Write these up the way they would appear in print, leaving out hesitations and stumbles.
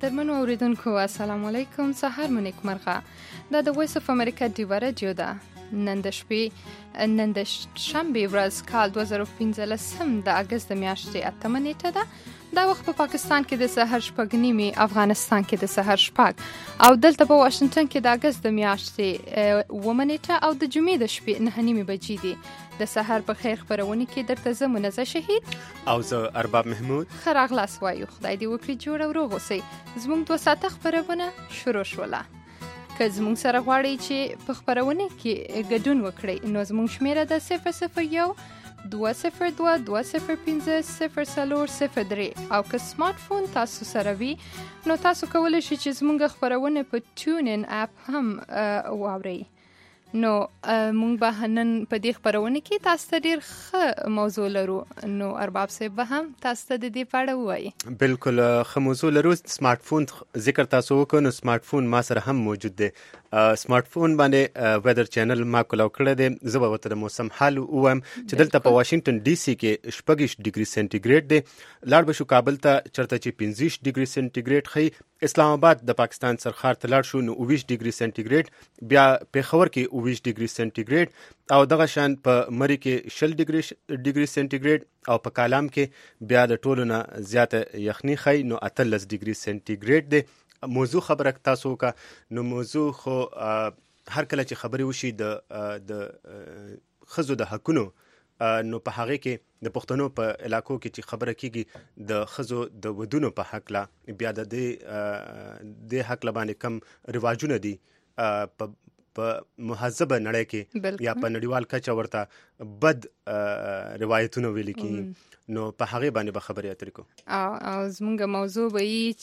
قدرمنو اوریدونکو السلام علیکم، سهار مو نیکمرغه. دا د وایس اف امریکا دیوه رادیو ده. نن د شنبه ورځ کال 2015 د اګست د میاشتې 8 نیټه ده. دا وخت په پاکستان کې د سحر شپږ نیمې، افغانستان کې د سحر شپږ او دلته په واشنگټن کې د اګست د میاشتې 9 نیټه او د جمعې د شپې 9 نیمې بجې دي. د سحر په خیر خبرونه کې درته زه منزه شهید او زه ارباب محمود ښه راغلاست وایو. خدای دې وکړي جوړ او روغ اوسئ. زموږ 2 ساعته خبرونه شروع شوله. که زموږ سره غواړئ چې په خبرونه کې ګډون وکړئ نو زموږ شمیره ده 001 202 205 0403 او که سمارټ فون تاسو سره وي نو تاسو کولی شئ چې زموږ خبرونه په ټیون ان اپ هم واورئ. نو مونږ به نن په دې خبرونه کې تاسو ته ډېر ښه موضوع لرو. نو ارباب صاحب به هم تاسو ته د دې په اړه ووایي. بالکل ښه موضوع لرو. سمارټ فون ذکر تاسو وکړو نو سمارټ فون ما سره هم موجود دی. سمارټ فون باندې ویدر چینل ما کولاو کړی دی. زه به ورته د موسم حال ووایم چې دلته په واشنگټن ډي سي کې 26 ډیګري سنټیګریډ دی. لاړ به شو کابل ته چېرته چې 25 ډیګري سنټیګریډ ښیي. اسلام آباد د پاکستان سرخار ته لاړ شو نو 29 ډیګري سنټیګریډ، بیا پېښور کې 29 ډیګري سنټیګریډ او دغه شان په مری کې 20 ډیګري سنټیګریډ او په کالام کې بیا د ټولو نه زیاته یخني ښیي نو 18 ډیګري سنټیګریډ دی. موضوع خبره تاسو وکړه نو موضوع خو هر کله چې خبرې وشي د ښځو د حقونو نو په هغه کې د پښتنو په علاقو کې چې خبره کیږي د ښځو د ودونو په حق لا بیا د دې حق لا باندې کم رواجونه دي په مهذبه نړۍ کې یا په نړیوال کچه ورته بد روایتونه ویل کیږي نو په هغه باندې به خبرې اترې کوو. او زموږ موضوع به وي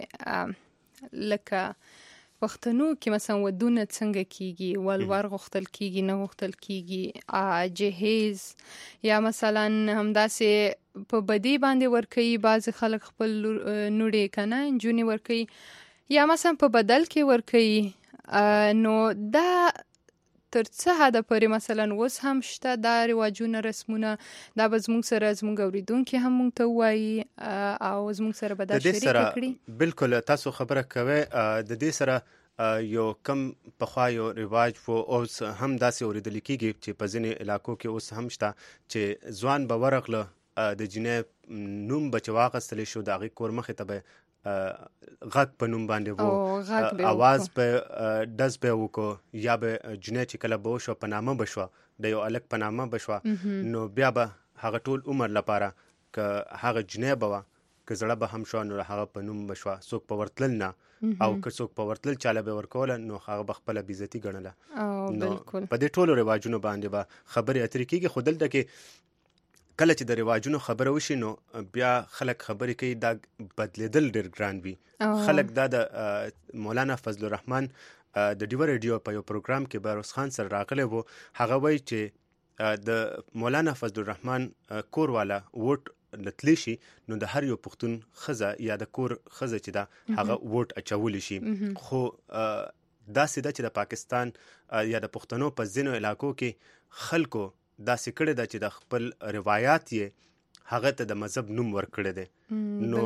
چې لکه پښتنو کې مثلا ودونه څنګه کیږي، ولور غوښتل کیږي نه غوښتل کیږي، جهیز یا مثلا همداسې په بدی باندې ورکوي بعضې خلک خپل نوړې کنه نجونې ورکوي یا مثلا په بدل کې ورکوي. نو دا تر څه حده پورې مثلا اوس هم شته دا رواجونه رسمونه، دا به زموږ سره زموږ اوریدونکي هم موږ ته ووایي او زموږ سره به دا شریکه کړي. بالکل تاسو خبره کوئ. د دې سره یو کم پخوا یو رواج و اوس هم داسې اوریدل کیږي چې په ځینې علاقو کې اوس هم شته چې ځوان به ورغله د جنې نوم به چې واخیستلی شو د هغې کور مخې ته به غږ په نوم باندې وو، اواز به ډز به وکړو یا به جنې چې کله به وشوه په نامه به شوه د یو هلک په نامه به شوه نو بیا به هغه ټول عمر لپاره که هغه جنې به وه که زړه به هم شوه نو هغه په نوم به شوه، څوک په ورتلل نه او که څوک په ورتلل چاله به ورکوله نو هغه به خپله بېعزتي ګڼله. نو په دې ټولو رواجونو باندې به خبرې اترې کېږي. خو دلته کې کله چې د رواجونو خبره وشي نو بیا خلک خبرې کوي دا بدلیدل ډېر ګران وي. خلک دا د مولانا فضل الرحمن د ډیوه ریډیو په یو پروګرام کې بهروز خان سره راغلی و. هغه وایي چې د مولانا فضل الرحمن کور والا ووټ لتلی شي نو د هر یو پښتون ښځه یا د کور ښځه چې ده هغه ووټ اچولی شي. خو داسې ده چې د پاکستان یا د پښتنو په ځینو علاقو کې خلکو داسې کړی ده چې د خپل روایات یې هغه ته د مذهب نوم ورکړی دی. نو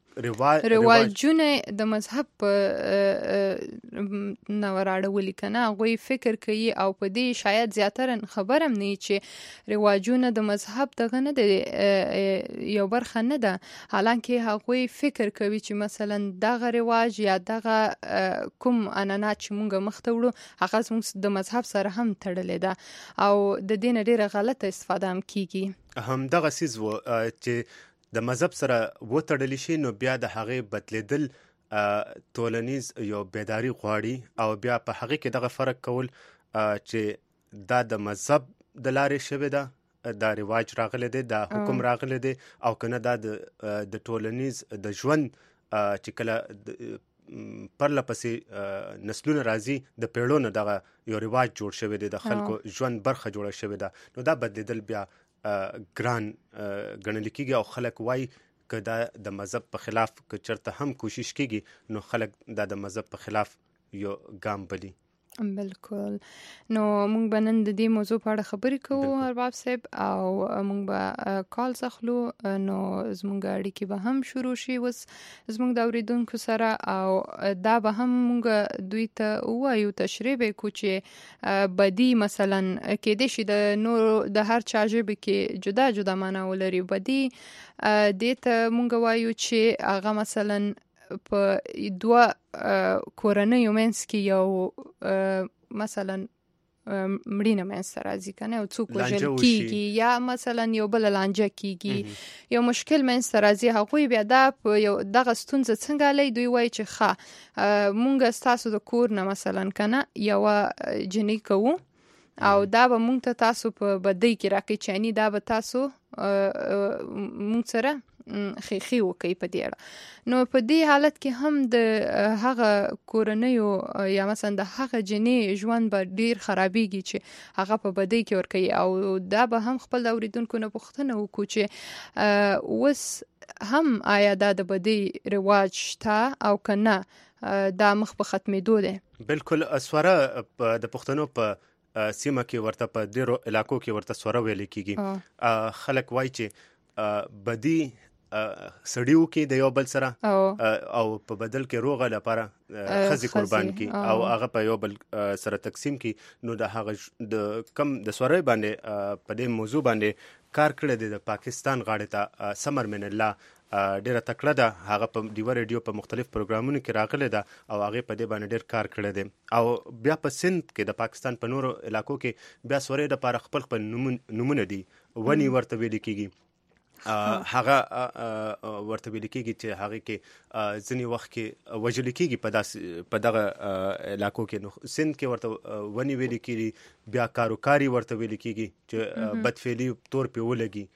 رواجونه د مذهب نه وراړولي که نه هغوی فکر کوي او په دې شاید زیاتره خبر هم نه وي چې رواجونه د مذهب دغه نه دی یو برخه نه ده. حالانکه هغوی فکر کوي چې مثلا دغه رواج یا دغه کوم عنعنات چې مونږ مخته وړو هغه زموږ د مذهب سره هم تړلې ده او د دې نه ډېره غلطه استفاده هم کیږي. همدغه څیز و چې د مذهب سره وتړلی شي نو بیا د هغې بدلیدل ټولنیز یو بیداری غواړي او بیا په هغې کې دغه فرق کول چې دا د مذهب د لارې شوې ده، دا رواج راغلی دی، دا حکم راغلی دی او که نه دا د ټولنیز د ژوند چې کله پرله پسې نسلونه راځي د پیړو نه دغه یو رواج جوړ شوی دی، د خلکو ژوند برخه جوړه شوې ده نو دا بدلیدل بیا ګران ګڼل کېږي او خلک وایي که دا د مذهب په خلاف که چېرته هم کوشش کېږي نو خلک دا د مذهب په خلاف یو ګام بلي. بالکل. نو موږ به نن د دې موضوع په اړه خبرې کوو ارباب صاحب، او موږ به کال اخلو. نو زموږ اړیکې به هم شروع شي اوس زموږ د اوریدونکو سره، او دا به هم موږ دوی ته ووایو، تشریح به کو چې بدی مثلا کېدای شي د نورو د هر چا ژبه کې جدا جدا معنا ولري. بدی دې ته موږ وایو چې هغه مثلا په دوه کورنیو منځ کې یو مثلا مړینه منځته راځي کنه، او څوک وژل کیږي یا مثلا یو بل لانجه کیږي، یو مشکل منځته راځي، هغوی بیا دا په یو دغه ستونزه څنګه لای دوی وایي چې ښه مونږ ستاسو د کور نه مثلا کنه یو جنې کوو او دا به مونږ ته تاسو په بدی کې راکې چانی، دا به تاسو مونږ سره خیخي وکي په دې اړه. نو په دې حالت کې هم د هغه کورنیو یا مثلا د هغه جنې ژوند به ډیر خرابېږي چې هغه په بدی کې ور کوي. او دا به هم خپل اوریدونکو نه پوښتنه وکړو چې اوس هم آیا دا د بدی رواج شته او کنه دا مخ په ختمېدو ده؟ بالکل. سوره د پښتنو په سیمه کې ورته په ډیرو علاقو کې ورته سوره ویل کیږي. خلک وایي چې بدی سړیو کې د یو بل سره او په بدل کې روغه لپاره خزي قربان کی او هغه په یو بل سره تقسیم کی. نو د هغه د کم د سوره باندې په دې موضوع باندې کار کړی د پاکستان غاړه ته سمر من الله ډیره تکړه ده. هغه په دیو ریډیو په مختلف پروګرامونو کې راغله ده او هغه په دې باندې ډیر کار کړی دی. او بیا په سند کې د پاکستان په نورو علاقو کې بیا سوره د لپاره خپل نمونه دي ونی ورته ویل کیږي. هغه ورته ویل کېږي چې هغه کې ځینې وخت کې وژل کېږي په دغه علاقو کې. نو سند کې ورته ونی ویل کېږي، بیا کاروکاری ورته ویل کېږي چې بدفعلي تور پې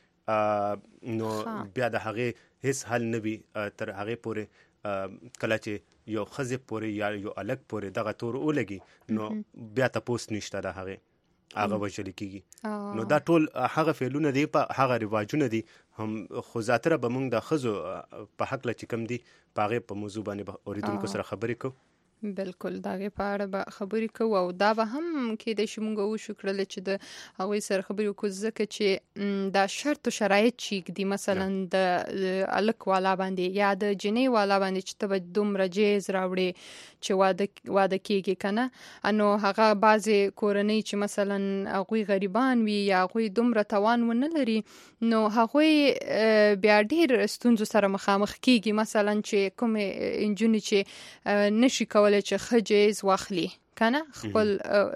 ولګي. نو بیا د هغې هیڅ حل نه وي تر هغې پورې کله چې یو ښځې پورې یا یو هلک پورې دغه تور ولګي نو بیا تپوس نشته د هغې، هغه وژل کېږي. نو دا ټول هغه فعلونه دي، په هغه رواجونه دي هم. خو ذاتره به موږ د ښځو په حق له چې کوم دي په هغې په موضوع باندې به اوریدونکو سره خبرې کوو. بالکل د هغې په اړه به خبرې کوو، او دا به هم کېدای شي موږ وشو کړلی چې د هغوی سره خبرې وکړو، ځکه چې دا شرط و شرایط چې ږدي مثلا د هلک والا باندې یا د جنۍ والا باندې چې ته به دومره جهیز راوړې چې واده کېږي که نه. نو هغه بعضې کورنۍ چې مثلا هغوی غریبان وي یا هغوی دومره توان ونه لري، نو هغوی بیا ډېر ستونزو سره مخامخ کېږي. مثلا چې کومې نجونې چې نشي کولی چې ښه جهیز واخلي کنه خپل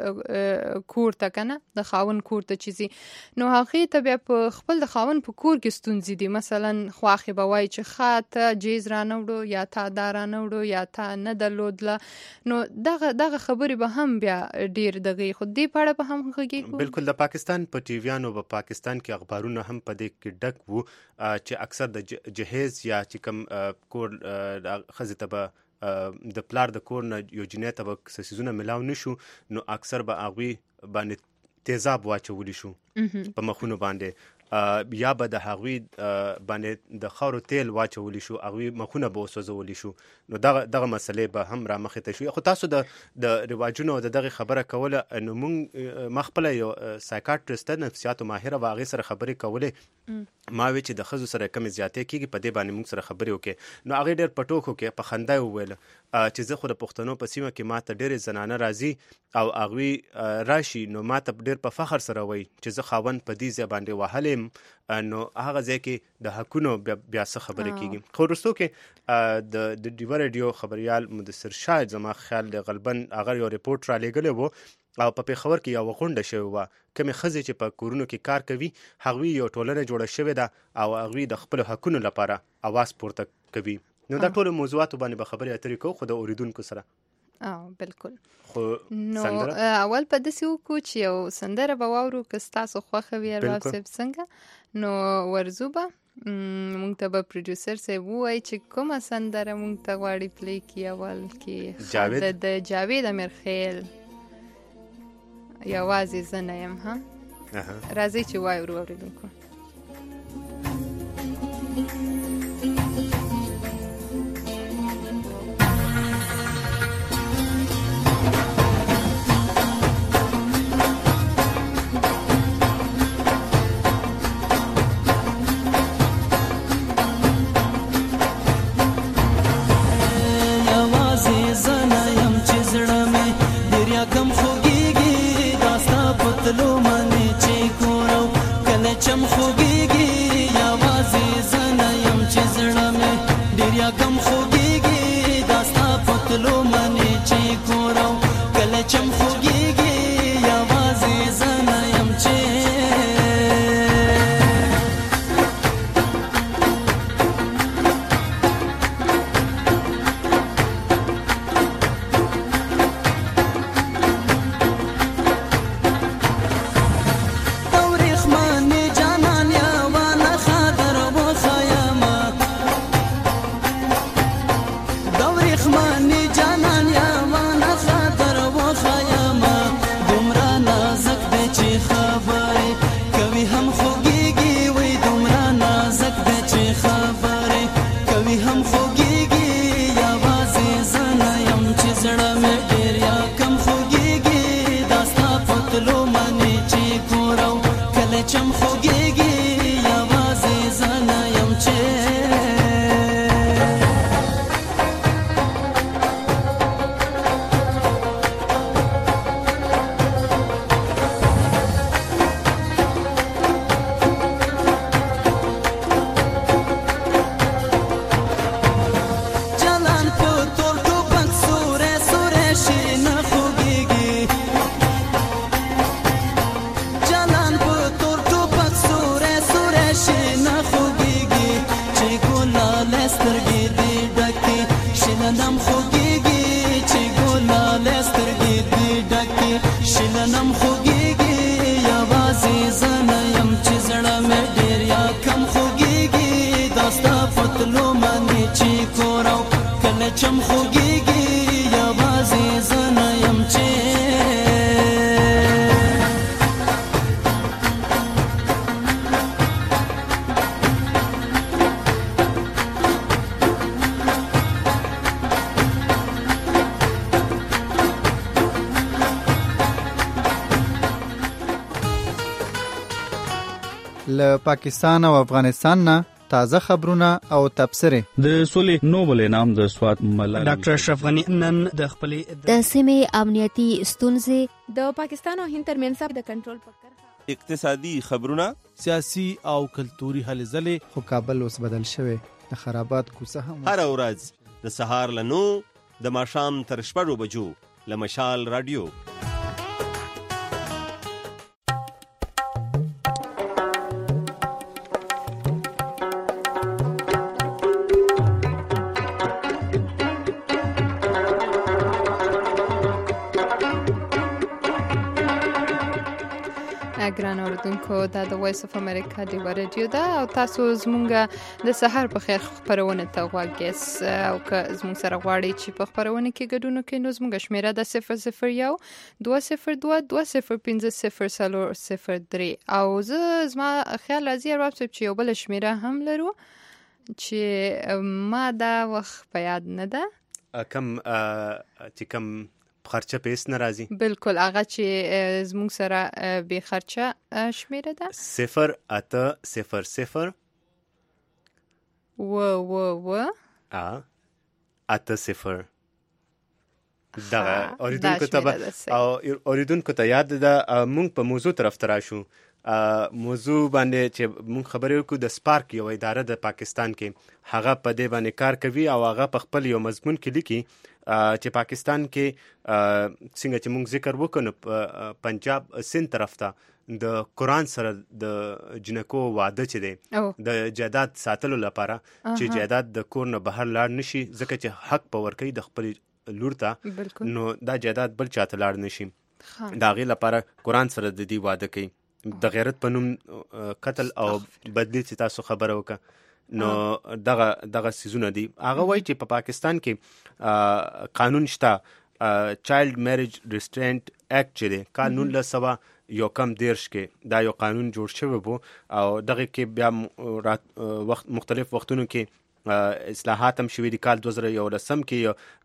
کور ته کنه د خاوند کور ته چیزي، نو هغه ته بیا په خپل د خاوند په کور کې ستونزې دي. مثلا خواخې به وایي چې ښه ته جهیز رانوړو یا تا دا رانوړو یا تا نه درلودله. نو دغه خبرې به هم بیا ډیر دغه خو دې په اړه به هم غږیږو. بالکل. د پاکستان په ټیویانو په پاکستان کې اخبارونه هم په دې کې ډک وو چې اکثر د جهیز یا چې کوم کور ښځې ته به د پلار د کور نه یو جنۍ ته به سیزونه ملاو نشو، نو اکثر به هغوی باندې تیزاب واچولی شو په مخونو باندې، یا به د هغوی باندې د خاورو تیل واچولی شو، هغوی مخونه به وسوځولی شو. نو دغه مسلې به هم رامخې ته شو. خو تاسو د رواجونو او د دغه خبره کوله، نو موږ ما خپله یو سایکاټریسټ نفسیاتو ماهره وه، هغې سره خبرې کولې. ما وی چې د ښځو سره کمې زیاتې کېږي، په دې باندې موږ سره خبرې وکړې. نو هغې ډېر په ټوکو کې په خندا یې وویله چې زه خو د پښتنو په سیمه کې ما ته ډېرې زنانه راځي او هغوی راشي، نو ما ته ډېر په فخر سره وایي چې زه خاوند په دې ځای باندې وهلی یم. نو هغه ځای کې د حقونو بیا څه خبرې کېږي. خو وروستو کې د ډیوه ریډیو خبریال مدثر شاه زما خیال د غالباً هغه یو رپورټ رالیږلی و او په پیښور کې یوه غونډه شوې وه. کومې ښځې چې په کورونو کې کار کوي هغوی یو ټولنه جوړه شوې ده او هغوی د خپلو حقونو لپاره اواز پورته کوي. نو دا ټولو موضوعاتو باندې به خبرې اترې کوو، خو د اوریدونکو سره. بالکل. خو نو اول په داسې وکړو چې یو سندره به واورو که ستاسو خوښه وي ارباب صاحب څنګه. نو ورځو به مونږ ته به پروډیوسر صاحب ووایي چې کومه سندره مونږ ته غواړي پلی کړي. اول کې د جاوید امیرخیل یوازې زه نه یم. راځئ چې واورو اوریدونکو. خبرې کوي هم خوږیږي وای دومره نازک دی چې خبرې کوي هم خوږیږي یوازې زه نه یم چې زړه مې ډېر یا کم خوږیږي دا ستا په تلو منې چې ګورم کله چم خوږیږي یوازې زه نه یم چې شلنم خوږیږي چې ګلاله سترګې دې ډکې شلنم خوږیږي یوازې زه نه یم چې زړه مې ډېر یا کم خوږیږي دا ستا په تلو منې چې ګورم کله چم خوږیږي یوازې زه نه یم چې له پاکستان او افغانستان نه تازه خبرونه او تبصره د سولې نوبل انعام د سواد ملالۍ ډاکټر اشرف غنی نن د خپلې د سیمې امنیتي ستونزې د پاکستان او هند ترمنځ د کنټرول په کرښه اقتصادي خبرونه سیاسي او کلتوري هلې ځلې خو کابل اوس بدل شوی د خرابات کوڅه هم هر ورځ د سهار له 9 د ماښام تر 6 بجو له مشال رادیو ګران اوردونکو دا د وایس اف امریکا دی رادیو ده او تاسو زمونږ د سحر په خیر خبرونه ته غواګیس او که زمونږ سره غواړئ چې په خبرونه کې ګډون وکړئ نو زمونږ شمیره د 001-202-2030-03 او زما خیال راځي ارباب صاحب چې یو بل شمیره هم لرو چې ما دا وخت په یاد نه ده کم خرچه پیس ناراضي بالکل هغه چې زموږ سره به خرچه شمیره ده 0800 80 دا اوریدونکو ته یاد ده مونږ په موضوع طرف ته راشو موضوع باندې چې مونږ خبرې وکړو د سپارک یو اداره د پاکستان کې هغه په دې باندې کار کوي او هغه په خپل یو مضمون کې لیکي چې پاکستان کې څنګه چې مونږ ذکر وکړو پنجاب سند طرف ته د قرآن سره د جنکو واده چې دی د جایداد ساتلو لپاره چې جایداد د کور نه بهر لاړ نشي ځکه چې حق په ورکوي د خپل لور ته نو دا جایداد بل چاته لاړ نشي د هغې لپاره قرآن سره د دې واده کوي د غیرت په نوم قتل او بدلی چې تاسو خبره وکړه نو دغه سیزونه دي هغه وایي چې په پاکستان کې قانون شته چایلډ میریج ریسټرینټ اکټ چې دی کال 1900 یو کم دیرش کې دا یو قانون جوړ شوی وو او دغه کې بیا مختلف وختونو کې اصلاحات هم شوي دي کال 2011 کې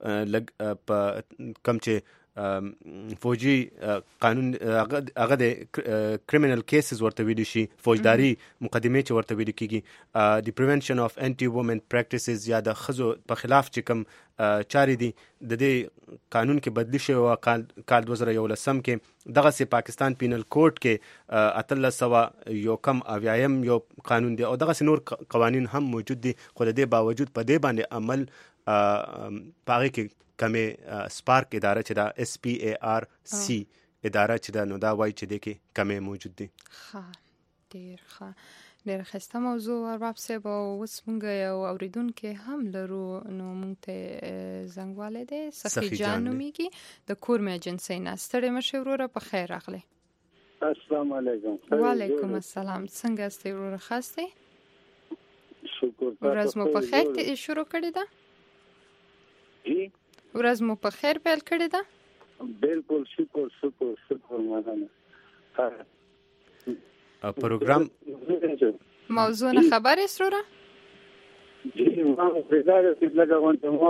کم چې فوجي قانون هغه د کریمینل کیسز ورته ویل شي فوجداري مقدمه چې ورته ویل کیږي د پریونشن اف انټي وومن پریکټیسز یا د خزو په خلاف چې کوم چاري دي د دې قانون کې بدلی شوی او کال 2011 کې دغه سي پاکستان پینل کوډ کې 1300 یو کم اویایم یو قانون دی او دغه نور قوانین هم موجود دي خو د دې باوجود په دې باندې عمل پاره کې کمه سپارک اداره چې دا SPARC اداره چې دا نو دا وایي چې د کې کمه موجود دي ډېر ښایسته موضوع ارباب صاحب او اوس موږ یو اوریدونکی هم لرو نو موږ ته زنګ والي دی سخي جان نومیږي د کورمې ایجنسۍ نه ستړی مشه وروره په خیر راغلی السلام علیکم وعلیکم السلام څنګه استې وروره خاصه شکر ورځ مو په خیر شروع کړې ده ورځ مو په خیر پیل کړې ده بالکل شکر مننه پروګرام موضوع نه خبرې سره جی ما پیدا چې لږه غونډه مو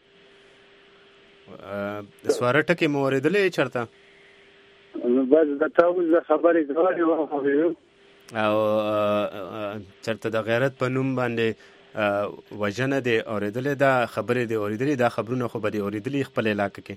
سواره ټکي مو اورېدلې چرته نو بس د تاسو خبرې غواړم او چرته د غیرت په نوم باندې وجنه دي اورېدلې دا خبرې دي اورېدلې دا خبرونه خو به دي اورېدلې خپل علاقې کې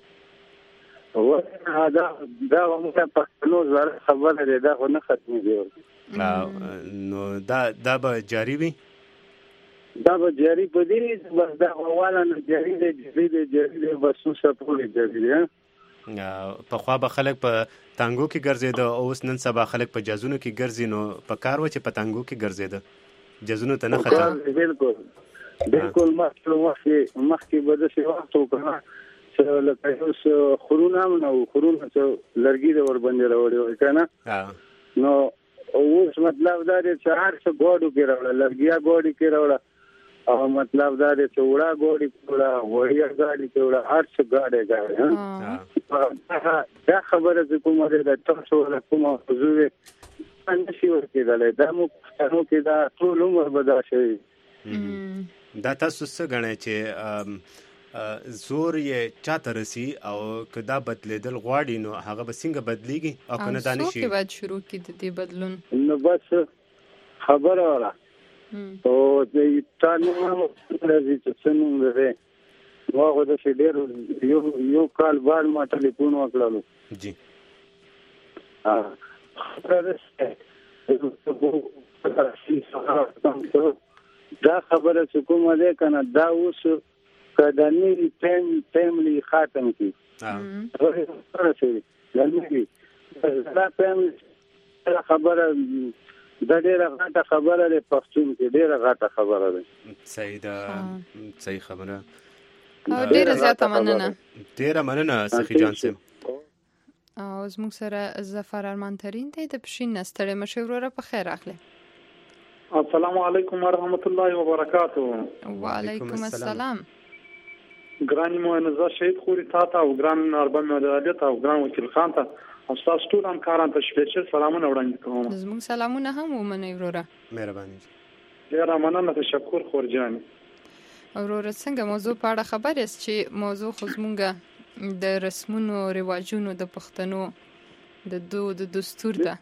دا موږ پښتنو زړه خبره ده دا خو نه ختمېږي نو دا به جاری وي دا به جاری پدې بس دا حواله نه جاری دی بس سپورې جاری دی په خوا به خلک په تانګو کې ګرځېده اوس نن سبا خلک په جازونو کې ګرځي نو په کار و چې په تانګو کې ګرځېده جازونو ته نه خطر بالکل مخکې به داسې وخت وکړه چې لکه اوس خرونه لرګي د ورباندې راوړي وای که نه نو اوس مطلب دا دی چې هر څه ګوډو کې راوړه لرګیا ګوډي کې راوړه او مطلب دا دی چې وړه ګوډي کې وړه وړیا ګاډي کې وړه هر څه ګاډي دا خبره چې کومه ده تاسو ولا کومه حضور نشي ورکېدلی دا مو پښتنو کې دا ټول عمر به دا شوي دا تاسو څه ګڼئ چې زور یې چاته رسي او که دا بدلېدل غواړي نو هغه به څنګه بدلېږي او که نه دا نشي څوک باید شروع کړي د دې بدلون نو بس خبره وره او د تعلیم راځي چې څنګه ده واغه د ډېر یو کال بعد ما ټلیفون وکړلو جی دا خبره چې کومه ده کنه دا اوس کدانی فیملی ختم کی دا فیملی خبره دا ډیره غټه خبره ده پښتون کې ډیره غټه خبره ده صحیح خبره ډیره زیاته مننه سخی جان سیم او زموږ سره ظفر ارمان ترین دی د پښین نستړی مشه وروره په خیر اخلي السلام علیکم ورحمت الله وبرکاته وعلیکم السلام ګرانی مؤنزه شهید خوري تاته او ګران اربن مدالیت او ګران وکیل خان ته او تاسو ټول همکاران ته شپږ سلامونه وړاندې کوم زموږ سلامونه هم ومنئ وروره مهرباني ډیره مننه تشکر خورجان وروره څنګه موضوع په اړه خبر یاست چې موضوع خو زموږ د رسمونو رواجونو د پښتنو د دستور ده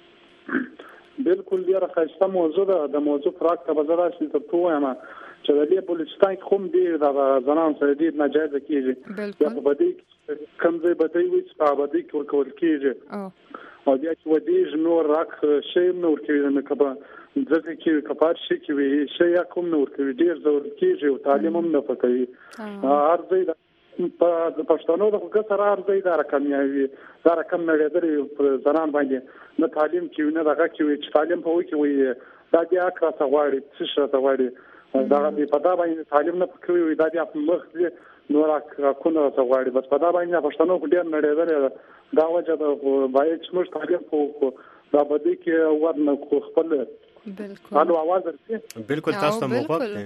بالکل ډیره ښایسته موضوع ده د موضوع فراق ته به زه راشم تر څو وایم چې د دې بلوچستان کې هم ډېر د زنانو سره ډېر ناجایزه کېږي یا په بدۍ کم ځای بدۍ وي چې په ابادۍ کې ورکول کېږي او بیا چې ودېږي نور راک شی هم نه ورکوي که په ځکه کې که په هر شي کې وي شی حق هم نه ورکوي ډېر ضرور کېږي او تعلیم هم نه پکوي هر ځای په پښتنو د کسر هر ځای دا رقم یاوي دا رقم نړېدلی په زنان باندې نه تعلیم کې وي نه دغه کې وي چې تعلیم په وکړي وي دا بیا حق راته غواړي څه شي راته غواړي دا په دا باندې تعلیم نه پکوي وي دا بیا مخ دې نور حقونه راته غواړي بس په دا باندې پښتنو ډېر نړېدلی دا وجه ده باید چې موږ تعلیم کوو دا بدۍ کې ورنه خپل بالکل اواز ورسي بالکل تاسو ته موافق دی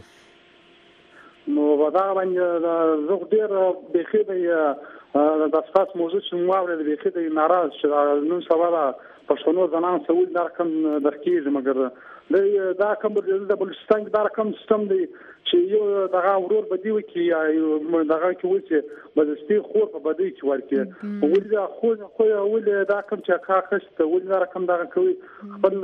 نو دا باندې زه ډېر بخې د اساس موضوع چې مو اورل بخې د ناراض چې نن سبا پښتنو زنان سوي دا رقم درکېږي مګر دا کوم د بلوچستان دا رقم سیستم دی چې یو دغه ورور بدی وکي یا دغه کې وځي بزستی خور په بدی کې ورکي ولې دا خو ولې دا کوم چې کاخست ولې دا رقم دغه کوي خپل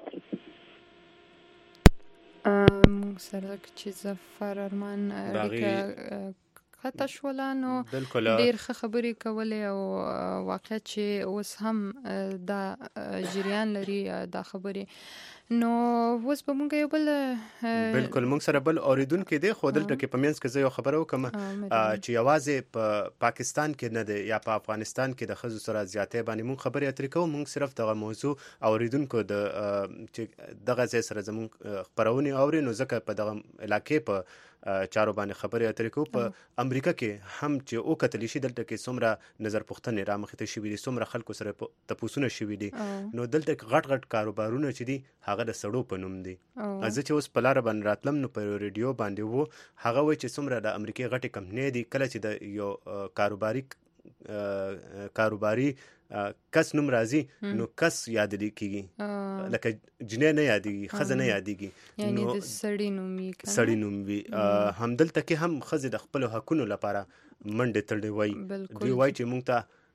سره چې ظفر ارمان اړیکه خطا شوله نو ډېر ښه خبرې کولې او واقعیت چې اوس هم دا جریان لري دا خبرې نو اوس به مونږ یو بل بالکل مونږ سره بل اوریدونکو دی خو دلته کې په منځ کې زه یو خبره وکم چې یوازې په پاکستان کې نه دی یا په افغانستان کې د ښځو سره زیاتې باندې مونږ خبرې اترې کوو مونږ صرف دغه موضوع اوریدونکو د چې دغه ځای سره زمونږ خبرونه اوري نو ځکه په دغه علاقې په چارو باندې خبرې اترې کوو په امریکا کې هم چې او کتلی شي دلته کې څومره نظر پوښتنې رامخته شوې دي څومره خلکو سره تپوسونه شوې دي نو دلته غټ کاروبارونه چې دي هغه د سړو په نوم دي زه چې اوس په لار باندې راتلم نو په ریډیو باندې وو هغه وایي چې څومره د امریکای غټې کمپنۍ دي کله چې د یو کاروباري کس نوم راځي نو کس یاد کیږي لکه جنې نه یادېږي ښځه نه یادېږي یعنی د سړی نوم وي سړی نوم وي همدلته کې هم ښځې د خپلو حقونو لپاره منډې تړلې وایي دوی وایي چې موږ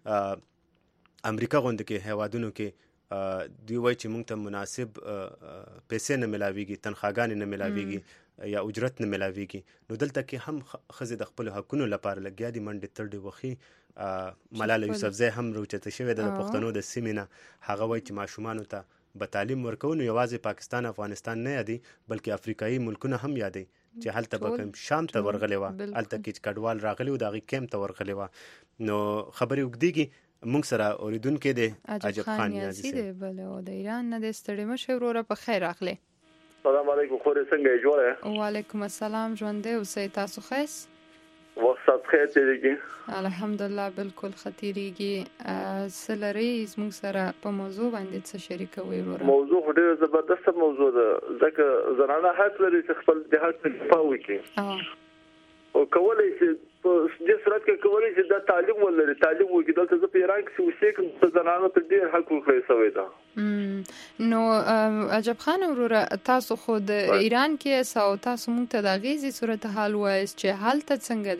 ته امریکا غوندې کې هیوادونو کې دوی وایي چې موږ ته مناسب پیسې نه ملاویږي تنخواګانې نه ملاویږي یا اجرت نه ملاویږي نو دلته کې هم ښځې د خپلو حقونو لپاره لګیا دي منډې تړلې وخي ملاله یوسفزۍ هم راوچته شوې ده د پښتنو د سیمې نه هغه وایي چې ماشومانو ته به تعلیم ورکوو نو یوازې پاکستان افغانستان نه یادي بلکې افریقایي ملکونه هم یادي چې هلته به کوم شام ته ورغلې وه هلته کې چې کډوال راغلي وو د هغې کیمپ ته ورغلې وه نو خبرې اوږدېږي موږ سره اوریدونکی دی عجب خان یازي دی بله او د ایران نه دی ستړی مشه وروره په خیر راغلی سلام علیکم خورې څنګه یې جوړه وعلیکم السلام ژوندی اوسئ تاسو ښایست وخت خیر تیریږي الحمدلله بالکل ښه تیریږي څه لرئ زموږ سره په موضوع باندې څه شریکوئ وروره موضوع خو ډېره زبردسته موضوع ده ځکه زنانه حق لري چې خپل د حق دفاع وکړي او کولی شي په دې صورت کې کولی شي دا تعلیم ولري تعلیم وکړي دلته زه په ایران کې اوسېږم د زنانو ته ډېر حق ورکړی شوی ده نو عجب خان وروره تاسو خو د ایران کې او تاسو موږ ته د هغې صورتحال وایاست چې هلته څنګه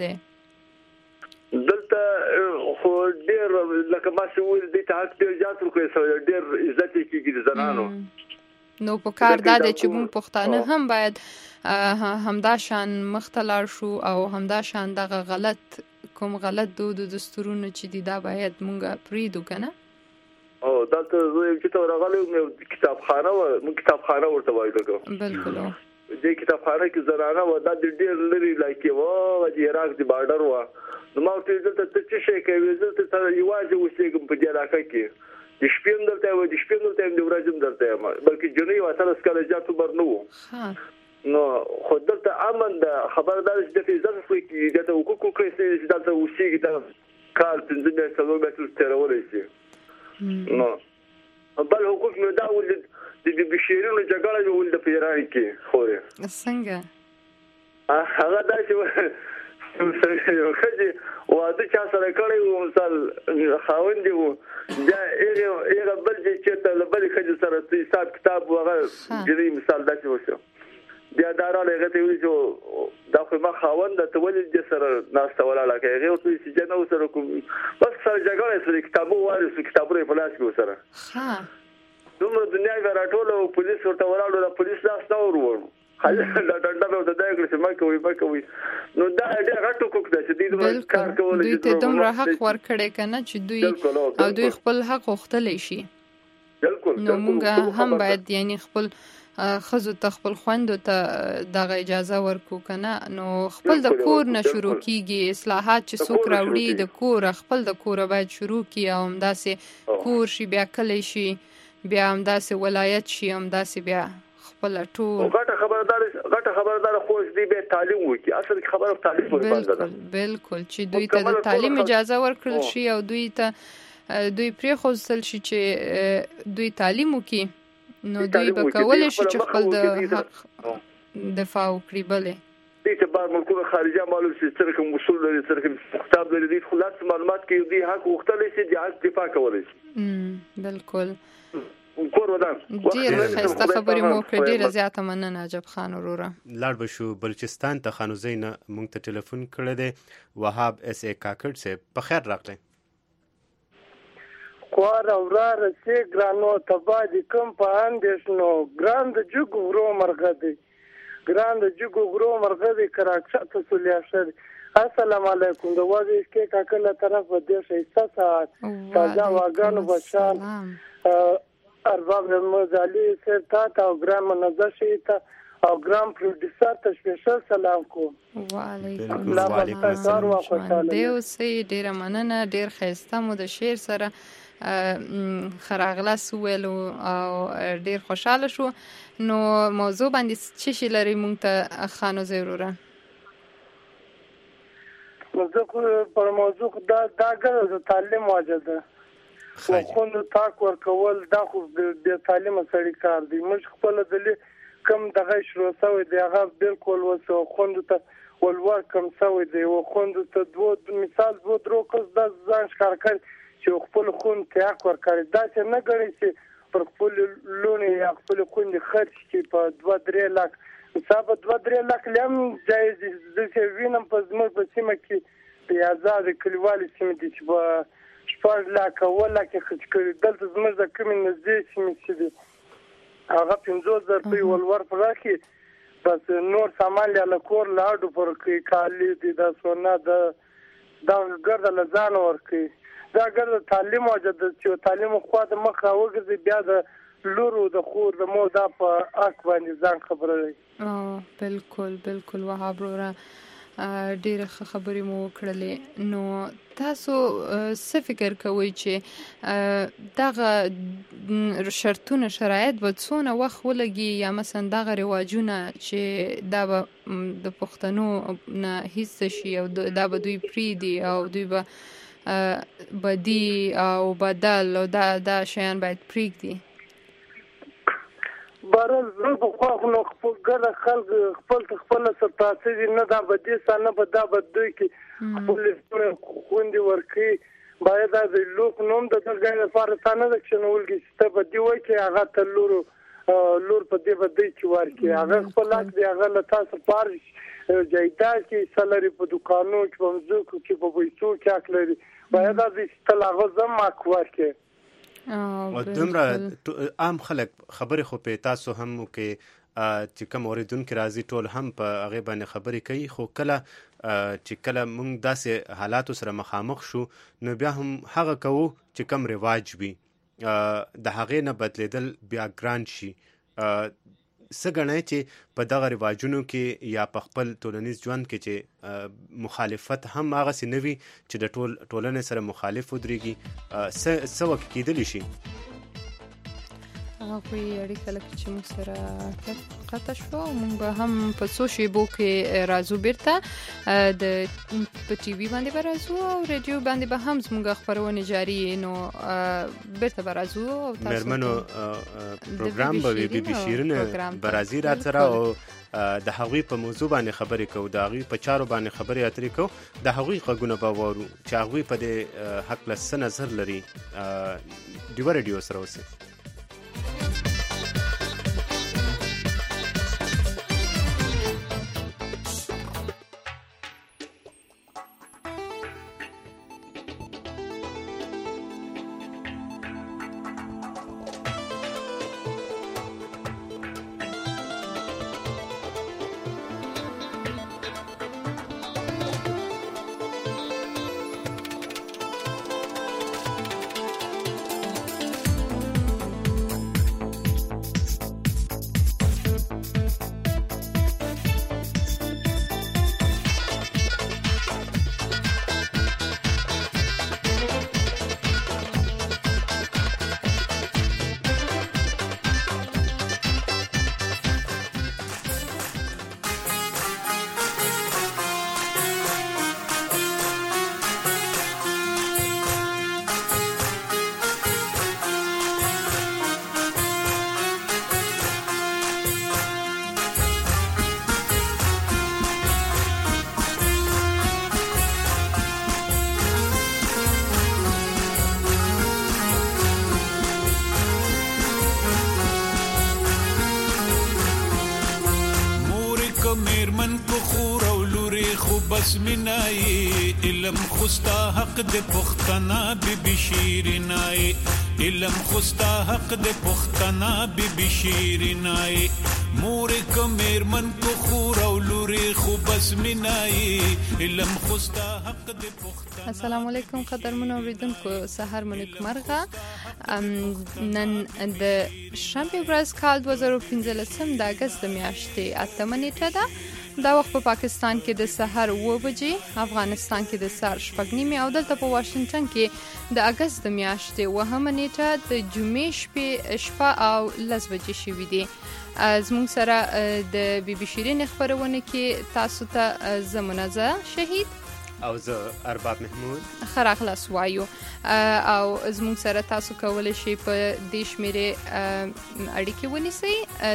دی دلته خو ډېر لکه ما چې وویل دې ته حق ډېر زیات ورکړی شوی دی ډېر عزت یې کېږي د زنانو نو په کار دا دی چې موږ پښتانه هم باید همدا شان مخته لاړ شو او همدا شان دغه کوم غلط دود و دستورونه چې دي دا باید موږ پرېږدو که نه او دلته زه یم چې ته راغلی وم کتابخانه وه موږ کتابخانه ورته وایو لکه بلکل دې کتابخانه کې زنانه وه دا د ډېر لرې علاقې وه د عراق د بارډر وه نو ما ورته دلته ته څه شی کوې زه دلته یوازې اوسېږم په دې علاقه کې د شپې هم دلته یم د شپې هم دلته یم د ورځې هم دلته یم بلکې جنۍ یو 18 کاله زیات عمر نه و نو خو دلته امن ده خبره دا ده چې دلته عزت اخلي کېږي دلته حقوق ورکړی شوي چې دلته اوسېږي دغه کال 5 میاشتې 4 میاشتې تېرولی شي نو بل حقوق مې دا ولید د بشیرونو جګړه مې ولید په ایران کې خورې څنګه هغه دا چې یو ښځې واده چا سره کړی و مثال خاوند یې و بیا هغه بل ځای چېرته له بلې ښځې سره حساب کتاب و هغه جنۍ مثال داسې وشو بیا دا راغلی هغې ته یې ویلي چې دا خو ما خاوند ده ته ولې دې سره ناسته ولاړه کړې هغې ورته ویل چې جنه ورسره کوم بس سره جګړه یې سره کتابونه واخیستو کتابونه یې په لاس کې ورسره دومره دنیا یې راټوله او پولیس ورته ولاړ و د پولیس لاس نه ور وړو دا ډنډه مې ورته دا کړه چې مه کوئ نو دا ډېر غټ حقوق ده چې دوی دومره کار کولی دوی ته دومره حق ورکړی که نه چې دوی خپل حق غوښتلی شي نو موږ هم باید یعنی خپل ښځو ته خپل خویندو ته دغه اجازه ورکو که نه نو خپل د کور نه شروع کېږي اصلاحات چې څوک راوړي د کوره خپل د کوره باید شروع کړي او همداسې کور شي بیا کلی شي بیا همداسې ولایت شي همداسې بیا خپل ټول غټه خبردار خو دې به تعلیم وکړي اصل خبره تعلیم پورې باندې ده بالکل چې دوی ته د تعلیم اجازه ورکړل شي او دوی پرېښودل شي چې دوی تعلیم وکړي نو دوی به کولی شي چې خپل د حق دفاع وکړي بلې دې ته بار ملکونه خارجه معلوم شي چې کوم اصول لري چې کتاب لري دې خلاص معلومات کې دې حق وختلی شي د حق دفاع کولی شي بالکل ډېر ښایسته خبرې مو وکړې ډېره زیاته مننه عجب خان وروره لاړ به شو بلوچستان ته خانوزۍ نه موږ ته ټلیفون کړی دی وهاب اس ای کاکړ صاحب په خیر راغلی خوار او وراره چې ګرانو تبا دي کوم په اندېښنو ګران د جګو غرو مرغه دی ګران د جګو غرو مرغه دی که راکښته سو لیاشه دی السلام علیکم د وزې کې کاکله طرف په دې ښایسته ساعت تازه واګانو بچان ارباب مزالي سر تا او ګرام منظر شي تا او ګرام پروډوسر ته سپیشل سلام کوم وعلیکم السلام دیو سي ډیره مننه ډیر ښایسته مو د شعر سره خراغله سویل او ډیر خوشاله شو نو موضوع باندې څه شي لري مونږ ته خانو ضروره موضوع پر موضوع دا ګر تعلیم واجده خوند تاک ورکول دا خو د تعلیم سړي کار دی موږ خپل د کم دغه شروع شوی دی هغه بالکل وسو خوند ته ولور کم شوی دی او خوند ته مثال 2 کس د ځان ښکار کړ چې خپل خون ته حق ورکړي دا چې نه ګڼي چې پر خپل لونې یا خپل خوندې خرڅ کړي په 2-3 لک صاحب 2-3 لک لم جایز دي چې وینم په زموږ په سیمه کې په آزاد کلیوالي سیمه دي چې په 4 لک ولا کې خرڅ کړي دلته زموږ د کومې نږدې سیمه چې دي هغه 50,000 روپۍ ولور پراخي بس نور سامان له کور لاړو پر کې کالي دي د سونا د ګرد لزان ورکي دا ګرد تعلیم او د تعلیم خو د مخه وګرځي بیا د لورو د خور د مور د په اک باندې ځان خبره دی بالکل وهاب وروره ډېر خبرې مو کړلې نو تاسو څه فکر کوئ چې دغه شرطونه شرایط به څونه وخت ولګي یا مثلا دغه رواجونه چې دا به د پښتنو نه هیڅ شي او دا به دوی پریدي او دوی به بدی او بدل او دا شیان باید پریږدي بارل زه په خو نو ګره خلک خپل ستاسو نه دا بدی سره به دا بدوي کې خپل خوندې ورکي باید د لوک نوم د دغه لپاره ثانه د چنولګي ست بدی وای کې هغه ته لور په دې بدی چې ورکي هغه خپل لاک دی هغه له تاسو پار جایداد کې سلري په دکانو کې په مزوکو کې په پیسو کې اکلري باید د استلاغه زم اکوار کې او دمره عام خلک خبرې خو په تاسو هم کې چې کوم اوریدونکو راځي ټول هم په هغه باندې خبرې کوي خو کله چې کله موږ داسې حالاتو سره مخامخ شو نو بیا هم هغه کوو چې کم رواج وي د هغې نه بدلیدل بیا ګران شي څه ګڼئ چې په دغه رواجونو کې یا په خپل ټولنیز ژوند کې چې مخالفت هم هغسې نه وي چې د ټولنې سره مخالف ودرېږي څه وکړ کېدلی شي هغه خو یې اړیکه لکه چې موږ سره قطع شوه او موږ به هم په څو شیبو کې راځو بیرته په ټي وي باندې به راځو او رادیو باندې به هم زموږ خپرونې جاري نو بیرته به راځو مېرمنو پروګرام به وي بي بي شیرینې به راځي راسره او د هغوی په موضوع باندې خبرې کوو د هغوی په چارو باندې خبرې اترې کوو د هغوی غږونه به واورو چې هغوی په دې هکله څه نظر لري ډیوه رادیو سره اوسئ بس منای علم خوستا حق د پختنا بی بی شیرینای علم خوستا حق د پختنا بی بی شیرینای مور کمر من کو خور او لوري خو بس منای علم خوستا حق د پختنا. السلام علیکم قدرمن اوریدونکو سحر منک مرغه نن د شنبه ورځ کال 2015 د اگست میاشتې 8 نیټه ده. دا وخت په پاکستان کې د سحر 9 بجې، افغانستان کې د سحر 9:30 او دلته په واشنگټن کې د اگست میاشتې 9 نیټه د جمعې شپه او 10 بجې شوې دي. زموږ سره د بي بي شیرین خبرونه کې تاسو ته زمونږه شهید او زه ارباب محمود خراخلاص وایو او زموږ سره تاسو کولای شئ په دې شمیرې اړیکې ونیسئ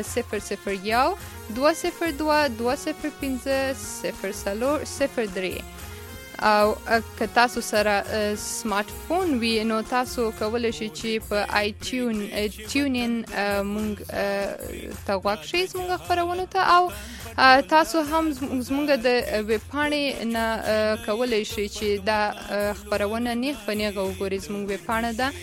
001 202 205 003 او که تاسو سره سمارت فون وي نو تاسو کولی شئ چې په آی ټیونین مونږ ته غوږ شئ زموږ خپرونو ته او تاسو هم زموږ د ویب پاڼې نه کولی شئ چې دا خپرونه نیغ په نیغه وګورئ. زموږ ویب پاڼه ده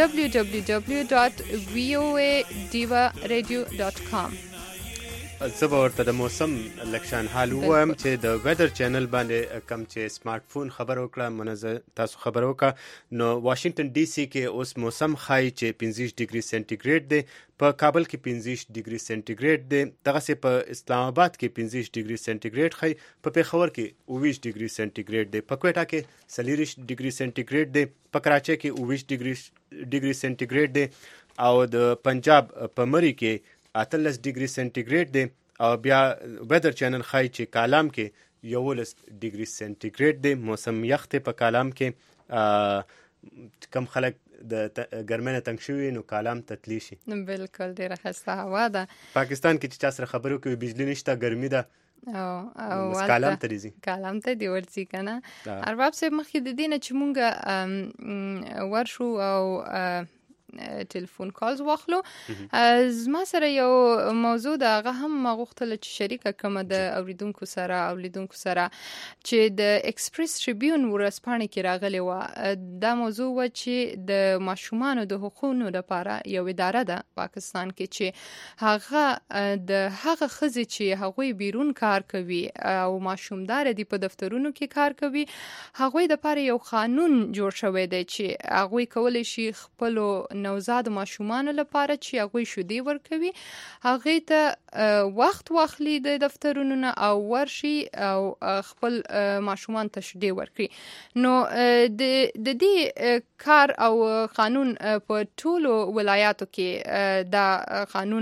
www.voadiva.radio.com. زه به ورته د موسم لکشان حال ووایم چې د ویدر چینل باندې کم چې سمارت فون خبر وکړه منزه تاسو خبر وکړه نو واشنگټن ډي سي کې اوس موسم ښایي چې 25 ډیګري سنټیګریډ دی، په کابل کې 25 ډیګري سنټیګریډ دی، دغسې په اسلام آباد کې 25 ډیګري سنټیګریډ ښایي، په پیښور کې 29 ډیګري سنټیګریډ دی، په کویټه کې 40 ډیګري سنټیګریډ دی، په کراچۍ کې 29 ډیګري سنټیګریډ دی او د پنجاب په مری کې 18 ډیګري سنټیګریډ دی او بیا ویدر چینل ښایي چې کالام کې 11 ډیګري سنټیګریډ دی. موسم یخ دی په کالام کې، کم خلک د ګرمۍ نه تنګ شوي نو کالام ته تللی شي. بالکل ډېره ښایسته هوا ده. پاکستان کې چې چا سره خبرې کوي بجلی نشته، ګرمي ده او کالام ته ځي، کالام ته دی ورځي که نه. ارباب صاحب مخکې د دې نه چې مونږ ورشو او ټلیفون کالز واخلو، زما سره یو موضوع ده، هغه هم ما غوښتله چې شریکه کړمه د اوریدونکو سره او لیدونکو سره چې د ایکسپریس ټریبیون ورځپاڼې کې راغلې وه. دا موضوع وه چې د ماشومانو د حقوقو لپاره یو اداره ده پاکستان کې چې هغه د هغه ښځې چې هغوی بیرون کار کوي او ماشومداره دي په دفترونو کې کار کوي، هغوی دپاره یو قانون جوړ شوی دی چې هغوی کولی شي خپلو نوزاد ماشومانو لپاره چې هغوی شیدې ورکوي هغوی ته وخت واخلي د دفترونو نه او ورشي او خپل ماشومان ته شیدې ورکړي. نو د دې کار او قانون په ټولو ولایاتو کې دا قانون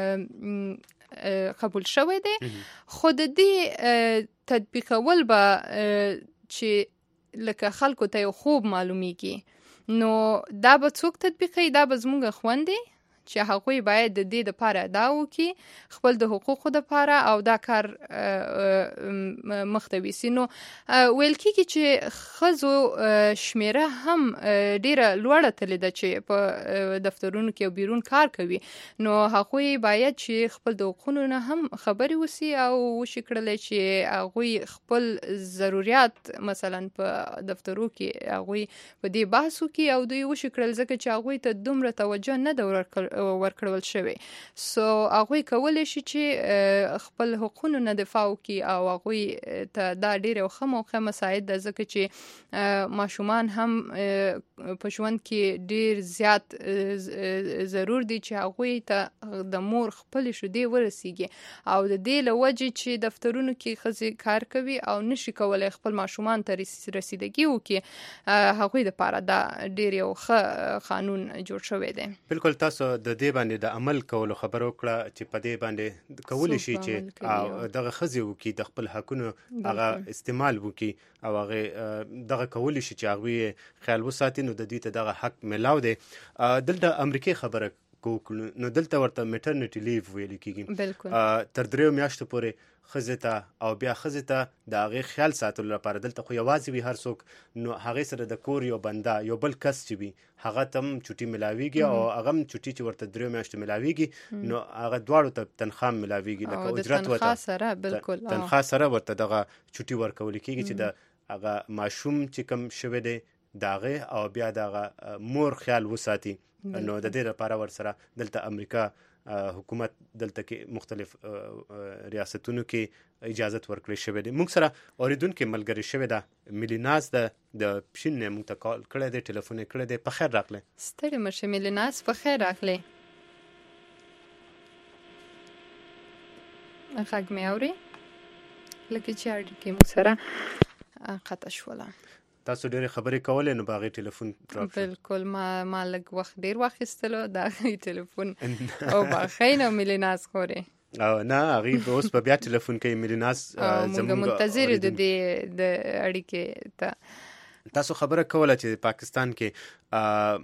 قبول شوی دی، خو د دې تطبیقول به چې لکه خلکو ته یو خوب معلومیږي، نو دا به څوک تطبیقوي؟ دا به زموږ خویندې چې هغوی باید د دې دپاره دا وکړي خپل د حقوقو دپاره او دا کار مخته ویسي. نو ویل کېږي چې ښځو شمیره هم ډیره لوړه تللې ده چې په دفترونو کې او بیرون کار کوي، نو هغوی باید چې خپل د حقوقو نه هم خبرې وسي او وشي کړلی چې هغوی خپل ضروریات مثلا په دفترو کې هغوی په دې بحث وکړي او دوی وشي کړل، ځکه چې هغوی ته دومره توجه نه ده ورکړول شوی. سو هغوی کولی شي چې خپل حقوقونو نه دفاع وکړي او هغوی ته دا ډېر یو ښه موقع مساعد ده، ځکه چې ماشومان هم په ژوند کې ډېر زیات ضرور دي چې هغوی ته د مور خپلې شیدې ورسیږي او د دې له وجې چې دفترونو کې ښځې کار کوي او نشي کولی خپل ماشومان ته رسیدګي وکړي، هغوی دپاره دا ډېر یو ښه قانون جوړ شوی دی. بالکل تاسو د دې باندې د عمل کولو خبر وکړه چې په دې باندې کولی شي چې دغه ښځې وکړي د خپل حقونو هغه استعمال وکړي او هغه دغه کولی شي چې هغوی خیال وساتي، نو د دوی ته دغه حق میلاو دی. دلته امریکې خبره نو دلته ورته میټرنټي لیو ویل کېږي، تر 3 میاشتو پورې ښځې ته او بیا ښځې ته د هغې خیال ساتلو لپاره دلته خو یوازې وي هر څوک، نو هغې سره د کور یو بنده یو بل کس چې وي هغه ته هم چوټي میلاویږي او هغه هم چوټي چې ورته 3 میاشتو میلاویږي نو هغه دواړو ته تنخوا میلاویږي، لکه اجرت ورته تنخوا سره ورته دغه چوټي ورکول کېږي چې د هغه ماشوم چې کم شوی دی د هغې او بیا د هغه مور خیال وساتي. نو د دې لپاره ورسره دلته امریکا حکومت دلته کې مختلف ریاستونو کې اجازت ورکړی شوی دی. موږ سره اوریدونکې ملګري شوی ده ملیناز د پښین نه موږ ته کال کړی دی، ټلیفون یې کړی دی. په خیر راغلی. ستړی مه شې ملیناز، په خیر راغلی. غږ مې اوري لکه چې اړیکې موږ سره قطع شوله. تاسو ډېرې خبرې کولې نو باغې ټلیفون ډراپ شو. بالکل ما لږ وخت ډېر واخیستلو د هغې ټلیفون او باخی نو ملیناز خورې نه هغې به اوس به بیا ټلیفون کوي. ملیناز موږ منتظر یو د دې د اړیکې ته. تاسو خبره کوله چې پاکستان کې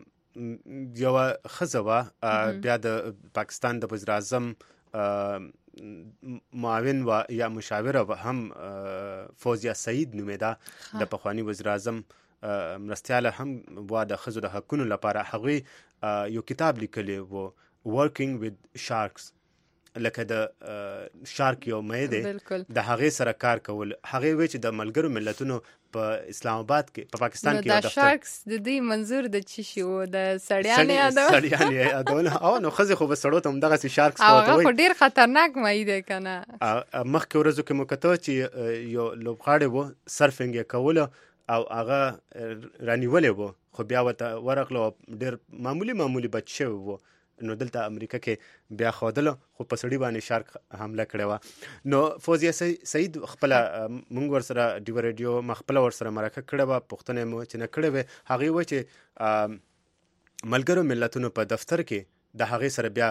یوه ښځه وه بیا د پاکستان د وزیر اعظم معاون و یا مشاوره و هم فوزیه سعید نومیده د پخوانی وزیر اعظم مرستیاله هم و د ښځو د حقونو لپاره هغوی یو کتاب لیکلی و ورکینګ وذ شارکس، لکه د شارک یو مې دی د هغې سره کار کول. هغې وی چې د ملګرو ملتونو په اسلام آباد کې په پاکستان کې د شارکس د دې منظور د چی شي و د سړیانې یادول او نو ښځې خو به سړو ته همدغسې شارکس هغه خو ډېر خطرناک مې دی که نه. مخکې ورځو کې مو کته چې یو لوبغاړی و سرفینګ یې کوله او هغه رانیولې و، خو بیا ورته ورغله ډېر معمولي بچ شوی و، نو دلته امریکا کې بیا ښودله خو په سړي باندې شارک حمله کړې وه. نو فوزیه سعید خپله موږ ورسره ډیو ریډیو ما خپله ورسره مرکه کړې وه، پوښتنه مو چې نه کړې وې. هغې وویل چې ملګرو ملتونو په دفتر کې د هغې سره بیا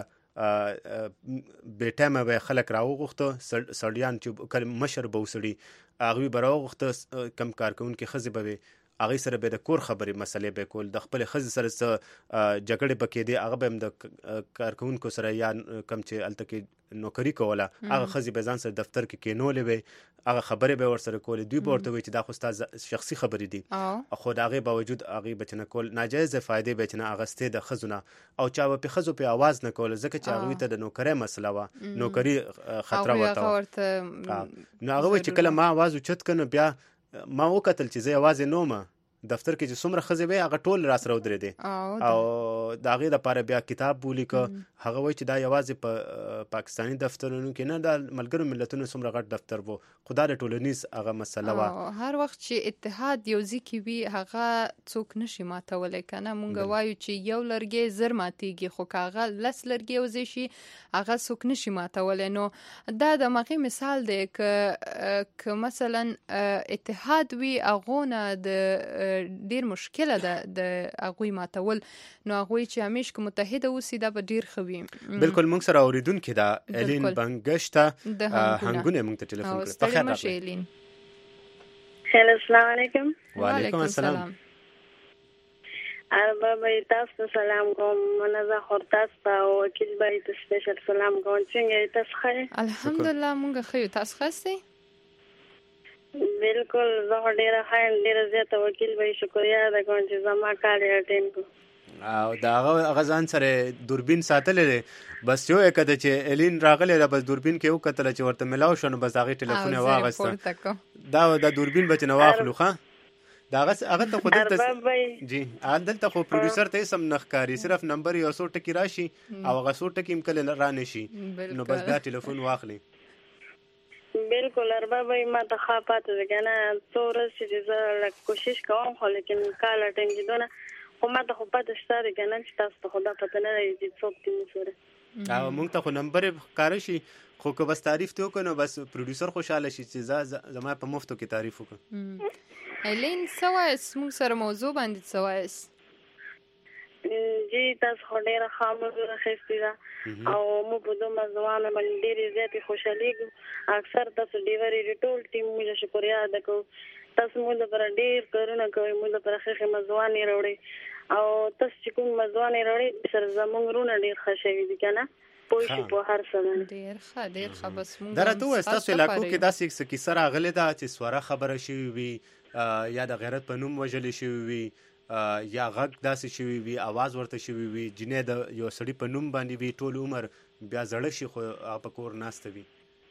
بې ټایمه به یې خلک راوغوښته، سړیان چې مشر به وسړي هغوی به راوغوښته، کم کارکوونکې ښځې به وې، هغې سره به د کور خبرې مسلې به کول، د خپلې ښځې سره څه جګړې به کېدې هغه به هم د کارکوونکو سره یا کم چې هلته کې نوکري کوله هغه ښځې به ځان سره دفتر کې کېنولې وې، هغه خبرې به ورسره کولې. دوی به ورته وایي چې دا خو ستا شخصي خبرې دي، خو د هغې باوجود هغې به چې نه کول، ناجایزه فایدې به چې نه اخیستې د ښځو نه، او چا به پې ښځو پې آواز نه کوله ځکه چې هغوی ته د نوکرۍ مسله وه، نوکري خطره ورته وه. نو هغه وایي چې کله ما آواز اوچت کړ نو بیا ما وکتل چې زه یوازې نه وم، دفتر کې چې څومره ښځې وې هغه ټول را سره ودرېدې او د هغې لپاره بیا کتاب ولیکه. هغه وایي چې دا یوازې په پاکستاني دفترونو کې نه، دا ملګرو ملتونو څومره غټ دفتر و، خو دا د ټولنیز هغه مسله وه. هر وخت چې اتحاد یو ځای کې وي هغه څوک نشي ماتولی که نه. مونږ وایو چې یو لرګی زر ماتېږي، خو که هغه 10 لرګي یو ځای شي هغه څوک نشي ماتولی. نو دا د هغې مثال دی که مثلا اتحاد وي هغو نه د ډیر مشکله ده د هغوی ماتول، نو هغوی چې همیش که متحده اوسي دا به ډیر ښه وي. بالکل. موږ سره اوریدونکې ده الین بنګشته هنګونه موږ ته ټلیفون کړی. ستړې مشې الین. هلو السلام علیکم. وعلیکم السلام. بابا تاسو ته سلام کوم، منزه خور تاسو ته او وکیل بای ته سپیشل سلام کوم. څنګه تاسو ښه؟ الحمدلله موږ ښه یو، تاسو ښه یاستئ؟ بالکل زه خو ډېره ښه یم، ډېره زیاته وکیل بای شکریه ده کوم چې زما کار یې اټینډ کړو. او د هغه ځان سره دوربین ساتلی دی، بس یو یې کده چې الین راغلی ده بس دوربین کې وکتله چې ورته ملاو شو نو بس هغې ټلیفون یې واخیسته. دا دوربین به چې نه واخلو ښه د هغه ته خو دلته جی دلته خو پروډیوسر ته هېڅ هم نه ښکاري، صرف نمبر یو څو ټکي راشي او هغه څو ټکي هم کله را نه شي نو بس بیا ټلیفون واخلي. بالکل اربابه ما ته ښه پاته ده که نه، څو ورځې چې زه کوشش کوم خو لیکن کال اټینډ کېدو نه، خو ما ته خو پته شته ده که نه چې تاسو ته خو دا پته نه لري چې څوک دې وسوره. او موږ ته خو نمبر یې ښکاره شي، خو که بس تعریف ته وکړو نو بس پروډیوسر خوشحاله شي چې زما په مفتو کې تعریف وکړو. الین څه وایاست؟ موږ سره موضوع باندې څه وایاست؟ جی تاسو خو ډېره ښه موضوع راخیستې ده او موږ په دومره ځوانو باندې ډېرې زیاتې خوشحالېږو. اکثر تاسو ډیورې ټول ټیم موږ شکریه ادا کوو. تاسو موږ لپاره ډېر کارونه کوئ، موږ لپاره ښې مضوانې راوړئ او تاسو چې کوم مضوانې راوړئ سره زموږ رونه ډېر ښه شوي دي که نه، پوه شو په هر څه باندې. ډېر ښه بس موږ دا راته ووایه ستاسو علاقو کې داسې څه کیسه راغلې ده چې سواره خبره شوې وي یا د غیرت په نوم وژلې شوې وي یا غږ داسې شوي وي آواز ورته شوي وي، جنۍ د یو سړي په نوم باندې وي، ټول عمر بیا زړه شي خو هغه په کور ناسته وي؟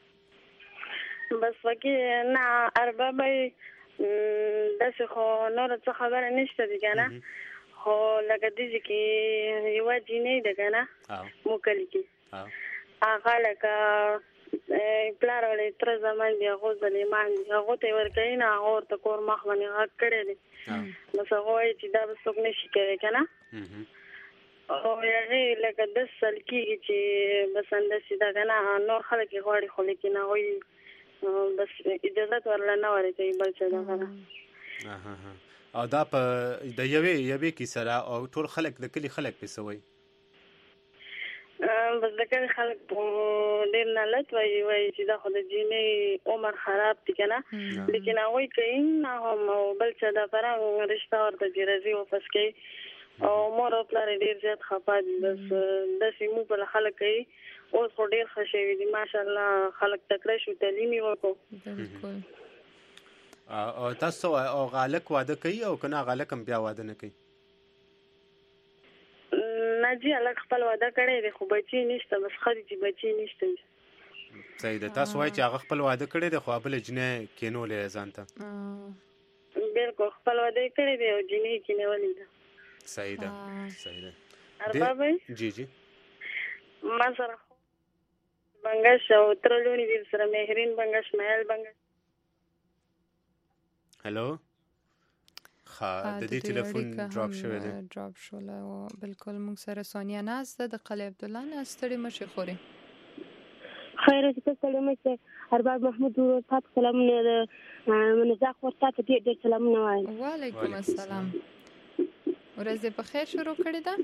بس وکیل نه اربابه داسې خو نوره څه خبره نشته دي که نه، خو لکه داسې کې یوه جنۍ ده که نه مو کلي کې، هغه لکه پلار ولی تره زمان دی، هغو ظالمان دي، هغو ته یې ورکوي نه، هغه ورته کور مخ باندې غږ کړی دی، بس هغه وایي چې دا به څوک نشي کوی که نه. او هغې لکه 10 سال کېږي چې بس همداسې ده که نه، نور خلک یې غواړي خو لیکن هغوی بس اجازت ورله نه ورکوي بل څه دغه ده. او دا په د یوې کیسه ده او ټول خلک د کلي خلک پې څه وایي؟ بس د کلي خلک ډېر نالت وایي چې دا خو د جینۍ عمر خراب دي که نه، لیکن هغوی کوي نه هم او بل څه د فرهنګ رشته ورته چې راځي واپس کوي او مور او پلار یې ډېر زیات خفه دي. بس داسې موږ بله خلک کوي اوس خو ډیر ښه شوي دي ماشاءالله خلک تکړه شو تعلیم یې وکړو بالکل او تاسو او غالک واده کوي او کنه غالک هم بیا واده نه کوي نه جی الګ خپل واده کړی دی خو بچی نشته بس خري چې بچی نشته صحیح ده تاسو وایي چې هغه خپل واده کړی دی خو بل جنې کینولې ځان ته بالکل خپل واده کړی دی او جنې کینولې ده صحیح ده ارباب جی جی ما سره بنگش او ترلونی دې سره مهرین بنگش مهل بنگش هلو د دې ټلیفون ډراپ شوی دی ډراپ شول او بالکل موږ سره سونیا ناز ده د قلعه عبدالله نه ستړي مشي خوري خیر دې ستړي مشي ارباب محمود تاسو سلامونه منزاق ورته دې سلامونه وایم وعلیکم السلام ورځ په خیر شروع کړی ده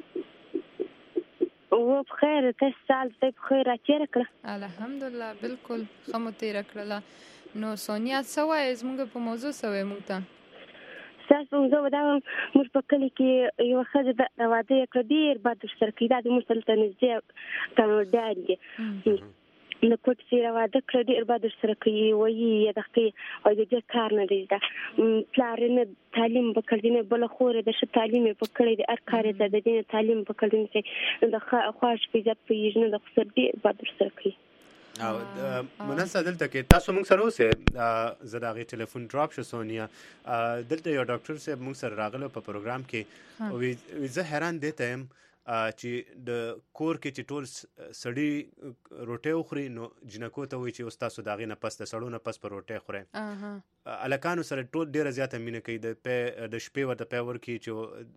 او بخیر تاسو سال په خیر راچیر کړ الحمدلله بالکل خمو تیر کړل نو سونیا سوای زموږ په موضوع سوای موږ ته تاسو زه وداوم موږ په کلی کې یو ښځه د واده کړ ډیر بد سرکې دا د مسلطه نږدې کانوډا دی نو کوټ سره واده کړ ډیر بد سرکې وایي یا دغه او د کار نه دی دا پلارینه تعلیم وکړینه بل خور د ش تعلیم وکړي د ارکار د دین تعلیم وکړینه چې د خواش په ځپ پیژنه د خسر ډیر بد سرکې او مناسب دلته کې تاسو موږ سره اوسه زداغي ټلیفون ډراپ شو سونیا دلته یو ډاکټر صاحب موږ سره راغله په پروګرام کې او زه حیران دي ته چې د کور کې چې ټول سړی روټي خوري نو جنکو ته وي چې استاد داغي نه پس د سړو نه پس پر روټي خوري الکانو سره ټول ډیر زیاته مینه کوي د شپې ورته پیور کې چې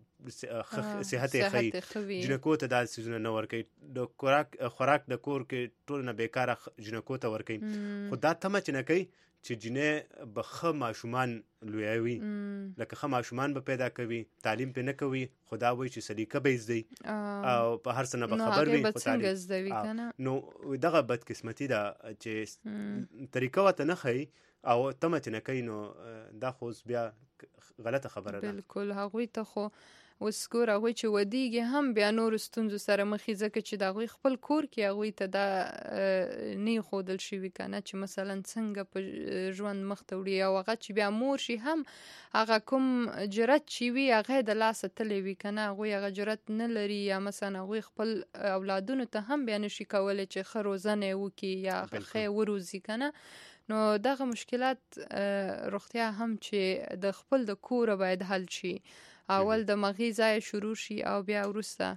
صحت خي جنکو ته د سيزونه نه ور کوي د خوراک د کور کې ټول نه بیکاره جنکو ته ور کوي خو دا تمه چې نه کوي چې جنې بخه ماشومان لویوي لکه خه ماشومان به پیدا کوي تعلیم په نه کوي خدا وایي چې سلیقه به زده او په هر څه نه به خبر وي نو دغه بدقسمتي ده چې طریقه وته نه خي او تمه چې نه کوي نو دا خو بیا غلطه خبره ده بالکل هغوی ته خو وسګور هغوی چې ودیږي هم بیا نور ستونزو سره مخې ځکه چې د هغوی خپل کور کې هغوی ته دا نه ښودل شوي که نه چې مثلا څنګه په ژوند مخ ته وړي او هغه چې بیا مور شي هم هغه کوم جرأت چې وي هغه د لاسه تللی وي که نه هغوی هغه جرأت نه لري یا مثلا هغوی خپل اولادونو ته هم بیا نشي کولی چې ښه روزنه یې وکړي یا ښه یې وروزي که نه نو دغه مشکلات روغتیا هم چې د خپل د کوره باید حل شي اول د مغی ځای شروع شي او بیا وروسته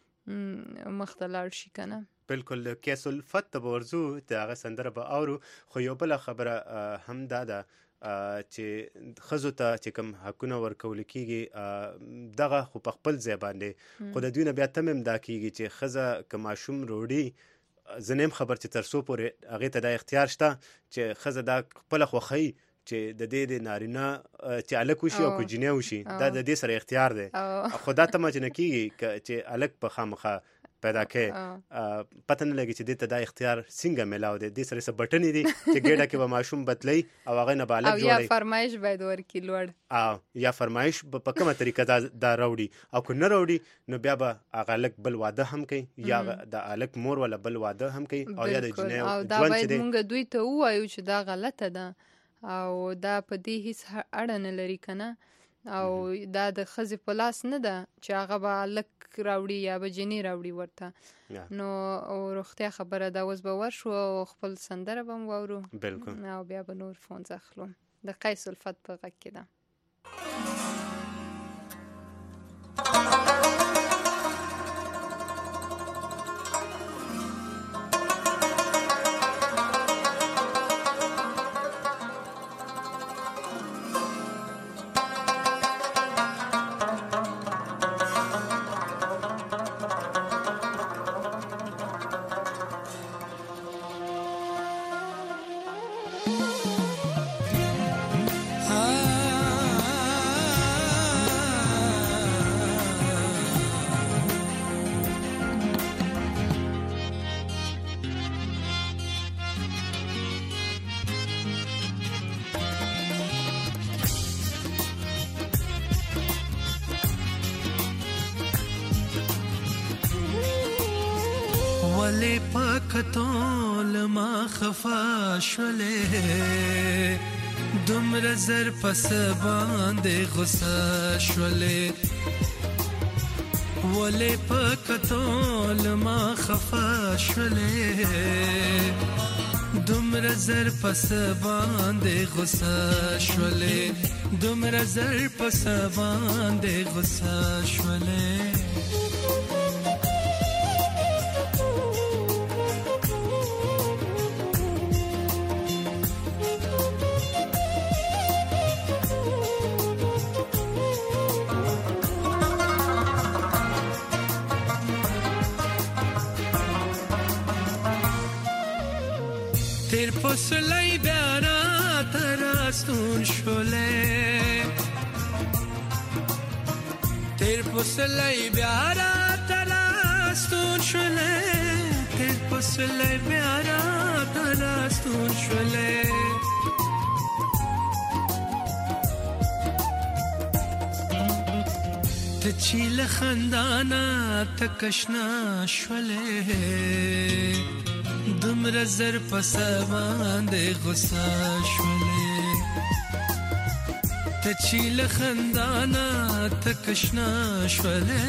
مخته لاړ شي که نه بالکل کیس الفت به ورځو د هغه سندره به اورو خو یو بله خبره هم دا ده چې ښځو ته چې کوم حقونه ورکول کېږي دغه خو په خپل ځای باندې خو د دوی نه بیا تم هم دا کېږي چې ښځه که ماشوم روړي زه نه یم خبر چې تر څو پورې هغې ته دا اختیار شته چې ښځه دا خپله خوښوي چې د دې د نارینه چې الک وشي او کوجینه وشي دا د دې سره اختیار دی خو دا ته مجنه کیږي چې الک په خامخه پیدا کې پته نه لګي چې دې ته دا اختیار څنګه ملاو دی دې سره څه بټنې دي چې ګډه کې به ماشوم بدلی او هغه نه بالغ جوړي او یا فرمایش باید ورکی لوړ یا فرمایش په کومه طریقه دا راوړي او کو نه راوړي نو بیا به هغه الک بل واده هم کوي یا د الک مور ولا بل واده هم کوي او یا د جنې او دا باید موږ دوی ته وایو چې دا غلطه ده او دا په دې هیڅ اړه نه لري که نه او دا د ښځې په لاس نه ده چې هغه به هلک راوړي یا به جنې راوړي ورته نو روغتیا خبره ده اوس به ورشو او خپل سندره به هم واورو بالکل او بیا به نور فونز اخلو د قیس الفت په غږ کې ده ولې پکتو لما خفا شولې دومره زر پس باندې غصه شولې ولې پکتو لما خفا شولې دومره زر پس باندې غصه شولې دومره زر پس باندې غصه شولې تیر پسلی بیارا تراستون شوله تیر پسلی بیارا تراستون شوله تیر پسلی بیارا تراستون شوله تچیل خندانا تکشنا شوله دومره زر پس باندې غصه شولې ته چې له خندانه تکشنا شولې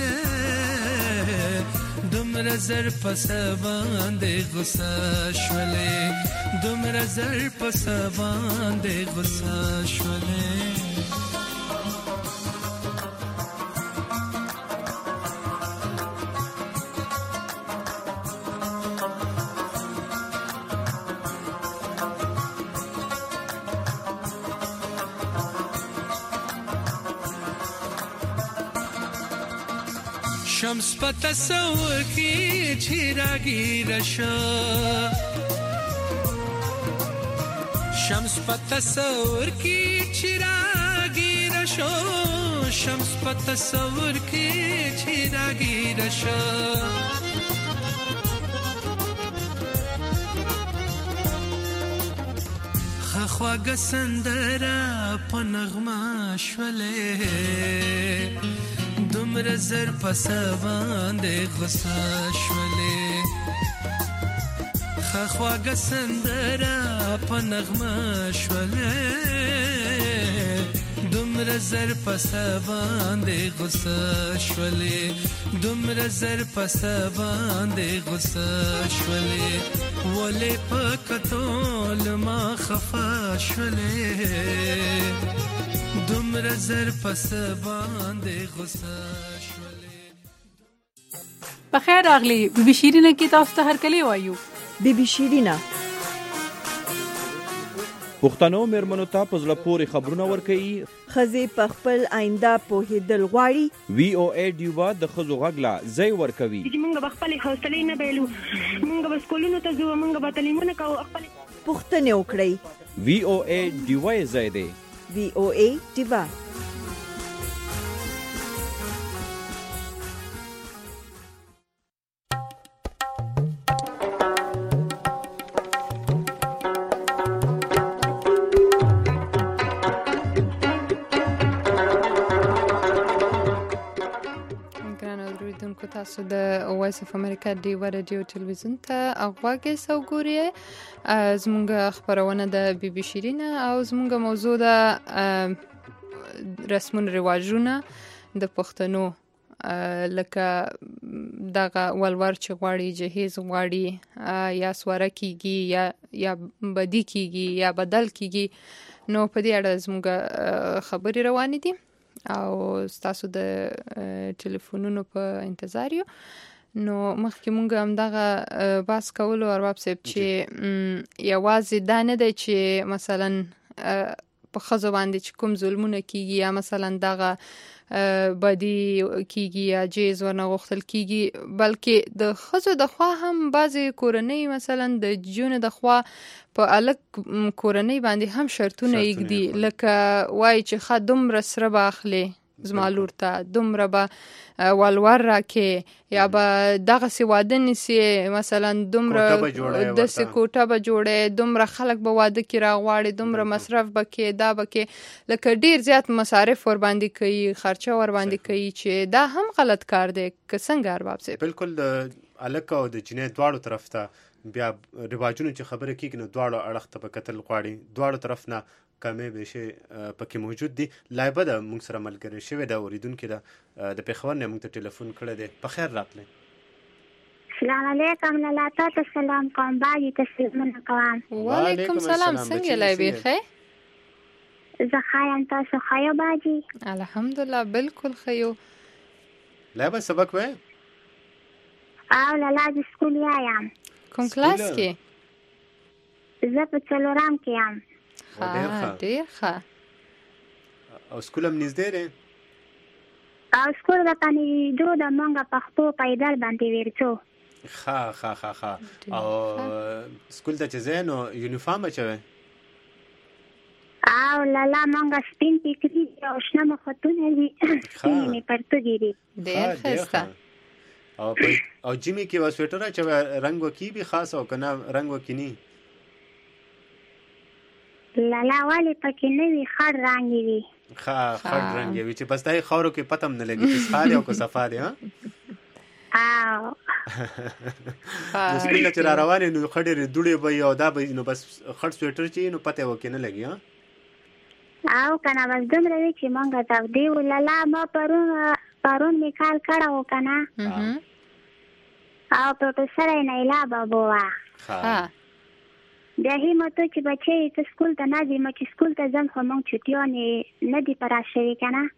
دومره زر پس باندې غصه شولې دومره زر پس باندې غصه شولې شمس په تصور کې چراغی رشا شمس په تصور کې چراغی رشا شمس په تصور کې چراغی رشا خواږه سندره په نغمه شولې دومره زر پس باندې غصه شولې خواږه سندره په نغمه شولې دومره زر پس باندې غصه شولې دومره زر پس باندې غصه شولې ولې پکتو لما خفا شولې دومره زر پس باندې غصه شولې بخیر راغلی بیبي شیرینه کې تاسو ته هرکلی وایو بیبي شیرینه پښتنو مېرمنو ته په زړه پورې خبرونه ورکوي ښځې په خپل آینده پوهېدل غواړي وی او ای ډیوا د ښځو غږ لا ځای ورکوي چې موږ به خپلې حوصلې نه بایلو موږ به سکولونو ته ځو موږ به تعلیمونه کوو پوښتنې وکړئ وی او ای ډیوا یې ځای دی وی او ای ډیوا تاسو د وایس اف امریکا ډیوا رادیو ټلویزیون ته غواګې سوګوري زموږ خبرونه د بي بي شیرینه او زموږ موضوع د رسمون رواجونه د پښتنو لکه دغه ولور چې غواړي جهیز غواړي یا سواره کیږي یا بدی کیږي یا بدل کیږي نو په دې اړه زموږ خبرې روانې دي او تاسو د ټلیفونونو په انتظار یو نو مخکې مونږ هم دغه باس کولو ارباب صاحب چې یوازې دا نه دی چې مثلا په ښځو باندې چې کوم ظلمونه کیږي یا مثلا دغه بدی کیږي یا جیز ورنه غوښتل کیږي بلکې د ښځو د خوا هم بعضې کورنۍ مثلا د جونو د خوا په الګ کورنۍ باندې هم شرطونه یږدي لکه وایي چې ښه دومره سره به اخلي زما لور ته دومره به ولور راکې یا به دغسې واده نیسي مثلا دومره داسې کوټه به جوړی دومره خلک به واده کې راغواړي دومره مصرف به کې دا به کې لکه ډېر زیات مصارف ور باندې کوي خرچه ور باندې کوي چې دا هم غلط کار دی که څنګه ارباب صاحب بالکل د الک او د جنې دواړو طرف ته بیا رواجونو چې خبره کیږي نو دواړو اړخ ته په کتل غواړي دواړو طرف نه کمې بیشي پکې موجود دي. لایبه د موږ سره ملګری شوې ده اوریدونکې ده د پېښور نه موږ ته ټلیفون کړی دی. په خیر راغلی. السلام علیکم لالا تاسو سلام کوم باجی تسلیمونه کوم. وعلیکم سلام څنګه لایبه ښه؟ زه ښه یم تاسو ښه یو باجی؟ الحمدلله بالکل ښه یو. لایبه سبق وایې؟ او لالا د سکول یم. کوم کلاس کې؟ زه په څلورم کې یم. ډېر ښه. او سکول هم نږدې دی؟ او سکول راته نږدې د موږ پښتو پیدل باندې ورځو. ښه او سکول ته چې ځې نو یونیفارم اچوې؟ او لالا موږ سپین ټیکري او شنه مخونه دي سپین مې پرتګي دي. ډېر ښایسته. او جیمي کې به سویټر اچوې رنګ وکي به خاص او که نه رنګ وکي نه؟ لالا ولې پکې نه وي خړ رنګ وي. خړ رنګ وي چې بس دای خاورو کې پته هم نه لګي چې ښه دی او که صفا دی. او د سکول نه چې را روان یې نو خړې دوړې به وي او دا به نو بس خړ سویټر چې نو پته یې ورکې نه لګي. او که نه بس دومره وي چې موږ تودې وو. لالا ما پرون مې کال کړی و که نه او پروفیسر یې نیلا بابو وه. بیا هی مو ته چې بچی ته سکول ته نه ځې ما چې سکول ته ځم خو موږ چټیانې نه دي په راشوي که نه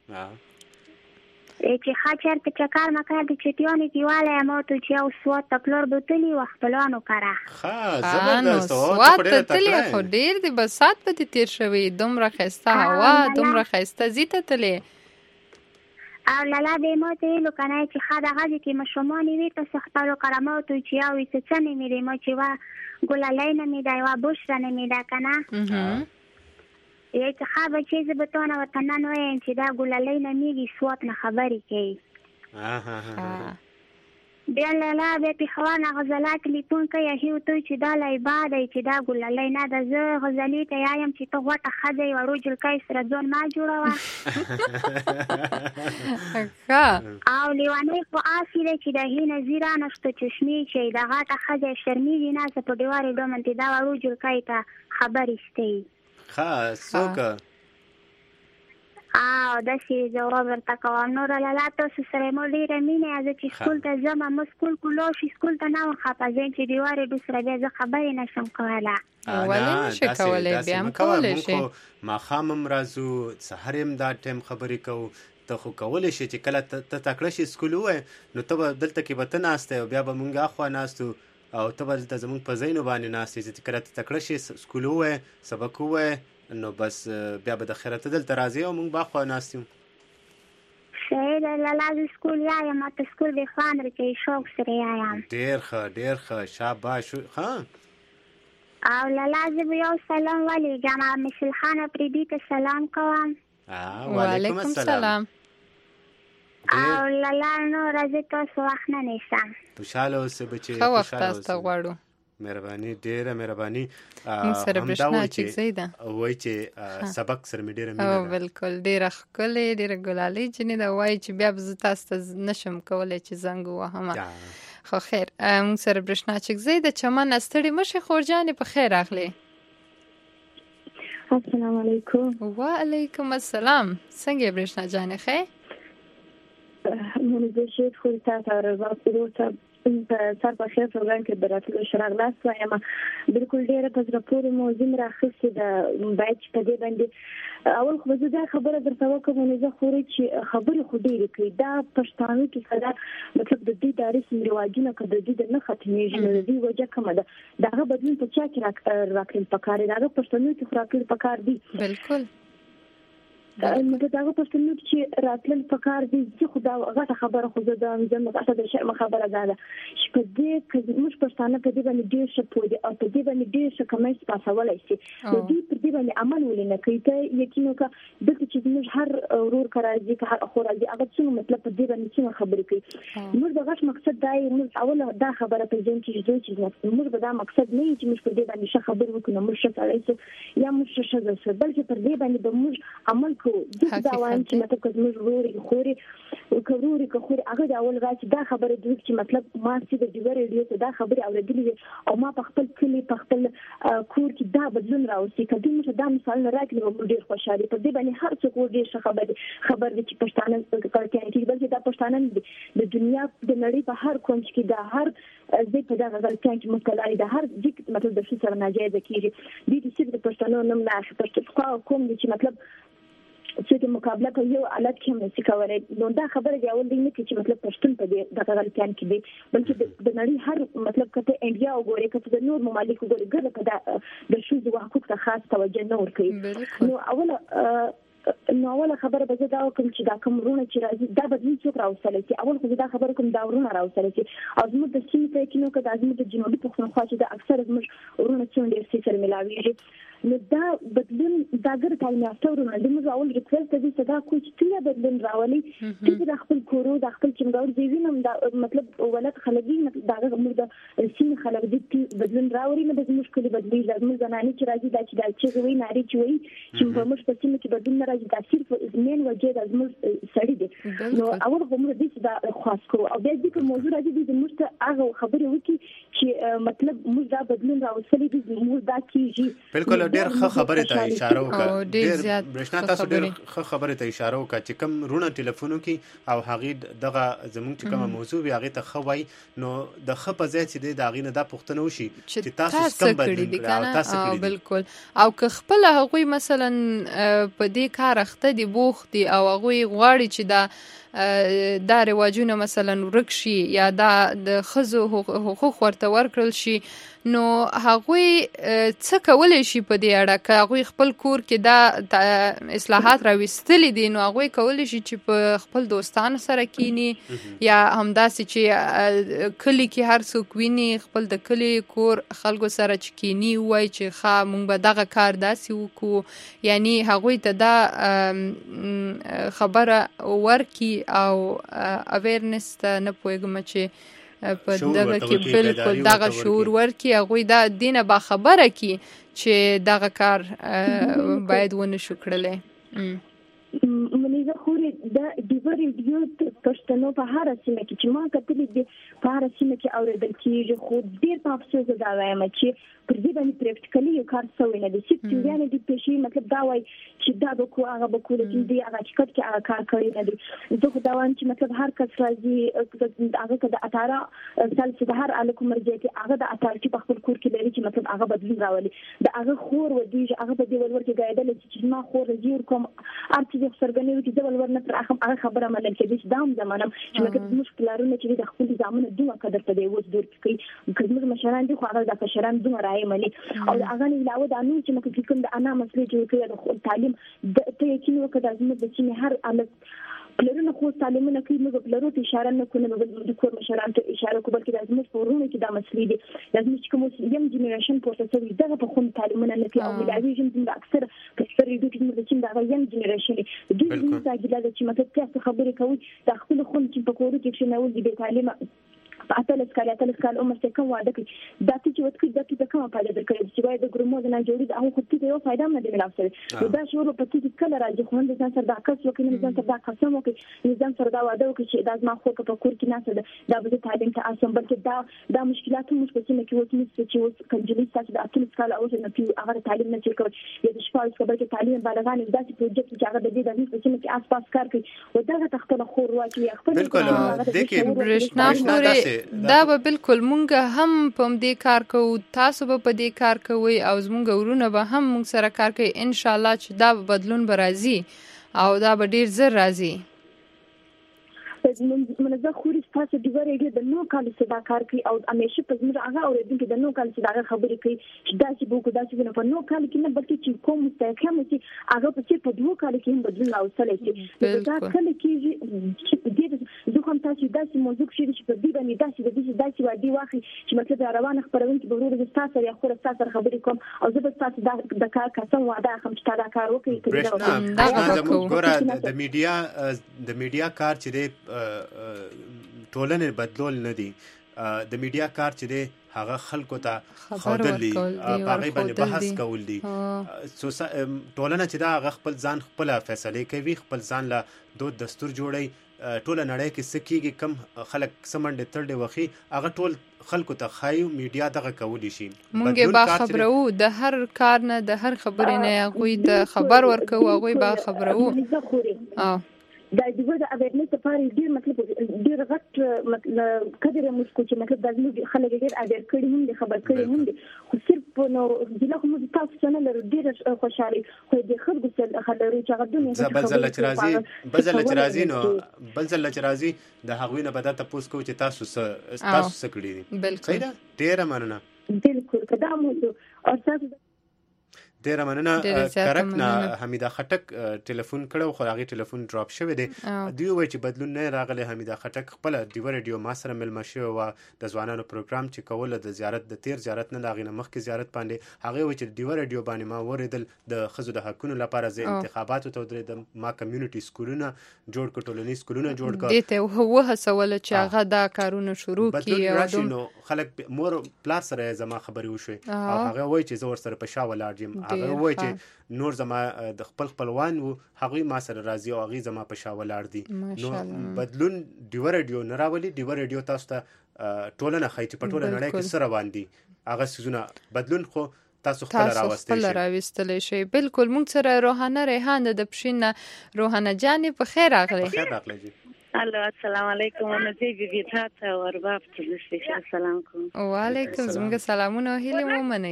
چې ښه چېرته چکر مکر د چټیانې کې والی یم او ته چې یو سوات ته پلور به تلي و خپلوانو کره. نو سوات ته تلې خو ډېر دی بس ساعت به دې تېر شوي دومره ښایسته هوا دومره ښایسته ځي ته تلې. او لالا به ما ته ویلو که نه چې ښه دغه ځای کې ماشومان یې وي تاسو خپلو کره ما ورته وویل چې یو څه نومې دی ما چې یوه ګلالۍ نومې ده یوه بشره نومې ده که نه یې چې ښه بچی زه به تا نه ورته نن ویم چې دا ګلالۍ نومېږي سوات نه خبرې کوي. بیا لالا بیا پېښور نه غزلا ټلیفون کوي هغې ورته وایي چې دا لایبا دی چې دا ګلالۍ نه ده. زه غزلې ته یایم چې ته غوټه ښځه یې وړو جلکۍ سره ځان مه جوړوه. او لیونۍ خو آسې دی چې د هغې نه ځي رانشته چشمې چې د غټه ښځه یې شرمېږي نه زه په ډېوارې ډومن چې دا وړو جلکۍ ته خبرې ستې. څوک او داسې ځواب ورته کوم. نوره لالا تاسو سره مو ډېره مینه زه چې سکول ته ځم مو سکول کو لاړ شي سکول ته نه وم خفه زه چې دیوارې ډو سره بیا زه خبرې نشم کولی. ولې نشئ کولی بیا هم کولی شئ. ماښام هم راځو سهار هم دا ټایم خبرې کوو ته خو کولی شي چې کله ته تکړه شي سکول ووایې نو ته به دلته کې به ته ناستی او بیا به مونږ اخوا ناستو او ته به دلته زمونږ په ځایونو باندې ناستې چې کله ته تکړه شي سکول ووایې سبق ووایې نو بس بیا به د خیره ته دلته راځې او مونږ به اخوا ناست یو. صحیح ده لالا زه سکول یایم ما ته سکول دې خوند راکوي شوق سره یایم. ډېر ښه شاباش. او لالا زه به یو سلام ولیږم مثل خان افریدي ته سلام کوم. وعلیکم السلام. او لالا نوره زه تاسو وخت نه نیسم. خوشحاله اوسې بچې ښه وخت تاسو ته غواړو. مهرباني ډېره مهرباني. موږ سره برېښنا چکزۍ ده وایي چې سبق سره مې ډېره مینه ده. بالکل ډېره ښکلې ډېره ګلالۍ جینۍ ده وایي چې بیا به زه تاسو ته نشم کولی چې زنګ ووهم. خو خیر موږ سره برېښنا چکزۍ ده چمن ستړې مه شئ خورجانې په خیر راغلې. السلام علیکم. وعلیکم السلام. څنګه یې برېښنا جانې ښه؟ منظور شید خود تاسو راځو په سر په خیر پروګرام کې دراتلو شراغلاس وایم بالکل ډیره په زړه پورې موضوع راخصه ده باید چې په دې باندې اول خو زه دا خبره درته وکړم نو زه خوري چې خبرې خو ډېرې کوي دا پښتانه کې صدا مطلب د دې د رسم رواجونه که د دې د نه ختمېږي نو د دې وجه کومه ده دغه بدلون په چا کې راکړل پکار دی دغه پښتنو کې راکړل پکار دی. بالکل نو دغه پښتنو چې راتلل پکار دي چې خدا غټه خبره خو زه د مقصد د شرم خبره ده چې په دې کې موږ پښتانه په دې باندې ډېر ښه پوه دي او په دې باندې ډېر ښه کمای سپاسولی شي نو دوی په دې باندې عمل ولې نه کوي ته یقین وکړه دلته چې موږ هر ورور که راځي که هر اخو راځي هغه څومره مطلب په دې باندې څومره خبرې کوي موږ د غټ مقصد دا یې موږ اوله دا خبره په ذهن کې ږدو چې موږ به دا مقصد نه وي چې موږ په دې باندې ښه خبرې وکړو نو موږ ښه سړی شو یا موږ ښه ښځه شو بلکې پر دې باندې به موږ عمل کوو کوو زه دا وایم چې مطلب که زموږ ورورې خوري هغه د اول راځي دا خبره دوی چې مطلب ما چې د ډیور ریډیو ته دا خبره اورېدلې او ما په خپل کلی په خپل کور کې دا بدلون راوستي کله موږ دا مثال راکړو موږ ډیر خوشاله په دې باندې هر څوک ډیر خبر دي چې پښتانه کړکېږي بلکې دا پښتانه د دنیا د نړۍ په هر کونج کې دا هر زه په دا غلطان کې متلای دا هر ځکه مطلب د څه سره ناجایز کیږي د دې چې د پښتنو نوم نه پښتو کوم چې مطلب چې د مقابله په یو حالت کې هم نشي کولای نو دا خبره دی اول دی نه چې مطلب پښتون په دې د غلطان کې دی بلکې د نړۍ هر مطلب کته انډیا وګوري کته د نور ممالک وګوري ګره په د شوز او حقوق ته خاص توجه نه ورکوي نو اوله خبره به زه دا وکم چې دا کوم ورونه چې راځي دا بدلون څوک راوستلی چې اول خو دا خبره کوم دا ورونه راوستلی چې او زموږ د سیمې ته کې نو که دا زموږ د جنوبي پښتونخوا چې د اکثر زموږ ورونه څومره ډېر سي سره ملاویږي نو دا بدلون دا ګر تعلیم یافته ورونه د موږ اول ریکوست دي چې دا کوم چې بدلون راولي چې د خپل کورو د خپل چمګور دی وینم دا مطلب ولادت خلګي دا موږ د سیمې خلک دي بدلون راوړي نه د مشکل بدلی لازم زنانه چې راځي دا چې وی ناري چې وی چې په موږ په سیمه کې بدلون راځي دا صرف مین وجه د موږ سړی دي نو اول کوم دې دا خاص کو او د دې په موضوع راځي د موږ ته هغه خبره وکي چې مطلب موږ دا بدلون راوستلی دي موږ دا کیږي بالکل ډېر ښه خبره ته اشاره وکړه ډېر برښنا تاسو ډېر ښه خبره ته اشاره وکړه چې کوم رونه ټلیفونو کې او هغه دغه زموږ چې کومه موضوع وي هغه ته خوي نو د خ په ځای چې د هغه نه دا پوښتنه وشي چې تاسو څنګه بدلون تاسو بالکل او که خپل هغه مثلا په دې کار اخته دي بوخ دي او هغه غواړي چې دا رواجونه مثلا ورک شي یا دا د خزو حقوق ورته ورکړل شي نو هغه څه کولای شي په دې اړه که هغه خپل کور کې دا اصلاحات راوستلې دي نو هغه کولای شي چې په خپل دوستانو سره کینی یا همداسې چې کلی کې هر څوک ویني خپل د کلی کور خلکو سره چې کینی وای چې ښه مونږ به دغه کار داسې وکړو یعنی هغه ته دا خبره ورکی او اویرنس ته نه پوهیږم چې په دغه کې بالکل دغه شعور ورکی هغه دا دینه با خبره کی چې دغه کار باید ونه شو کړلې منیزه خوري دا ډیور ریډیو پښتنو په هر سیمه کې چې ما کتلې دي په هر سیمه کې اوریدل کیږي خو ډیر په افسوس دا وایم چې پر دې باندې پریکټیکلی یو کار شوی نه دي چې یعنی د پېښې مطلب دا وای چې دا به کو هغه به کول چې دی هغه چې کټ کې هغه کار کوي نه دي زه خو دا وایم چې مطلب هر کس راځي هغه کده 18 سال چې د هر الکو مرجع کې هغه د 18 چې په خپل کور کې لري چې مطلب هغه بدلون راولي د هغه خور و دی هغه به دی ولور کې ګایدل چې ما خور زیر کوم ارتي د سرګنې چې د ولور نه تر هغه خبره ملل کې چې دام زمانم چې مطلب مشکلارونه چې د خپل ځامن دوه قدر ته دی وځ دور کې کله مشران دي خو هغه د مشران دوه ملي او هغه نه علاوه د انو چې مکه کوم د انا مسلې جوړ کړي د تعلیم ته یقین وکړه د زموږ د چې هر الګ پلرونه خو تعلیمونه کوي موږ پلرو ته اشاره نه کوو د کور مشران ته اشاره کوو بلکې د زموږ پورونه کې د مسلې دي لازم چې کوم یم جنریشن پروسس وي دغه په خون تعلیمونه نه کوي او ملایوي جن اکثر په سری دوی چې د یم جنریشن دوی موږ ته چې مکه تاسو خبرې کوي د خپل خون چې په کورو کې شنو دي د تعلیم اتلس کال عمر څخه کوم واده کوي دا چې وڅ کې د کومه فائدہ درکړي چې وای د ګرومو نه جوړي هغه خو ته یو فائدہ نه دی ملاسره دا شروع په چې کله راځي خو د ځان سره دا کس وکړي نه ځان سره دا قسم وکړي نه ځان سره دا واده وکړي چې دا ما خو په کور کې نه سره دا به تعلیم ته اسم بلکې دا مشکلات مو په سیمه کې وڅ چې وڅ کنجلي تاسو د اتلس کال او نه پیو هغه تعلیم نه کوي یا د شپږ کال بلکې تعلیم بالغان داسې پروجیکټ چې هغه د دې د سیمه کې آس پاس کار کوي او دا تخته خور واکي خپل بالکل دغه برښنا خوري دا به بالکل مونږ هم په دې کار کوو تاسو به په دې کار کوئ او زمونږ ورونه به هم مونږ سره کار کوي ان شاء الله چې دا بدلون به راځي او دا به ډیر زر راځي منځه خوري تاسو د ورېږي د نو کال څخه دا کار کوي او همیشه په زموږ هغه اوریدونکو د نو کال څخه دا خبرې کوي چې دا چې بوکو دا چې په نو کال کې نه بلکې چې کوم مستحکم چې هغه په دوه کال کې هم بدلون راوستل شي دا کله کې زه کوم تاسو دا چې موضوع شي چې په دې باندې دا چې وادي واخی چې مطلب روانه خبرونه کې ورور د تاسو یا خو تاسو خبرې کوم او زه به تاسو د کار قسم وعده کوم چې دا کار وکړي دا ګوره د میډیا کار چې ټولنه بدلول نه دي د میډیا کار چې هغه خلکو ته خودلی باغې باندې بحث کول دي ټولنه چې دا هغه خپل ځان خپل فیصله کوي خپل ځان له دود دستور جوړي ټول نړۍ کې سکیږي کم خلک سمنډ تړډي وخی هغه ټول خلکو ته خایو میډیا دغه کولی شي مونږه با خبرو د هر کار نه د هر خبرې نه غوي د خبر ورکو غوي با خبرو دا د اویرنس لپاره ډیر مطلب ډیر غټ کډیر مسکو چې مطلب د خلک ډیر اویر کړي هم دي خبر کړي هم دي خو صرف نو د له کوم تاسو څنګه لرو ډیر خوشالي خو د خلکو سره خلرو چې غدونه بلځل چې راځي د هغوی نه بدل تاسو کو چې تاسو سکړي دي صحیح ده ډیر مننه بالکل کدا مو او تاسو ډیره مننه کرک نه حمیده خټک ټلیفون کړو خو هغه ټلیفون ډراپ شوی دی دوی وایي چې بدلون نه راغلی حمیده خټک خپل د ریډیو ما سره ملما شوی و د ځوانانو پروګرام چې کوله د زیارت د تیر زیارت نه لاغینه مخکې زیارت باندې هغه وایي چې د ریډیو باندې ما وریدل د خزو د حقونو لپاره ز انتخاباتو ته درېدم ما کمیونټي سکولونه جوړ کړ ټولنیز سکولونه جوړ کړ دته هو هڅول چې هغه دا کارونه شروع کړي او خلک مور پلاس سره زما خبري وشوي او هغه وایي چې زور سره په شاول ارجم هغه وایي چې نور زما د خپلوان وو هغه ما سره راضي او هغه زما په شاول ار دي نو بدلون دیو ریډیو نه راولي دیو ریډیو تاسو ته ټولنه خای چې په ټوله نړۍ کې سره باندې هغه سيزونه بدلون خو تاسو خپل راوستل شي بالکل مونږ سره روحانه ریحان د پښینه روحانه جانې په خیر راغلی الو السلام علیکم نزی بی تاسو ورباب تلشي السلام علیکم وعلیکم زموږ سلامونه هیله مو منئ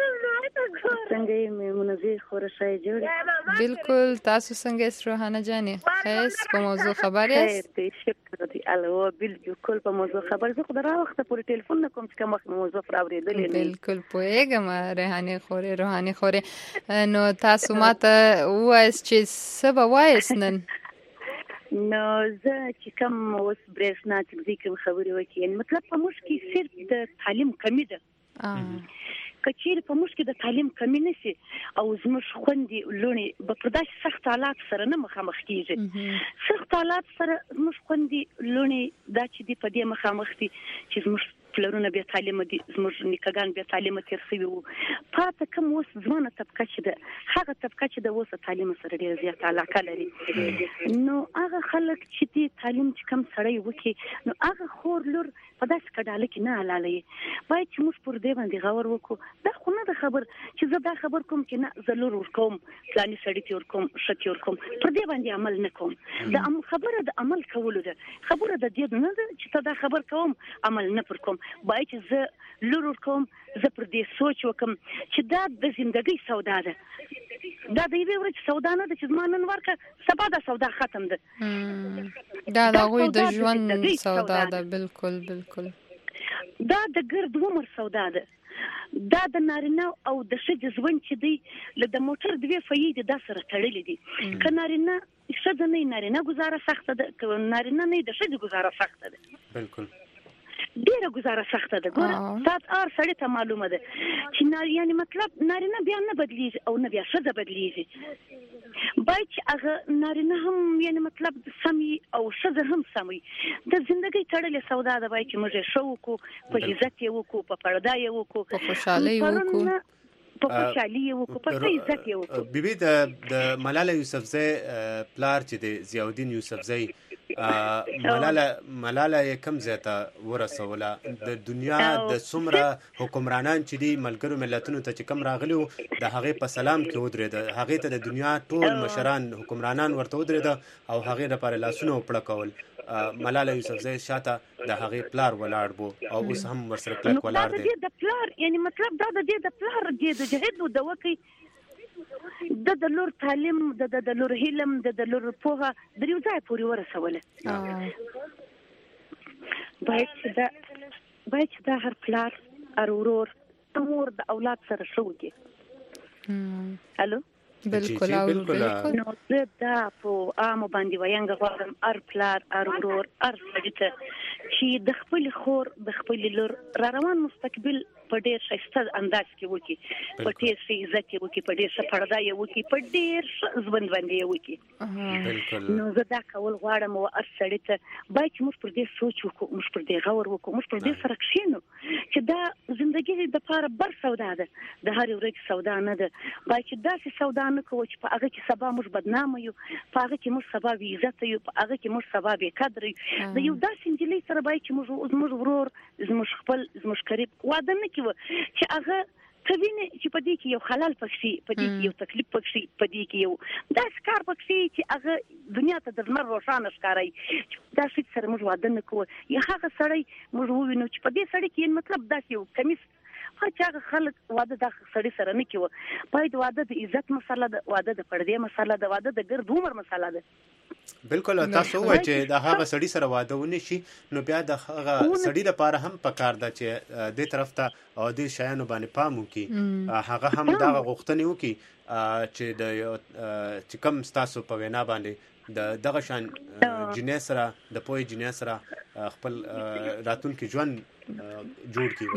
څنګه یې منزی خورشای جوړ بالکل تاسو څنګه روحانه جانې خیس په موضوع خبر یاست الو بالکل په موضوع خبر زه خو درا وخت پورې ټلیفون نکوم چې کوم موضوع راوړېدلې نه بالکل پوهېږم روحانه خوري نو تاسو ماته وایس چې سبا وایس نن نو زه چې کوم اوس برېښنا چې کوم خبرې وکړي مطلب په موږ کې صرف د تعلیم کمی ده کچیر په موږ کې د تعلیم کمی نشي او زموږ خوندې لونی په پرداش سخت حالات سره نه مخامخ کیږي سخت حالات سره موږ خوندې لونی دا چې دی په دې مخامخ دي چې زموږ پلرونه بیا تعلیم دي زموږ نیکګان بیا تعلیم تیر شوی وو پاتې کوم اوس ځوانه طبقه چې ده هغه طبقه چې د اوس تعلیم سره ډیر زیات علاقه لري نو هغه خلک چې دی تعلیم چې کم سړی وکي نو هغه خور لور په داس کډاله کې نه حلالي باید چې موږ پر دې باندې غور وکړو دا خو نه د خبر چې زه دا خبر کوم چې نه ضرور ورکوم پلاني سړی تور کوم شتی ور کوم پر دې باندې عمل نه کوم دا خبره د عمل کولو ده خبره د دې نه ده چې ته دا خبر کوم عمل نه پر کوم باید چې زه لور کوم زه پر دې سوچ وکم چې دا د ژوندۍ سودا ده دا د یوې ورځې سودا نه ده چې زما نن ورکه سبا دا سودا ختم ده دا د هغوی د ژوند سودا ده بالکل دا د ګرد عمر سودا ده دا د نارینه او د ښځې ژوند چې دی له د موټر دوې فیې دي دا سره تړلې دي که نارینه ښځه نه نارینه ګزاره سخته ده که نارینه نه د ښځې ګزاره سخته ده بالکل ډیره گزاره سخته ده ګوره سات ار سړی ته معلومه ده چې یعنی مطلب نارینه بیا نه بدلیږي او نه بیا ښځه بدلیږي باید چې هغه نارینه هم یعنی مطلب سمي او ښځه هم سمي د ژوندۍ تړلې سودا ده باید چې موږ ښه وکړو په عزت یې وکړو په پرده یې وکړو په خوشحالۍ وکړو په خوشحالۍ یې وکړو په عزت یې وکړو بیبي د ملاله یوسفزۍ پلار چې دی ضیاءالدین یوسفزۍ ملاله یې کم زیاته ورسوله د دنیا د څومره حکمرانان چې دي ملګرو ملتونو ته چې کم راغلي د هغې په سلام کې ودرېده هغې ته د دنیا ټول مشران حکمرانان ورته ودرېده او هغې لپاره لاسونه وپړه کول ملاله یوسفزۍ شاته د هغې پلار ولاړ بو او اوس هم ورسره کلک ولاړ دی د پلار یعنی مطلب دا د پلار د جهاد د وکي د لور تعلیم د لور علم د لور پوهه د یو ځای پورې ورسوله باید چې دا هر پلار هر ورور مور د اولاد سره شوږي الو بالکل نو زه دا په عامو باندې وینګ غواړم هر پلار هر ورور هر سړي ته چې د خپل خور د خپل لور را روان مستقبل په ډیر ښایسته انداز کې وکړي، په ډیر ښه عزت یې وکړي، په ډیر ښه پرده یې وکړي، په ډیر ښه ژوند باندې یې وکړي. نو زه دا کول غواړم او هر سړي ته باید چې موږ پر دې سوچ وکړو، موږ پر دې غور وکړو، موږ پر دې سره کښېنو چې دا زندګي دپاره بر سودا ده، د هرې ورځې سودا نه ده. باید چې داسې سودا نه کوو چې په هغه کې سبا موږ بدنامه یو، په هغه کې موږ سبا بې عزته یو، په هغه کې موږ سبا بې قدره یو. د یو داسې نجلۍ سره باید چې زموږ ورور، زموږ خپل، زموږ قریب واده نه کوو چې هغه کوینه چې په دې کې یو خلل پکې، په دې کې یو تکلیف پکې، په دې کې یو داسې کار پکې چې هغه دنیا ته د لمر روښانه ښکاري. دا شي سره موږ واده نه کوو، یا هغه سړی موږ ووینو چې په دې سړی کې مطلب داسې یو کمیس چې هغه خلک واده د سړي سره نه کوي. باید واده د عزت مسله ده، واده د پردې مسله ده، واده د ګرد عمر مسله ده. بالکل تاسو وایئ چې د هغه سړي سره واده ونی شي، نو بیا د هغه سړي لپاره هم پکار ده چې دې طرف ته او دې شیانو باندې پام وکړي، هغه هم دا غوښتنې وکړي چې د چې کوم ستاسو په وینا باندې د دغه شان جنې سره، د پوهې جنې سره خپل راتلونکي ژوند جوړ کړي،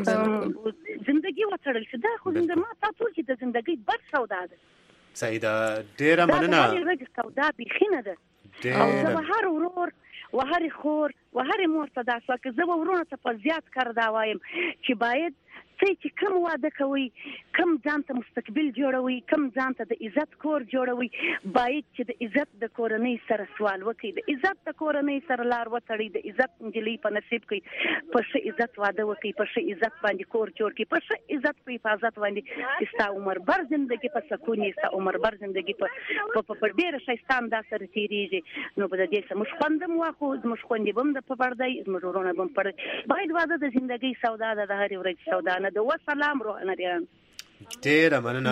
زندگی وتړل شي. دا خو زندګي ما تاسو چې د زندګۍ بر سودا ده. صحیح ده، ډیره مننه. دا هرې سودا بیخي نه ده. او زه به هر ورور و هرې خور و هرې مور ته دا که زه به ورونو ته په زیات کار دا وایم چې باید چې کم واده کوي، کم ځان ته مستقبل جوړوي، کم ځان ته د عزت کور جوړوي، باید چې د عزت د کورنۍ سره سوال وکړي، د عزت د کورنۍ سره لار وتړي، د عزت نجلۍ په نصیب کړي، په ښه عزت واده وکړي، په ښه عزت باندې کور جوړ کړي، په ښه عزت په حفاظت باندې چې ستا عمر بر زندګي په سکون یې، ستا عمر بر زندګي په ډېره ښایسته انداز سره تېرېږي. نو په دې سره موږ خوند هم واخلو، زموږ خویندې به هم د په پردی، زموږ ورونه به هم پردی. باید واده د زندګۍ سودا ده، د هرې ورځې سودا نه. وسلام روحانیان. ډیره مننه.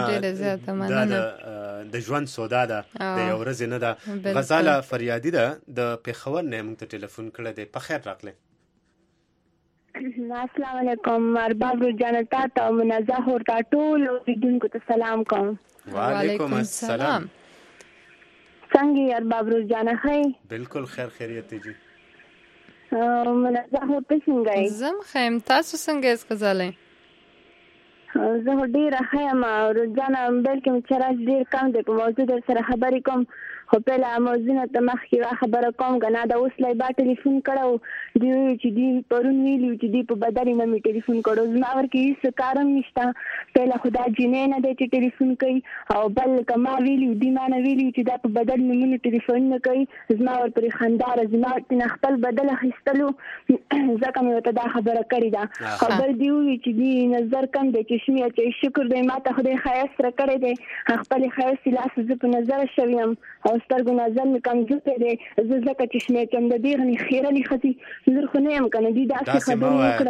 د ژوند سودا ده، د یو ورځې نه ده. غزاله فریادي ده د پېښور نه موږ ته ټلیفون کړی دی. په خیر راغلی. السلام علیکم ارباب روزانه تاسو او منزه ورته ټول اوریدونکو ته سلام کوم. وعلیکم السلام. څنګه ارباب روزانه خیر؟ بالکل خیر خیریت دی. منزه ورته څنګه یې؟ زم خیم، تاسو څنګه یې غزاله؟ زه ډیره ښه یم روزانه، بلکې مې چې راز ډېر کم دی په موضوع در سره خبرې کوم، خو پهله موضوع ته مخکې یوه خبره کوم که نه. دا اوس لایبا ټلیفون کړی و، دوی ویل چې دوی پرون ویلي وو چې دوی په بدل نه مې ټلیفون کړی، زما ورکې هېڅ کار هم نشته. پهله خو دا جینۍ نه دی چې ټلیفون کوي، او بل که ما ویلي وو دوی ما نه ویلي وو چې دا په بدل نومونو ټلیفونونه کوي، زما ورپورې خندا راځي. زما ورته نه خپل بدل اخیستلو ځکه مې ورته دا خبره کړې ده. او بل دوی وویل چې دوی نظر کم دی چې شمې چې شکر دی ما ته خدای ښایست راکړی دی، خپل ښایست لاس زه په نظر شوی یم او سترګو نظر مې کمزوری دی. زه ځکه چې شمې کوم د دې غني خیرنې ښځې زر خو نه یم که نه، دوی داسې خبرې وکړلې.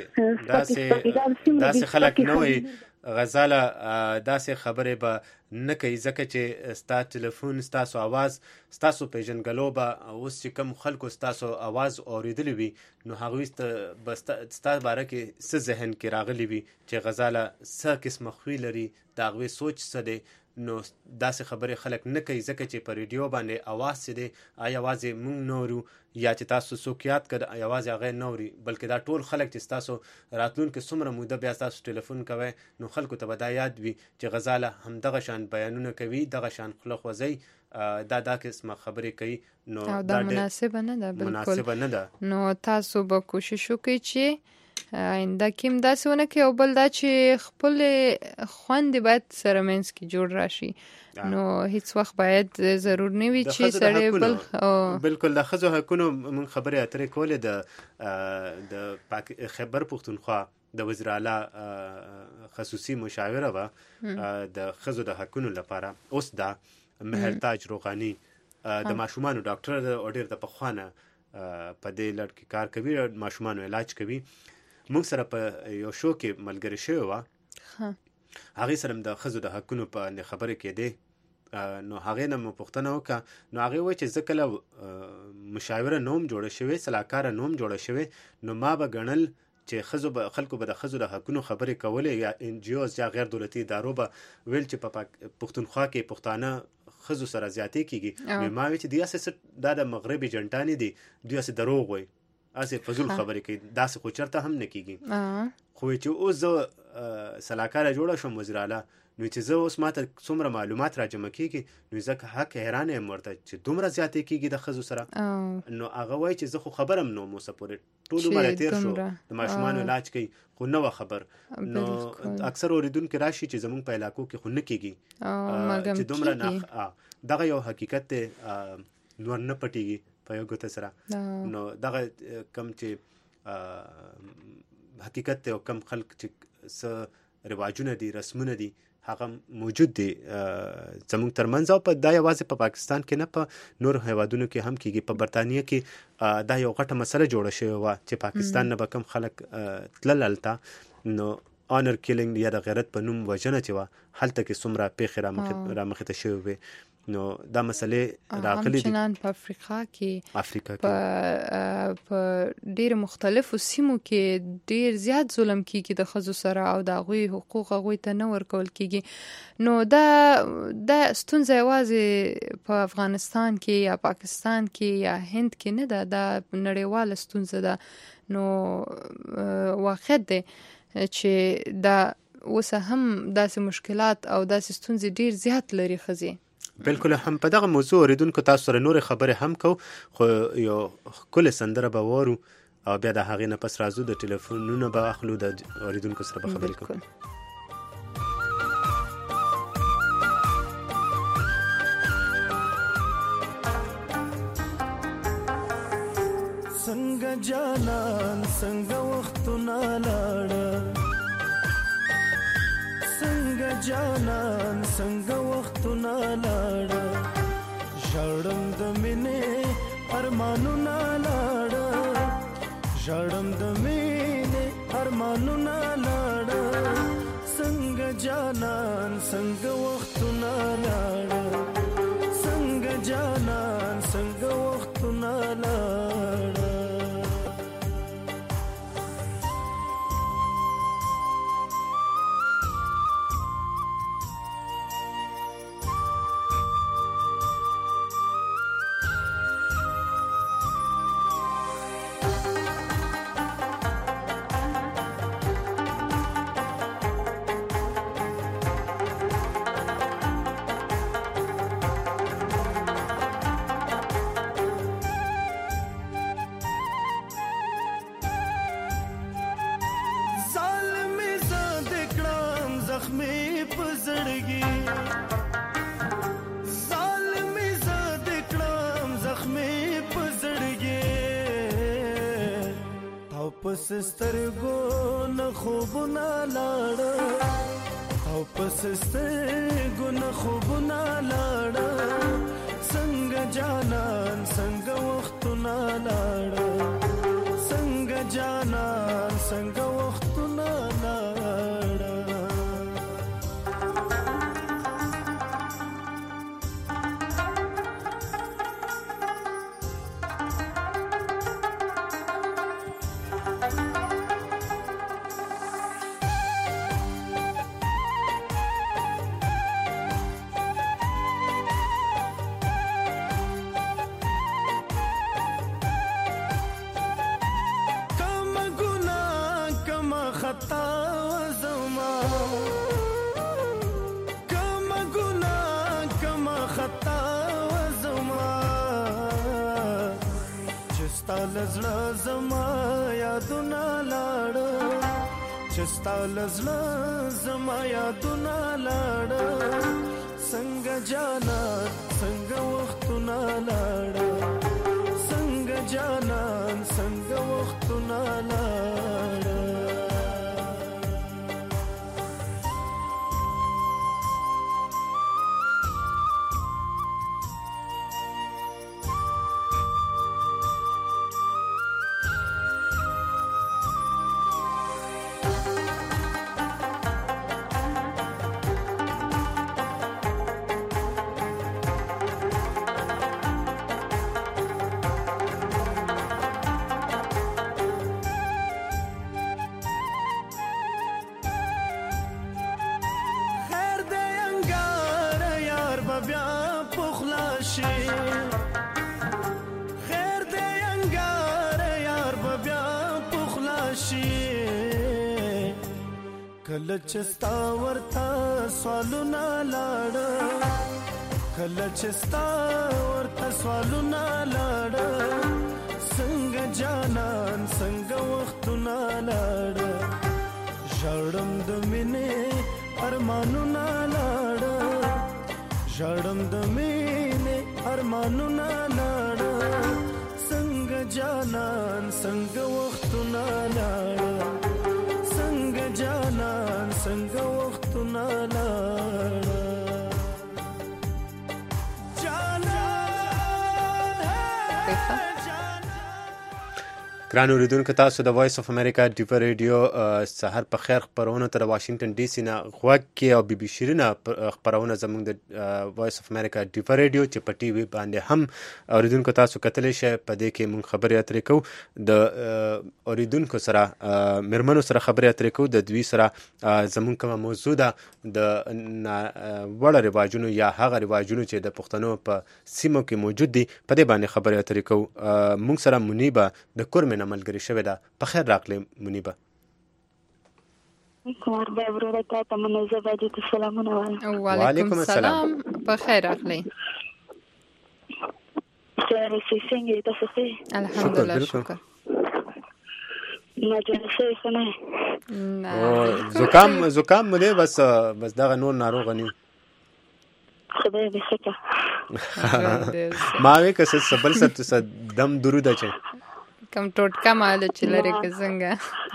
داسې خلک نه وایي غزاله، داسې خبرې به نه کوي ځکه چې ستا ټلیفون، ستاسو اواز، ستاسو پیژنګلو به اوس چې کوم خلکو ستاسو اواز اورېدلی وي، نو هغوی به ستا باره کې څه ذهن کې راغلی وي چې غزاله څه قسمه خوی لري، د هغوی سوچ څه دی. نو داسې خبرې خلک نه کوي ځکه چې په ریډیو باندې اواز څه دی، یوازې موږ نه اورو، یا چې تاسو څوک یاد کړ یوازې هغه نه اوري، بلکې دا ټول خلک چې ستاسو راتلونکي څومره موده بیا تاسو ټلیفون کوئ، نو خلکو ته به دا یاد وي چې غزاله همدغه شان بیانونه کوي، دغه شان خوله خوځوي، دا قسمه خبرې کوي. نو دا مناسبه نه ده، مناسبه نه ده. نو تاسو به کوشش وکړئ چې آینده کې هم داسې ونه کړئ، او بل دا چې خپل خویندې باید سره منځ کې جوړ راشي. نو هیڅ وخت باید ضرور نه وي چې سړی بل. بالکل د ښځو حقونو موږ خبرې اترې کولې د خیبر پښتونخوا د وزیر اعلی خصوصي مشاوره وه د ښځو د حقونو لپاره. اوس دا مهرتاج روغاني د ماشومانو ډاکټر ده او ډېر د پخوا نه په دې لړ کې کار کوي، ماشومانو علاج کوي. موږ سره په یو شو کې ملګري شوې وه، هغې سره د ښځو د حقونو په خبرې کېدې، نو هغې نه مو پوښتنه وکړه. نو هغې وویل چې زه کله مشاوره نه وم جوړه شوې، سلاکاره نه وم جوړه شوې، نو ما به ګڼل چې خلکو به د ښځو د حقونو خبرې کولې، یا NGOs یا غیر دولتي ادارو به ویل چې په پښتونخوا کې پښتانه ښځو سره زیاتې کېږي. ما ویل چې دا د مغربي جنټانې دي، دوی هسې دروغ وایي، هسې فضول خبرې کوي، داسې خو چېرته هم نه کېږي. خو چې اوس زه سلاکاره جوړه شوم وزیر اعلی، نو چې زه اوس ماته څومره معلومات را جمع کېږي نو ځکه حق حیران یم ورته چې دومره زیاتې کېږي د ښځو سره. نو هغه وایي چې زه خو خبرم نو اوسه پورې ټول عمر تېر شو د ماشومانو علاج کوي خو نه وه خبر. نو اکثر اورېدونکي راشي چې زموږ په علاقو کې خو نه کېږي چې دومره دغه یو حقیقت دی نور نه پټېږي په یو ګوته سره. نو دغه کم چې حقیقت دی او کم خلک چې څه رواجونه دي رسمونه دي هغه موجود دي زموږ ترمنځ، او په دا یوازې په پاکستان کې نه په نور هیوادونو کې هم کېږي. په برطانیه کې دا یو غټه مسله جوړه شوې وه چې پاکستان نه به کم خلک تلل هلته، نو آنر کیلینګ یا د غیرت په نوم وژنه چې وه هلته کې څومره پیښې رامخې ته شوې وې. نو دا مسلې راغلي دي همچنان په افریقا کې په ډېر مختلفو سیمو کې ډېر زیات ظلم کېږي د ښځو سره او د هغوی حقوق هغوی ته نه ورکول کېږي. نو دا ستونزه یوازې په افغانستان کې یا پاکستان کې یا هند کې نه ده، دا نړیواله ستونزه ده. نو واقعیت دی چې دا اوس هم داسې مشکلات او داسې ستونزې ډېر زیات لري ښځې. بالکل هم په دغه موضوع اوریدونکو تاسو سره نورې خبرې هم کو، خو یو ښکلې سندره به وارو او بیا د هغې نه پس راځو د ټلیفونونه به اخلو د اوریدونکو سره به خبرې کوو. څنګه جانان څنګه وختونه لاړه، څنګه جانان څنګه وختونه لاړه، ژړم د مینې ارمانونه لاړه، ژړم د مینې ارمانونه لاړه، څنګه جانان څنګه وختونه لاړه، څنګه جانان څنګه وختونه لاړه. پس سترګو نه خوبونه لاړه، او پس سترګو نه خوبونه لاړه، څنګه جانان څنګه وختونه لاړه، څنګه جانان څنګه وختونه لاړه. لزړه زما یادونه لاړه، چې ستا لزړه زما یادونه لاړه، څنګه جانان څنګه وختونه لاړه، څنګه جانان څنګه وختونه لاړه. کله چې ستا ورته سوالونه لاړه کله چې ستا ورته سوالونه لاړه څنګه جانان څنګه وختونه لاړه ژړم د مینې ارمانونه لاړه ژړم د مینې ارمانونه لاړه څنګه جانان څنګه وختونه لاړه څنګه جانان څنګه وختونه لاړه ګران اوریدونکو تاسو د وایس اف امریکا ډیپر ریډیو سحر په خیر خبرونه تر واشنگټن ډي سي نه غوږ کې او بي بي شیرینه خبرونه زموږ د وایس اف امریکا ډیپر ریډیو چې په ټي وي باندې هم اوریدونکو تاسو کتلی شئ په دې کې موږ خبرې اترې کوو د اوریدونکو سره مېرمنو سره خبرې اترې کوو د دوی سره زموږ کومه موضوع ده د وړه رواجونو یا هغه رواجونو چې د پښتنو په سیمو کې موجود دي په دې باندې خبرې اترې کوو موږ سره منیبه د کورمې ملګری شوې ده په خیر راغلی منیبه وعلیکم السلام په خیر راغلی الحمدلله شکر زکام مو دی بس دغه نور ناروغ نه خدای دې ښه کړه ما وی که څه بل څه دم درود اچي کم ټوټکا مال چې لري که څنګه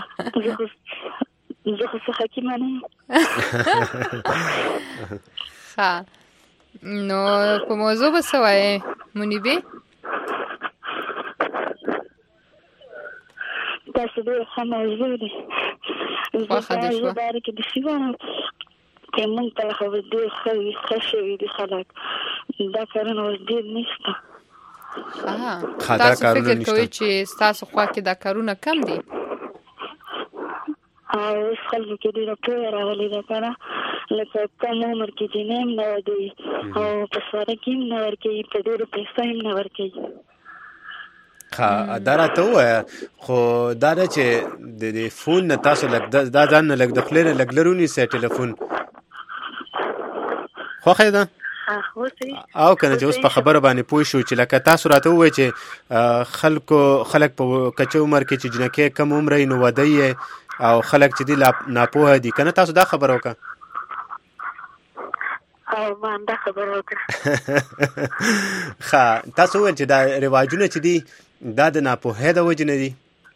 زه خو حکیمه نه ښه نو په موضوع به څه وایې منیبې تاسو ډېر ښه موضوع دی خوښه دې شوه باره کې د سیوانو که مونږ ته خو ډېر ښه شوي دي خلک دا کارونه اوس ډېر نشته تاسو فکر کوئ چې ستاسو خوا کې دا کارونه کم دي اوس خلکو کې ډېره پوهه راغلې ده که نه لکه کم عمر کې جینۍ هم نه ورکوي او په سواره کې هم نه ورکوي په ډېرو پیسو هم نه ورکوي دا راته ووایه خو دا ده چې د فون نه تاسو دا ځان نه لږ د خولې نه لږ لرې ونیسئ ټلیفون خوښه ده او کنه چې اوس په خبره باندې پوه شو چې لکه تاسو راته ووایئ چې خلک په کچه عمر کې چې جنکۍ کم عمره یې نو واده یې او خلک چې دي ناپوهه دي که نه تاسو دا خبره وکړه ما هم دا خبره وکړه ښه تاسو وویل چې دا رواجونه چې دي دا د ناپوهۍ د وجې نه دي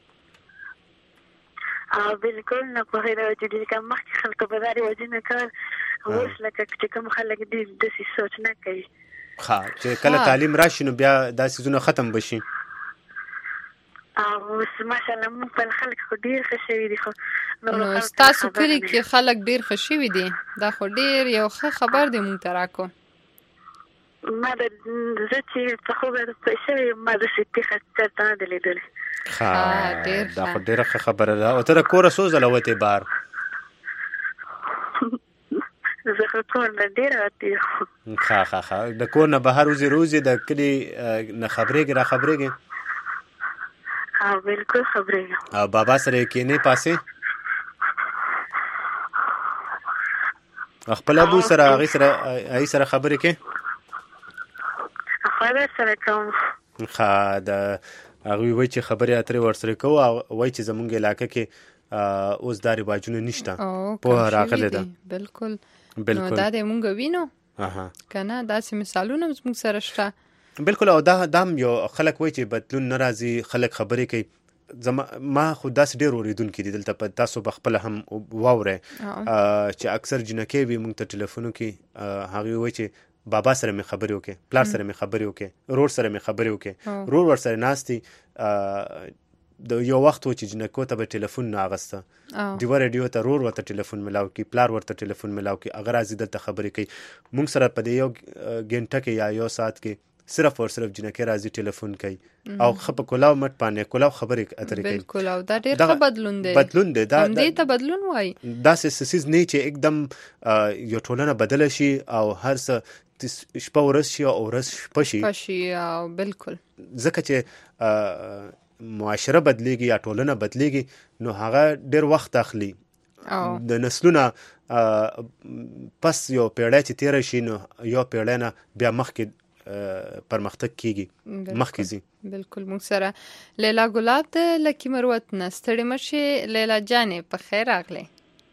بالکل ناپوهۍ د وجې دي که مخکې خلکو به دا رواجونه کول اوس لکه چې کوم خلک دي داسې سوچ نه کوي ښه چې کله تعلیم راشي نو بیا دا څیزونه ختم بشي اوس ماشاءالله مونږ په خلک خو ډېر ښه شوي دي خو نو ستاسو کلي کې خلک ډېر ښه شوي دي دا خو ډېر یو ښه خبر دی مونږ ته راکړو ما زه چې په خوبه شوې یم ما داسې پېښه چېرته نه ده لیدلې دا خو ډېره ښه خبره ده او ته د کوره څو ځله وتې بار زه خو کور نه ډېره وتې یم ښه د کور نه بهر روزي د کلي نه خبرېږې را خبرېږې بالکل خبرېږم او بابا سره یې کښېنې پاسې خپل ابو سره هغې سره خبرې کې خبر سره کوم ښه د هغوی وایي چې خبرې اترې ورسره کوو او وایي چې زموږ علاقه کې اوس دا رواجونه نشته پوهه راغلې ده بالکل نو دا د مونږ وینو که نه داسې مثالونه زموږ سره شته بالکل او دا هم یو خلک وایي چې بدلون نه راځي خلک خبرې کوي ما خو داسې ډېر اورېدونکي دي دلته په تاسو به خپله هم واورئ چې اکثر جنکۍ وي مونږ ته ټلیفونو کې هغې وایي چې بابا سره مې خبرې وکړې پلار سره مې خبرې وکړې رور سره مې خبرې وکړې رور ورسره ناست دي د یو وخت و چې جنکو ته به ټلیفون نه اغسته ډیوه ریډیو ته رور ورته ټلیفون ملاو کړي پلار ورته ټلیفون ملاو کړي هغه راځي دلته خبرې کوي مونږ سره په دې یو ګنټه کې یا یو ساعت کې صرف اور صرف جنکۍ راځي ټلیفون کوي او خپه کولاو مټ باندې کولاو خبرې اترې کوي بالکل او دا ډېر ښه بدلون دی دا دې ته بدلون وایي داسې څیز نه چې एकदम یو ټولنه بدله شي او هر څه شپه ورځ شي او ورځ شپه شي بالکل ځکه چې معاشره بدلیږي یا ټولنه بدلیږي نو هغه ډېر وخت اخلي د نسلونه پس یو پیړۍ چې تیر شي نو یو پیړۍ نه بیا مخکې پرمختګ کیږي مخکې ځي. بالکل. موږ سره لیلا ګلاب د لکی مروت نه ستړي مشي. لیلا جانې په خیر راغلې.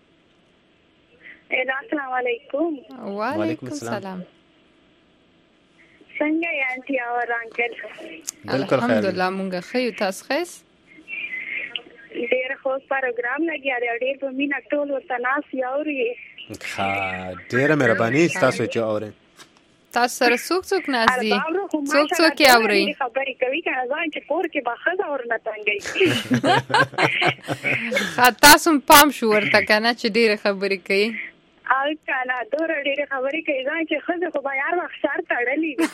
السلام علیکم. وعلیکم السلام. څنګه یې انټي او انکل؟ الحمدلله موږ ښه یو. تاسو ښه؟ ډېر ښه پروګرام لګیا دی. ډېر په مینه ټول ورته ناست یې اوري. ډېره مهرباني ستاسو چې اورئ. تاسو سره څوک ناست دي؟ څوک یې اورئ؟ خبرې کوي که نه ځان چې کور کې به ښځه ورنه تنګوي. تاسو هم پام شو ورته که نه چې ډېرې خبرې کوي؟ او که نه دومره ډېرې خبرې کوي ځان چې ښځې خو به هر وخت سر تړلي وي.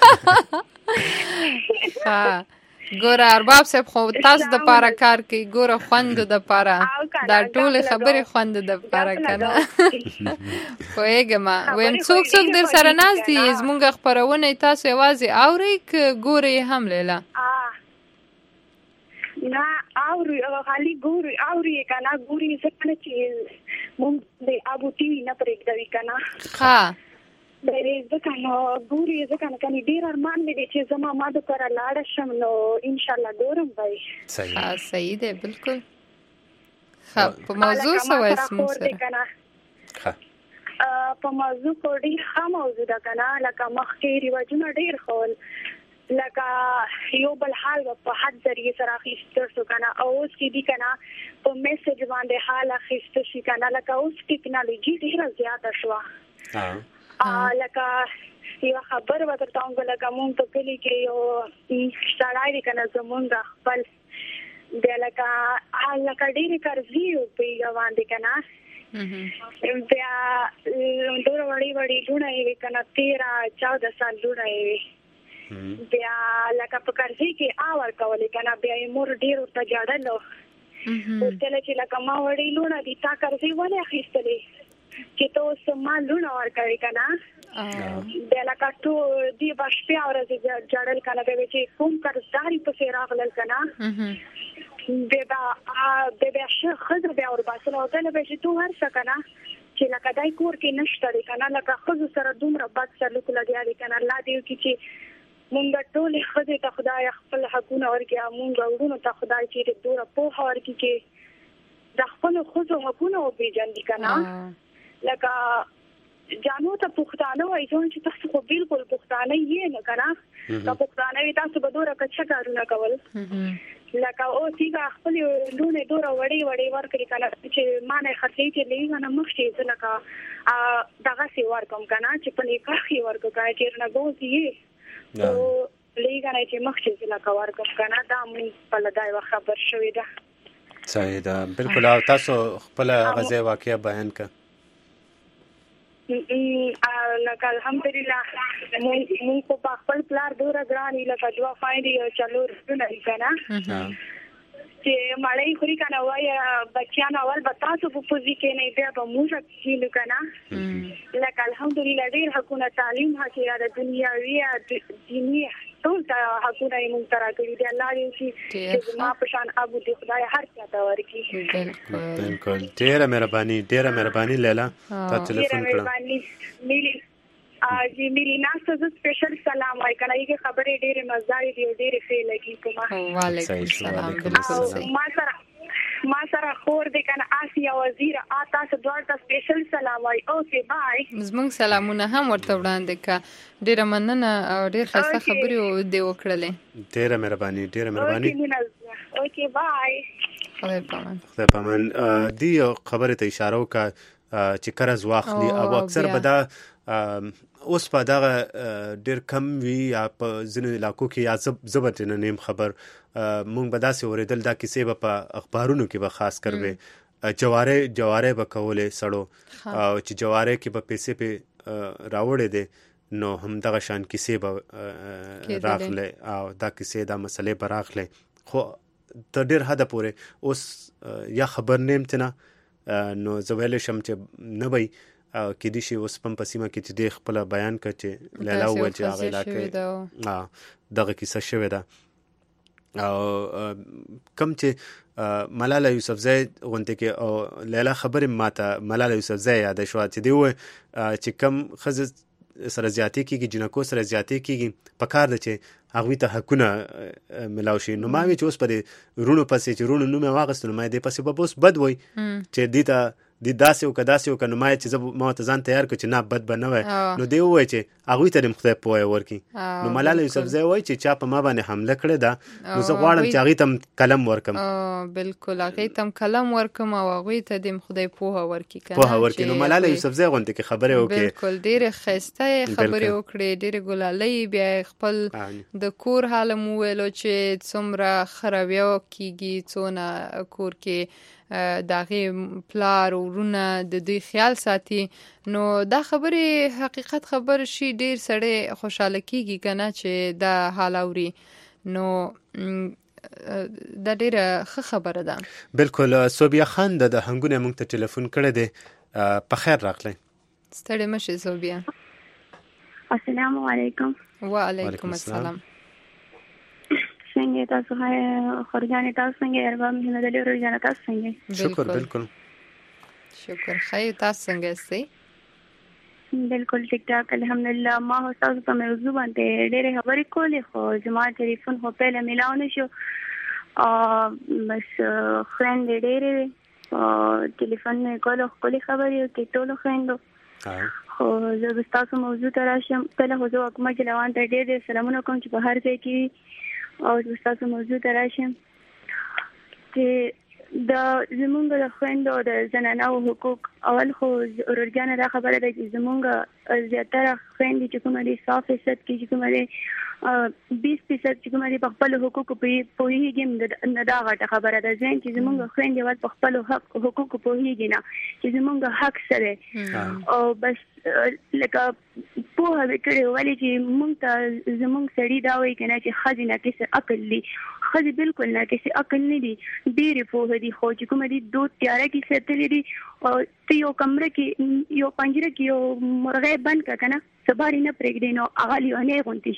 ګوره ارباب صاحب خو تاسو د پاره کار کوي. ګوره خوند د پاره دا ټول خبرې خوند د پاره کنه. پوهېږم ویم څوک در سره ناست دي زموږ خپرونه تاسو یوازې اورئ که ګورئ هم لیلا؟ نه اورئ خالي ګورئ اورئ کنه ګورئ ځکه چې موږ د ابو ټي وي نه پرېږدوي کنه. ځکه نو ګوري ځکه نو کنې ډېر ارمان مې دی چې زما ما د کره لاړه شم نو انشاءالله ګورم به. صحیح دی. بالکل. په موضوع څه وایست موږ سره؟ په موضوع خو ډېر ښه موضوع ده که نه. لکه مخکې رواجونه ډېر ښول لکه یو بل حال په حد ذریعې سره اخیستل شو که نه. او اوس کې دي که نه په میسج باندې حال اخیسته شي که نه. لکه اوس ټکنالوژي ډېره زیاته شوه. لکه یو خبر به درته وم لکه مونږ په کلي کې یو سړی دی که نه زمونږ خپل بیا لکه ډېرې قرضې په یې روان دي که نه. بیا دومره وړې لوڼه یې وي که نه 13-14 سال لوڼه یې وي. بیا لکه په قرضې کې ورکولې که نه. بیا یې مور ډېر ورته جاړلو ورتله چې لکه ما وړې لوڼه دي تا قرضې ولې اخیستلې چې ته اوس ما لوڼه ورکوې که نه. بیا لکه دې به شپې ورځې جړل که نه. بیا چې کوم قرضداري پسې راغلل که نه بیا ښځه بیا ورباسله او بله بیا چې تو هر څه که نه چې لکه دای کور کې نشته دی که نه. لکه ښځو سره دومره بد سلوک لګیا دی که نه. الله دې وکړي چې مونږ ټولې ښځې ته خدای خپل حقونه ورکړي او مونږ وروڼو ته خدای چې دومره پوهه ورکړي چې د خپلو ښځو حقونه وپېژني که نه. لکه جانو ته پښتانه وایي ځان چې تاسو خو بالکل پښتانه یې نه که نه. که پښتانه وي تاسو به دومره کچه کارونه کول. لکه اوس یې خپلې لوڼې دومره وړې ورکړي که نه چې ما نه خرڅوي چې لږ نه مخکې زه لکه دغسې ورکړم که نه چې په نکاح یې ورکړو که نه چېرې نه ګوز یې لږ نه چې مخکې زه لکه ورکړم که نه. دا مونږ خپله دا یوه خبر شوې ده. صحیح ده. بالکل. او تاسو خپله هغه ځای واقعه بیان کړه. لکه الحمدلله مونږ خو په خپل پلار دومره ګران یو لکه 2 خویندې او 4 ورونه دي که نه چې مړۍ خوري که نه وایي بچیان اول به تاسو په پوزي کښېنئ بیا به موږ کښېنو که نه. لکه الحمدلله ډېر حقونه تعلیم حقیره د دنیاوي دیني ټول حقونه یې مونږ ته راکړي دي. الله دې وکړي چې زما په شان ابو دې خدای هر چا ته ورکړي. بالکل. ډېره مهرباني لیلا تا تلیفون کړه. جی میری ناسته زه سپیشل سلام وای کنه یې خبرې ډېرې مزداري دي او ډېرې ښې لګي کومه. وعلیکم السلام. ما سره خور دی کنه آسیا وزیر تاسو دواړو ته سپیشل سلام وای. اوکې بای. زموږ سلامونه هم ورته وړاندې که. ډېره مننه او ډېر ښایسته خبرې دې وکړلې. ډېره مهرباني. اوکې بای. خدای پامان. دې یو خبرې ته اشاره وکړه چې قرض واخلي او اکثر به دا اوس په دغه ډېر کم وي یا په ځینو علاقو کې یا زه به ترېنه نه یم خبر. مونږ به داسې اورېدل دا کیسې به په اخبارونو کې به خاص کر وې جوارې به کولې سړو او چې جوارې کې به پیسې پې راوړې دي نو همدغه شان کیسې به راغلې او دا کیسې دا مسلې به راغلې. خو تر ډېر حده پورې اوس یا خبر نه یم ترېنه نو زه ویلی شم چې نه به کېدای شي اوس په سیمه کې چې دې خپله بیان کړه چې لیلا وویل چې هغه علاقې دغه کیسه شوې ده. او کم چې ملاله یوسفزۍ غونډه کې او لیلا خبرې ماته ملاله یوسفزۍ یاد شو چې دی و چې کم خزه سره زیاتې کیږي جنکو سره زیاتې کیږي په کار ده چې هغوی ته حقونه ملاو شي. نو ما وی چې اوس په رونو پسې چې رونو نوم واغست نو ما دې پسې به اوس بد وای چې دې ته د داسې او کداسې او کنه ما چې ما ته ځان تیار کړ چې نه بد به نه وای. نو دی وای چې هغوی ته د خدای پوهه ورکړي. نو ملاله یوسفزۍ وای چې چا په ما باندې حمله کړې ده نو زه غواړم چې هغوی ته کلم ورکم. بالکل هغوی ته کلم ورکم او هغوی ته د خدای پوهه ورکړي. پوهه ورکړي. نو ملاله یوسفزۍ غونډه کې خبرې وکړې. بالکل ډېرې ښایسته خبرې وکړې، ډېرې ګلالۍ. بیا خپل د کور حال مو ویلو چې څومره خرابیا کیږي، څونه کور کې د هغې پلار ورونه د دوی خیال ساتي. نو دا خبرې حقیقت خبر شي ډېر سړی خوشحاله کیږي که نه چې دا حال اوري. نو دا ډېره ښه خبره ده. بالکل. صوبیه خان د هنګونه موږ ته ټلیفون کړی دی. په خیر راغلی. ستړې مه شئ صوبیه. السلام علیکم. وعلیکم السلام. څنګه تاسو خورجانې تاسو څنګه ارباب محمد علي ورجانه تاسو څنګه؟ شکر. بالکل شکر. خیر تاسو څنګه یاستئ؟ بالکل ټیک ټاک الحمدلله. ما خو تاسو په موضوع باندې ډېرې خبرې کولې خو زما ټلیفون خو پهله میلاو نه شو. بس خویندې ډېرې وې ټلیفون مې کولو ښکلې خبرې وکړې ټولو خویندو. خو زه به ستاسو موضوع ته راشم. کله خو زه حکومت جلوان ته ډېر ډېر سلامونه کوم چې په هر ځای کې او زه ستاسو موضوع ته راشم چې د زمونږ د خویندو د زنانو حقوق. اول خو ورورجانه دا خبره ده چې زمونږ زیاتره خویندې چې کومه دي 100% کې چې کومه دي 20% چې کومه دي په خپل حقوقو پوهېږي نه دا غټه خبره ده. ځین چې زمونږ خویندې ول په خپل حقوقو پوهېږي نه چې زمونږ حق څه دی او بس لکه پوهه به کړې ولې چې مونږ ته زمونږ سړي دا وایي که نه چې ښځې ناقص عقل دي. ښځې بالکل ناقص عقل نه دي، ډېرې پوهه دي. خو چې کومه دي دود تیاره کې ساتلې دي او ته یو کمره کې یو پنجره کې یو مرغۍ بند کړه که نه سبا یې نه پرېږدې نو هغه لیونۍ غوندې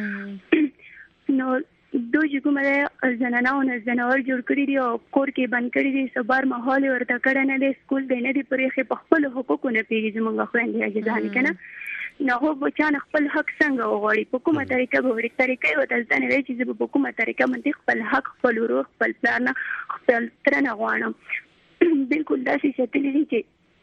شي. نو دوی چې کومه دی زنانو نه ځناور جوړ کړي دي او کور کې بند کړي دي. سبار ماحول یې ورته کړی نه دی، سکول دی نه دی پرېښی، په خپلو حقوقو نه پوهېږي زمونږ خویندې عاجزانې که نه. نو هغه به چا نه خپل حق څنګه وغواړي، په کومه طریقه به وړي. طریقه یې ورته زده نه دی چې زه به په کومه طریقه باندې خپل حق خپل ورور خپل پلار نه خپل تره نه غواړم. بالکل داسې ساتلي دي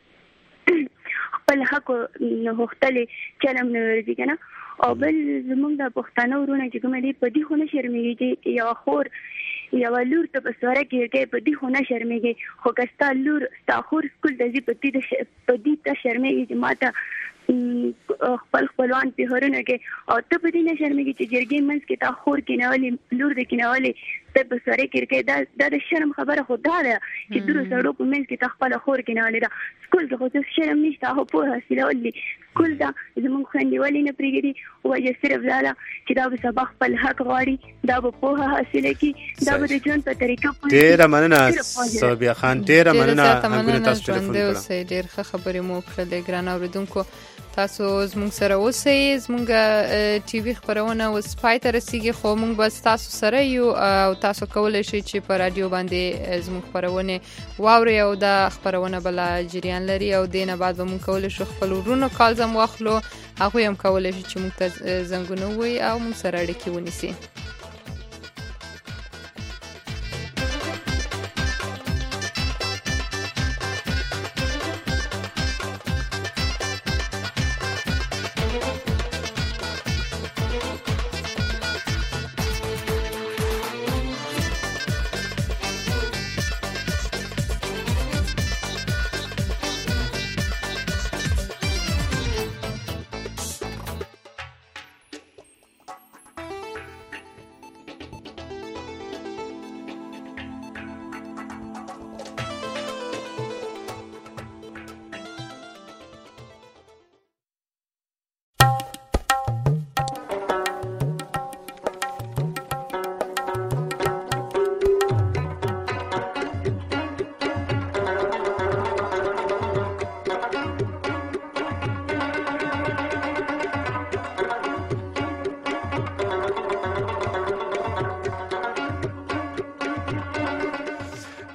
چې خپل حق غوښتلې چلم نه ورځي که نه. او بل زمونږ د پښتانه ورونه چې کومه دي په دې خو نه شرمېږي چې یوه خور یوه لور ته په سواره کې کوي، په دې خو نه شرمېږي. خو که ستا لور ستا خور سکول ته ځي په دې ته شرمېږي چې ما ته خپل خپلوان پهرونه کوي او ته په دې نه شرمېږي چې جرګې منځ کې تا خور کېنولې لور دې کېنولې ته په سوارې کې کوي. دا د شرم خبره خو دا ده چې درو سړو په منځ کې تا خپله خور کېنولې ده. سکول کې خو څه شرم نشته، هغه پوهه حاصلول دي. سکول ته زمونږ خویندې ولې نه پرېږدي؟ وجه صرف دا ده چې دا به سبا خپل حق غواړي، دا به پوهه حاصله کړي، دا به د ژوند په طریقه پوهېږي. ډېره مننه صوبیه خان، ډېره مننه. هنګونه تاسو ټلیفون کړه. ډېر ښه خبرې مو وکړلې. ګران اورېدونکو تاسو زموږ سره اوسئ. زموږ ټي وي خپرونه اوس پای ته رسیږي خو موږ به ستاسو سره یو او تاسو کولی شئ چې په راډیو باندې زموږ خپرونې واورئ او دا خپرونه به لا جریان لري او دې نه بعد به موږ کولی شو خپل ورونو کالز هم واخلو، هغوی هم کولی شي چې موږ ته زنګونه ووایي او موږ سره اړیکې ونیسي.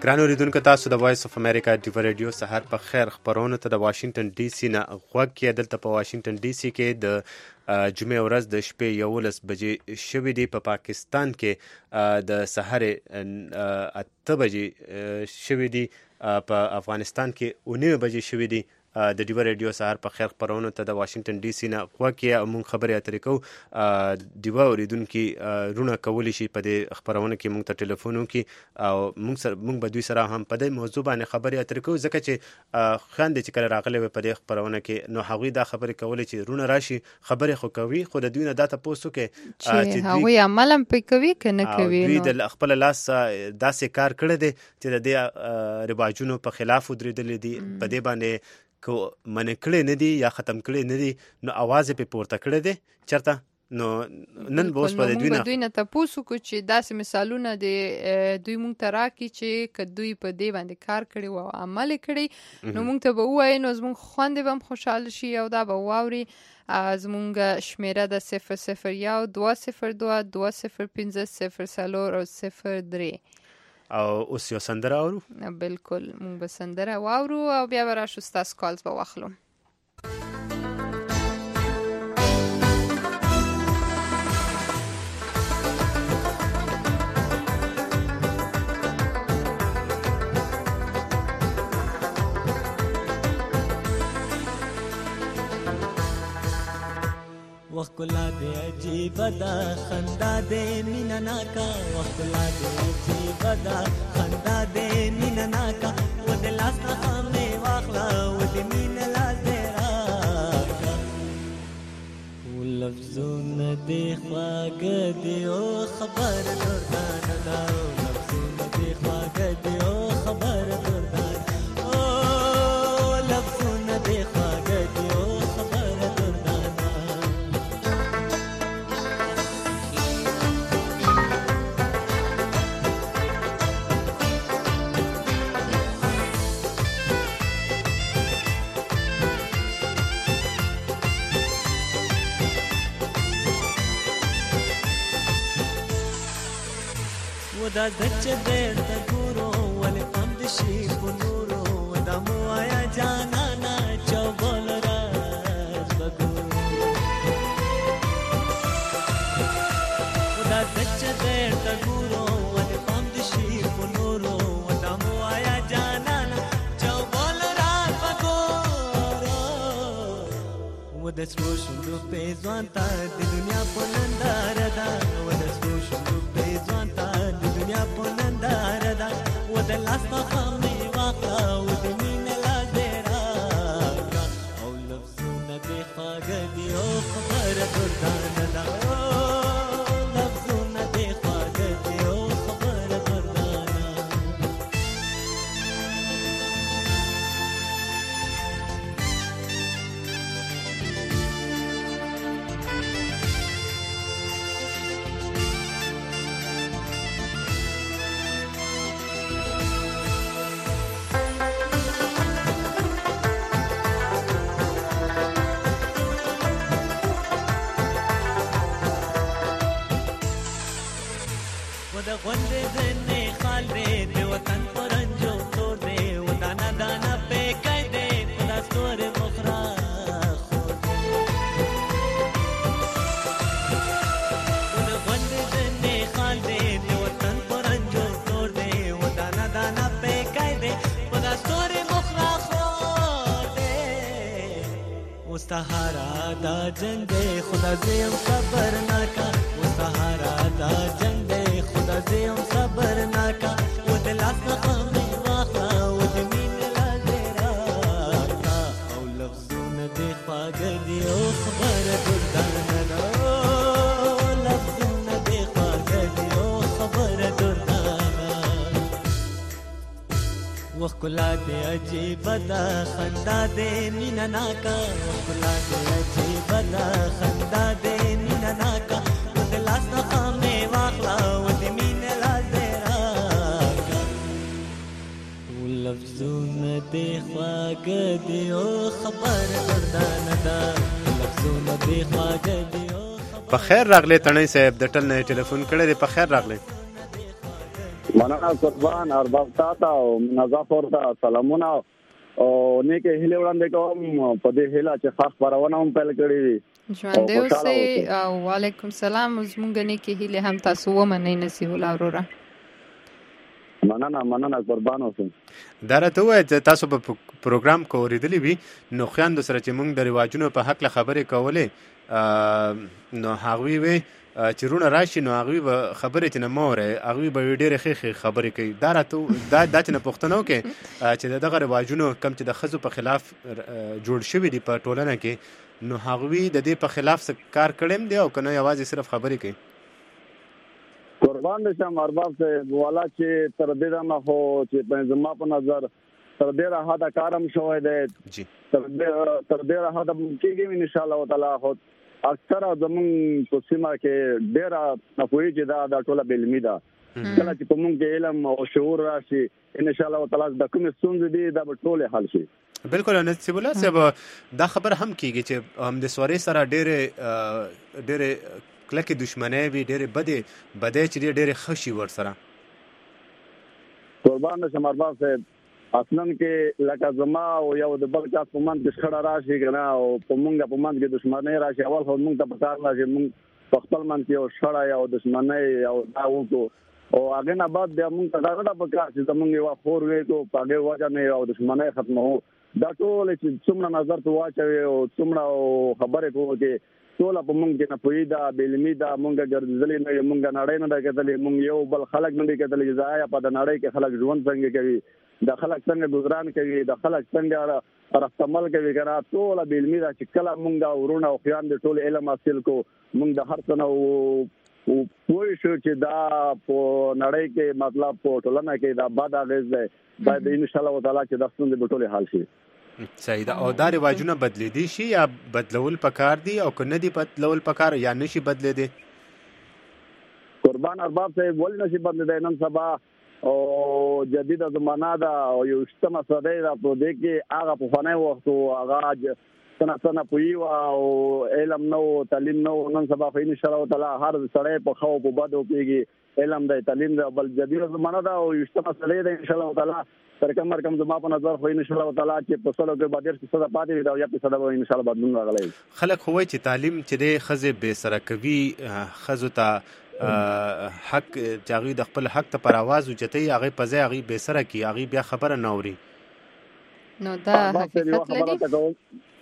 ګران اوریدونکو تاسو د وایس اف امریکا ډیو ریډیو سهار په خیر خبرونه ته د واشنگټن ډي سي نه غوږ کې. دلته په واشنگټن ډي سي کې د جمعې ورځ د شپې 11 بجې شوې دي. په پاکستان کې د سحر 8 بجې شوې دي. په افغانستان کې 9 بجې شوې دي. د ډیو ریډیو سهار په خیر خبرونه ته د واشنگټن ډي سي نه غوږ کې مونږ خبرې اترې کوو. ډیو اوریدونکي رونه کولی شي په دې خبرونه کې مونږ ته ټلیفون وکړي او مونږ به دوی سره هم په دې موضوع باندې خبرې اترې کوو، ځکه چې خویندې چې کله راغلې وي په دې خبرونه کې نو هغوی دا خبرې کولی چې رونه راشي خبرې خو کوي، خو د دوی نه دا تپوس وکړي چې هغوی عمل هم پرې کوي که نه کوي. دوی د خپل لاس داسې کار کړی دی چې د دې رواجونو په خلاف ودرېدلي دي، په دې باندې کو منع کړی نه دي یا ختم کړی نه دي، نو اواز یې پې پورته کړی دی چېرته. نو نن به اوس په دوی نه تپوس وکړو چې داسې مثالونه دوی مونږ ته راکړي چې که دوی په دې باندې کار کړی او عمل یې کړی نو مونږ ته به ووایي، نو زمونږ خویندې به هم خوشحاله شي او دا به واوري. زمونږ شمیره د 001-205-205-003 او اوس یو سندره اورو. بالکل مونږ به سندره واورو او بیا به راشو ستاسو کالز به واخلو. وخلا دې عجیب دا خندا دې مینا ناکا، وخلا دې عجیب دا خندا دې مینا ناکا، ود لاس خامې واخلا ود مینا لاس دې راکا، ولفظونه دې خواږه دې او خبر دردان دا، لفظونه دې خواږه دې او خبر دردان، او لفظونه دې خواږه دې او خبر دردان. ودا دچ دیر تا ګورو ولې پم د شي په نورو، ودا مو آیا جانا نا چوبل راز بګورو، ودا دچ دیر تا ګورو ولې پم د شي په نورو، ودا مو آیا جانا نا چوبل راز بګورو، ودا سرو شندو په ځوان تا د دنیا په نندار دا، ودا سرو شندو په ځوان تا پونندار دا، ود لاس خامې واخلا ود مینه لاس دې راکا، او لفظونه دې خواږه دي او خبر دردان دا، لفظونه دې خواږه دي او خبر دردان. غوندې ځنې خال دې د وطن پرنجو تور دې ودانا دانا پېکای دې په دستور مخرا خور دې، غوندې ځنې خال دې د وطن پرنجو تور دې ودانا دانا پېکای دې په دستور مخرا خور دې، مستحارا دا جنگ دې خدا زم صبر ناکا، مستحارا دا جنگ خدا زیم صبر ناکا، ود لاس خامې واخلا ود مینه لاس دې راکا، او لفظونه دې خواږه دي او خبر دردان دا، لفظونه دې خواږه دي او خبر دردان. وخلا دې عجیب دا خندا دې مینا ناکا، وخلا دې عجیب دا خندا دې مینا ناکا، ود لاس خامې واخلا لفظونه دې خواږه دي او خبر دردان دا، لفظونه دې خواږه دي او په خیر راغلی تڼۍ صاحب د ټل نه ټلیفون کړی دی. په خیر راغلی. مننه قربان ارباب تاته او نظاف ورته سلامونه او نیکه هیله وړاندې کوم په دې هیله چې خاص خبرونه هم پیل کړې وي ژوندی اوسئ او وعلیکم السلام. زموږ نیکه هیله هم تاسو ومنئ نصیح الله وروره. مننه قربان اوسم. دا راته ووایه چې تاسو په پروګرام کې اورېدلی وي نو خویندو سره چې موږ د رواجونو په هکله خبرې کولې نو هغوی وی چې رونه راشي نو هغوی به خبرې چې نه مه اورئ هغوی به ډېرې ښې خبرې کوي. دا راته دا چې نه پوښتنه وکړئ چې د دغه رواجونو کم چې د ښځو په خلاف جوړ شوي دي په ټولنه کې نو هغوی د دې په خلاف څه کار کړی هم دی او که نه یوازې صرف خبرې کوي. قربان دې شم ارباب صاحب والا چې تر دې دمه خو چې زما په نظر تر ډېره حده کار هم شوی دی تر ډېره حده کېږي ان شاء الله تعالی. خو اکثره زمونږ په سیمه کې ډېره ناپوهي چې دا ټوله بې علمي ده. کله چې په موږ کې علم او شعور راشي ان شاء الله تعالی د کومې ستونزې دي دا به ټولې حل شي. بالکل نصیب الله صاحب دا خبر هم کېږي چې هم د سوارې سره ډېرې کلکې دشمنۍ وي ډېرې بدۍ چې ډېرې ښه شي ورسره. قربان شم ارباب صاحب اصلا کې لکه زما او یو د بل چا په منځ کې شخړه راشي که نه او په مونږ په منځ کې دشمنۍ راشي اول خو مونږ ته په کار راشي مونږ په خپل منځ کې یو شخړه یا دشمنۍ او دا وکړو او هغې نه بعد بیا مونږ ته دا نه ده په کار چې زمونږ یوه خور وی کړو په هغې وجه نه او دشمنۍ ختموو. دا ټول چې څومره نظر ته واچوي او څومره خبرې کوو چې ټوله په مونږ کې ناپوهي ده بې علمي ده مونږ ګرځېدلي نه یو مونږ نړۍ نه ده کتلې مونږ یو بل خلک نه دي کتلي چې ځایه په د نړۍ کې خلک ژوند څنګه کوي د خلک څنګه ګزاران کوي د خلک څنګه رفتمل کوي که نه ټوله بې علمي ده چې کله مونږ ورونه او خویندې ټول علم حاصل کړو مونږ د هر څه نه پوه شو چې دا په نړۍ کې مطلب په ټولنه کې دا بد اغېز دی باید ان شاء الله تعالی چې دا ستونزې به ټولې حل شي. صحیح ده. او دا رواجونه بدلیدی شي یا بدلول پکار دي او که نه دي بدلول پکار یا نشي بدلیدی؟ قربان ارباب صاحب ولې نشي بدلیدی؟ نن سبا او جدیده زمانه ده او 20مه صدۍ ده په دې کې هغه پخوانی وخت او هغه څنګه پوهي وه او علم نه و تعلیم نه و. نن سبا خو ان شاء الله تعالی هر سړی په ښه او په بدو پوهېږي علم دی تعلیم دی بل جدیده زمانه ده او 20مه صدۍ ده ان شاء الله تعالی تر کم زما په نظر خو ان شاء الله تعالی چې په سلو کې بعد 10% پاتې وي دا یا په سبب ان شاء الله بدلون راغلی. خلک خو وایي چې تعلیم چې دی ښځې بې سره کوي ښځو ته حق چې هغوی د خپل حق ته پر اواز اوچتوي هغې په ځای هغوی بې سره کړي هغوی بیا خبره نه اوري. نو دا حقیقت لري.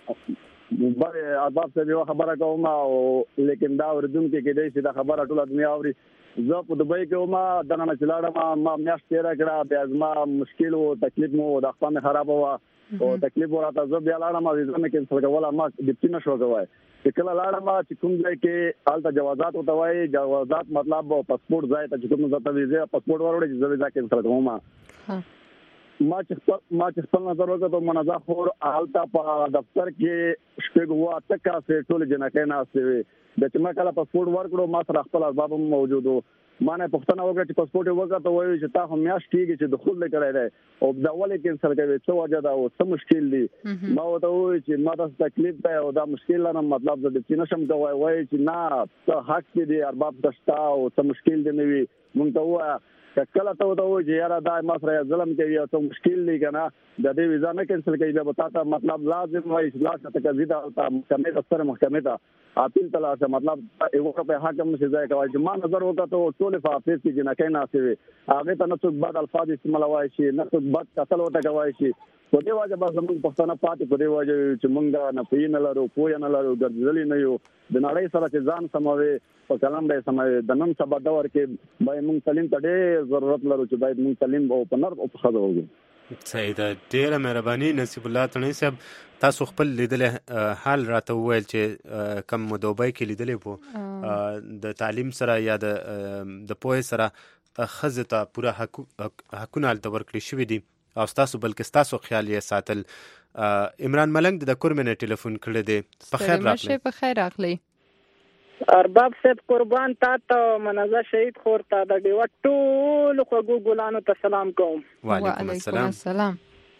ارباب صاحب یوه خبره کوم او لیکن دا اورېدونکي کېدی شي دا خبره ټوله دنیا اوري. زه په دوبۍ کې وم دغه نه چې لاړم ما میاشت تېره کړه بیا زما مشکل و تکلیف مو د خپه مې خرابه وه او تکلیف وراته زه بیا لاړم ویزه مې کینسل کوله ما ډپټي نه شو کوی چې کله لاړم چې کوم ځای کې هلته جوازات ورته وایي جوازات مطلب پاسپورټ ځای ته چې کوم ځای ته ویزه پاسپورټ وروړي چې زه ویزه کینسل کوم ما چې خپل نظر وکړو منازع خور هلته په دفتر کې شپږ اوه اته کاسې ټولې جنکۍ ناستې وې د چې ما کله پاسپورټ ورکړو ما سره خپل ارباب هم موجود و ما نه پوښتنه وکړه چې پاسپورټ یې وکړه وایي چې تا خو میاشت کېږي چې دخول دې کړی دی او دا ولې کینسل کوي څه وجه ده او څه مشکل دي ما ورته ووایي چې ما داسې تکلیف دی او دا مشکل لرم مطلب زه ډپټي نشم کوی وایي چې نه څه حق کې دی ارباب ته شته او څه مشکل دی نه وي مونږ ته ووایه که کله ته ورته وایي چې یاره دا ما سره ظلم کوي او څه مشکل دی که نه د دې ویزا نه کینسل کوي بیا به تا ته مطلب لازم وایي چې لاړ شه ته قضي ته هلته محکمې ته سترې محکمې ته اپیل ته لاړ شه مطلب یوه په حق هم نشي ځای کولی چې ما نظر وکړو ټولې په حافظ کې جنکۍ ناستې وې هغې ته نه څوک بد الفاظ استعمالولی شي نه څوک بد قتل ورته کولی شي په دې وجه بس زموږ پښتانه پاتې په دې وجه چې موږ ناپوهي نه لرو پوهه نه لرو ګرځېدلي نه یو د نړۍ سره چې ځان سموي په کلام دی سموي د نن سبا دور کې باید موږ تعلیم ته ډېر ضرورت لرو چې باید موږ تعلیم او په نر او په ښځه وکړو. صحیح ده. ډېره مهرباني نصیب الله تڼۍ صاحب تاسو خپل لیدلی حال راته وویل چې کم دوبۍ کې لیدلی وو د تعلیم سره یا د پوهې سره ښځې ته پوره حقونه هلته ورکړي شوي دي او ستاسو بلکې ستاسو خیال یې ساتل. عمران ملنګ د کورمې نه ټلیفون کړی دی. په خیر راغلی. په خیر راغلی. ارباب صاحب قربان تا ته منازع شهید خور ته د ډیوه ټولو خوږو ګلانو ته سلام کوم. وعلیکم السلام.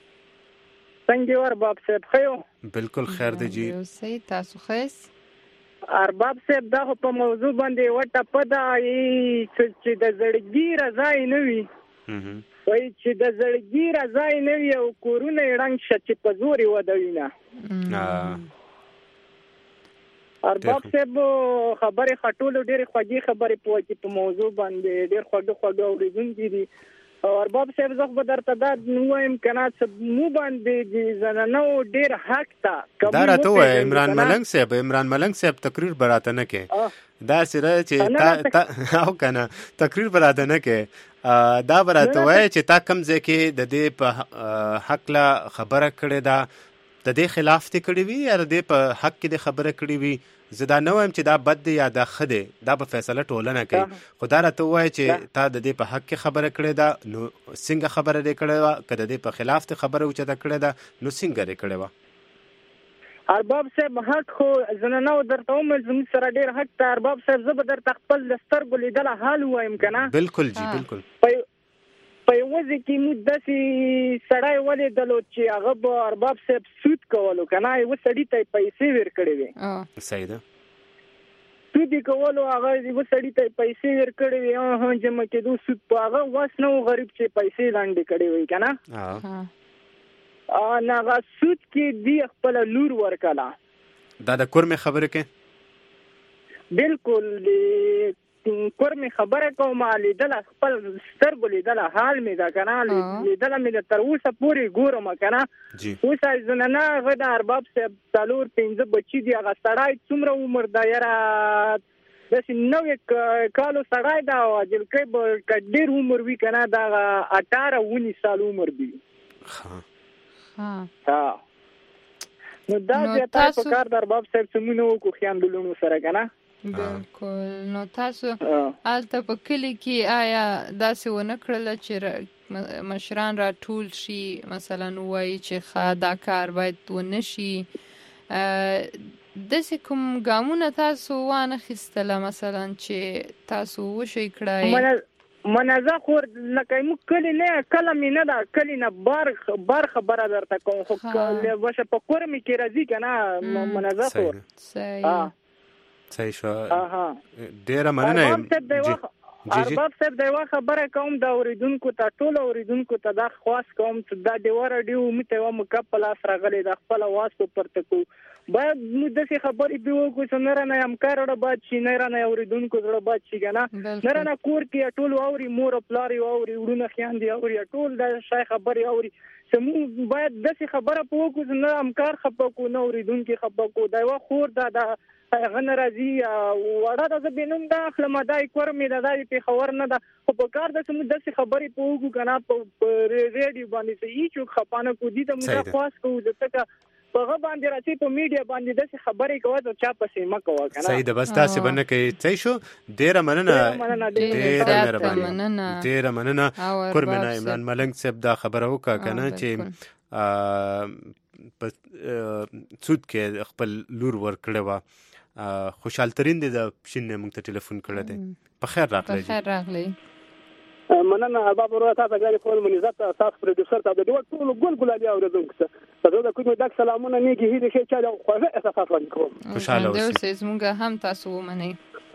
څنګه یو ارباب صاحب ښه یو؟ بالکل خیر دی جی. تاسو ښه؟ ارباب صاحب دا خو په موضوع باندې وټه په ده چې د زړګي رضا یې نه وي وایي چې د زړګي رضای نه وي او کورونه یې ړنګ شه چې په زور یې ودوینه. ارباب صاحب خبرې خټولو ډېرې خوږې خبرې پوهې په موضوع باندې ډېر خوږه اورېدونکي دي. او ارباب صاحب زه به درته دا ووایم که نه څه مو باندې د زنانو ډېر حق ته دا راته ووایه عمران ملنګ صاحب تقریر به راته نه کې داسې ده چې او که نه تقریر به راته نه کې دا به راته وایه چې تا کوم ځای کې د دې په حق له خبره کړې ده د دې خلاف دې کړې وي یا د دې په حق کې دې خبره کړې وي. زه دا نه وایم چې دا بد دی یا دا ښه دی، دا به فیصله ټولنه کوي. خو دا راته ووایه چې تا د دې په حق کې خبره کړې ده نو څنګه خبره دې کړې وه، که د دې په خلاف دې خبره اوچته کړې ده نو څنګه دې کړې وه. ارباب صاحب حق خو زنانو درته ومل زموږ سره ډېر حق ته. ارباب صاحب زه به درته خپل د سترګو لیدله حال ووایم که نه. بلکل جی بلکل. په یوه ځای کې موږ داسې سړی ولیدلو چې هغه به ارباب صاحب سود کولو که نه، یوه سړي ته یې پیسې ورکړې وې. صحیح ده. سود یې کولو، هغه یوه سړي ته یې پیسې ورکړې وې، جمع کېدو سود په هغه وس نه و غریب چې پیسې لاندې کړې وې که نه. نو هغه سود کې دی خپله لور ورکړله. دا د کورمې خبرې کې بلکل کورمې خبره کوم، لیدله خپل سترګو لیدله حال مې ده که نه، لیدله مې ده تر اوسه پورې ګورم که نه. اوس زنانه هغه د ارباب صاحب 4-5 بچي دي. هغه سړی څومره عمر ده یاره داسې 90 کالو سړی ده او جلکۍ به که ډېر عمر وي که نه د هغه 18-19 سال عمر وي. نو دا زیاته په کار د ارباب صاحب څومونه وکړو خیاندلونو سره که نه. بالکل. نو تاسو هلته په کلي کې آیا داسې ونه کړله چې مشران را ټول شي مثلا ووایي چې دا کار باید ونه شي، داسې کوم ګامونه تاسو وانخیستله مثلا چې تاسو وشئ کړئ؟ منازه خو لکه موږ کلي نه کله مې نه ده کلي نه بار خبره درته کوم، خو بشه په کور مې کې راځي که نه منازه خو. صحیح شو. ډېره مننه یم. ارباب صاحب د یوه خبره کوم د اورېدونکو ته، ټولو اورېدونکو ته دا خواست کوم چې دا ډیوه راډیو موږ ته یوه مکب په لاس راغلی ده، خپله واز په پورته کوو. باید موږ داسې خبرې پرې وکړو چې نه رانه همکار زړه بد شي، نه رانه اورېدونکو زړه بد شي که نه، نه رانه کور کې ټول اوري، مور او پلار یې اوري، وروڼه خویندې اوري، ټول دا شی خبرې اوري. چې موږ باید داسې خبره پرې وکړو چې نه همکار خفه کړو نه اورېدونکي خفه کړو. دا یوه خور ده هغه نه راځي وړه ده، زه بېنوم ده اخلم، دا یې کور مې ده، دا یې پېښور نه ده، خو په کار ده چې موږ داسې خبرې پرې وکړو که نه په ریډیو باندې چې هېڅوک خفه نه کړو. دې ته موږ خواست کوو ځکه په هغه باندې راځي په میډیا باندې داسې خبرې کوه چې چا پسې مه کوه که نه. صحیح ده، بس داسې به نه کوې. صحیح شو. ډېره مننه، ډېره مهرباني، ډېره مننه. کورمینه عمران ملنګ صاحب دا خبره وکړه که نه چې په سود کې خپل لور ورکړې وه. خوشحال ترین دی د پښین نه موږ ته ټلیفون کړی دی. په خیر راغلی. په خیر راغلی. مننه ارباب ورو تاسو غواړئ کول منیزات تاسو پروډوسر ته د ډول ټول ګل ګلالي اوریدونکو ته زه د کومې دک سلامونه نیږي هیله شي چې دا خوږه احساسات ورکوم. خوشاله اوسئ. اوسئ موږ هم تاسو ومنئ.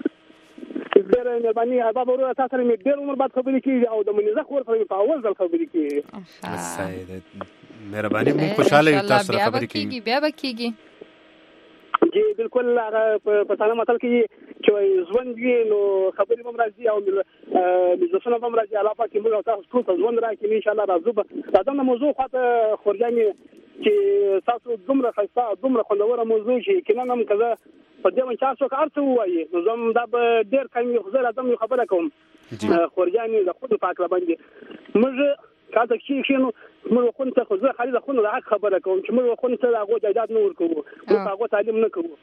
ډېر مهرباني ارباب ورو تاسو سره مې ډېر عمر بعد خبرې کیږي او د منیزات خور سره په اول ځل خبرې کیږي. صحیح ده، مهرباني، موږ خوشاله یو تاسو سره خبرې کیږي. بیا به کیږي. جی بالکل هغه په سلام متل کې چې ژوند وي نو خبرې هم راځي او مجلسونه هم راځي. الله پاک موږ تاسو ټول ته ژوند راکړي ان شاء الله. راځو دا د موضوع خاطر خورجانې چې تاسو دومره ښایسته دومره خوندوره موضوع چې کنه هم کزه په دې باندې تاسو کار څه وایي نو زم دا به ډېر کم یو خزر اعظم یو خبره کوم خورجانې د خود پاک باندې موږ کاته شي نو موږ خو ته خو زه خالي خو نه خبره کوم چې موږ خو ته هغه جایداد نه ورکوو، موږ هغه تعلیم نه کوو،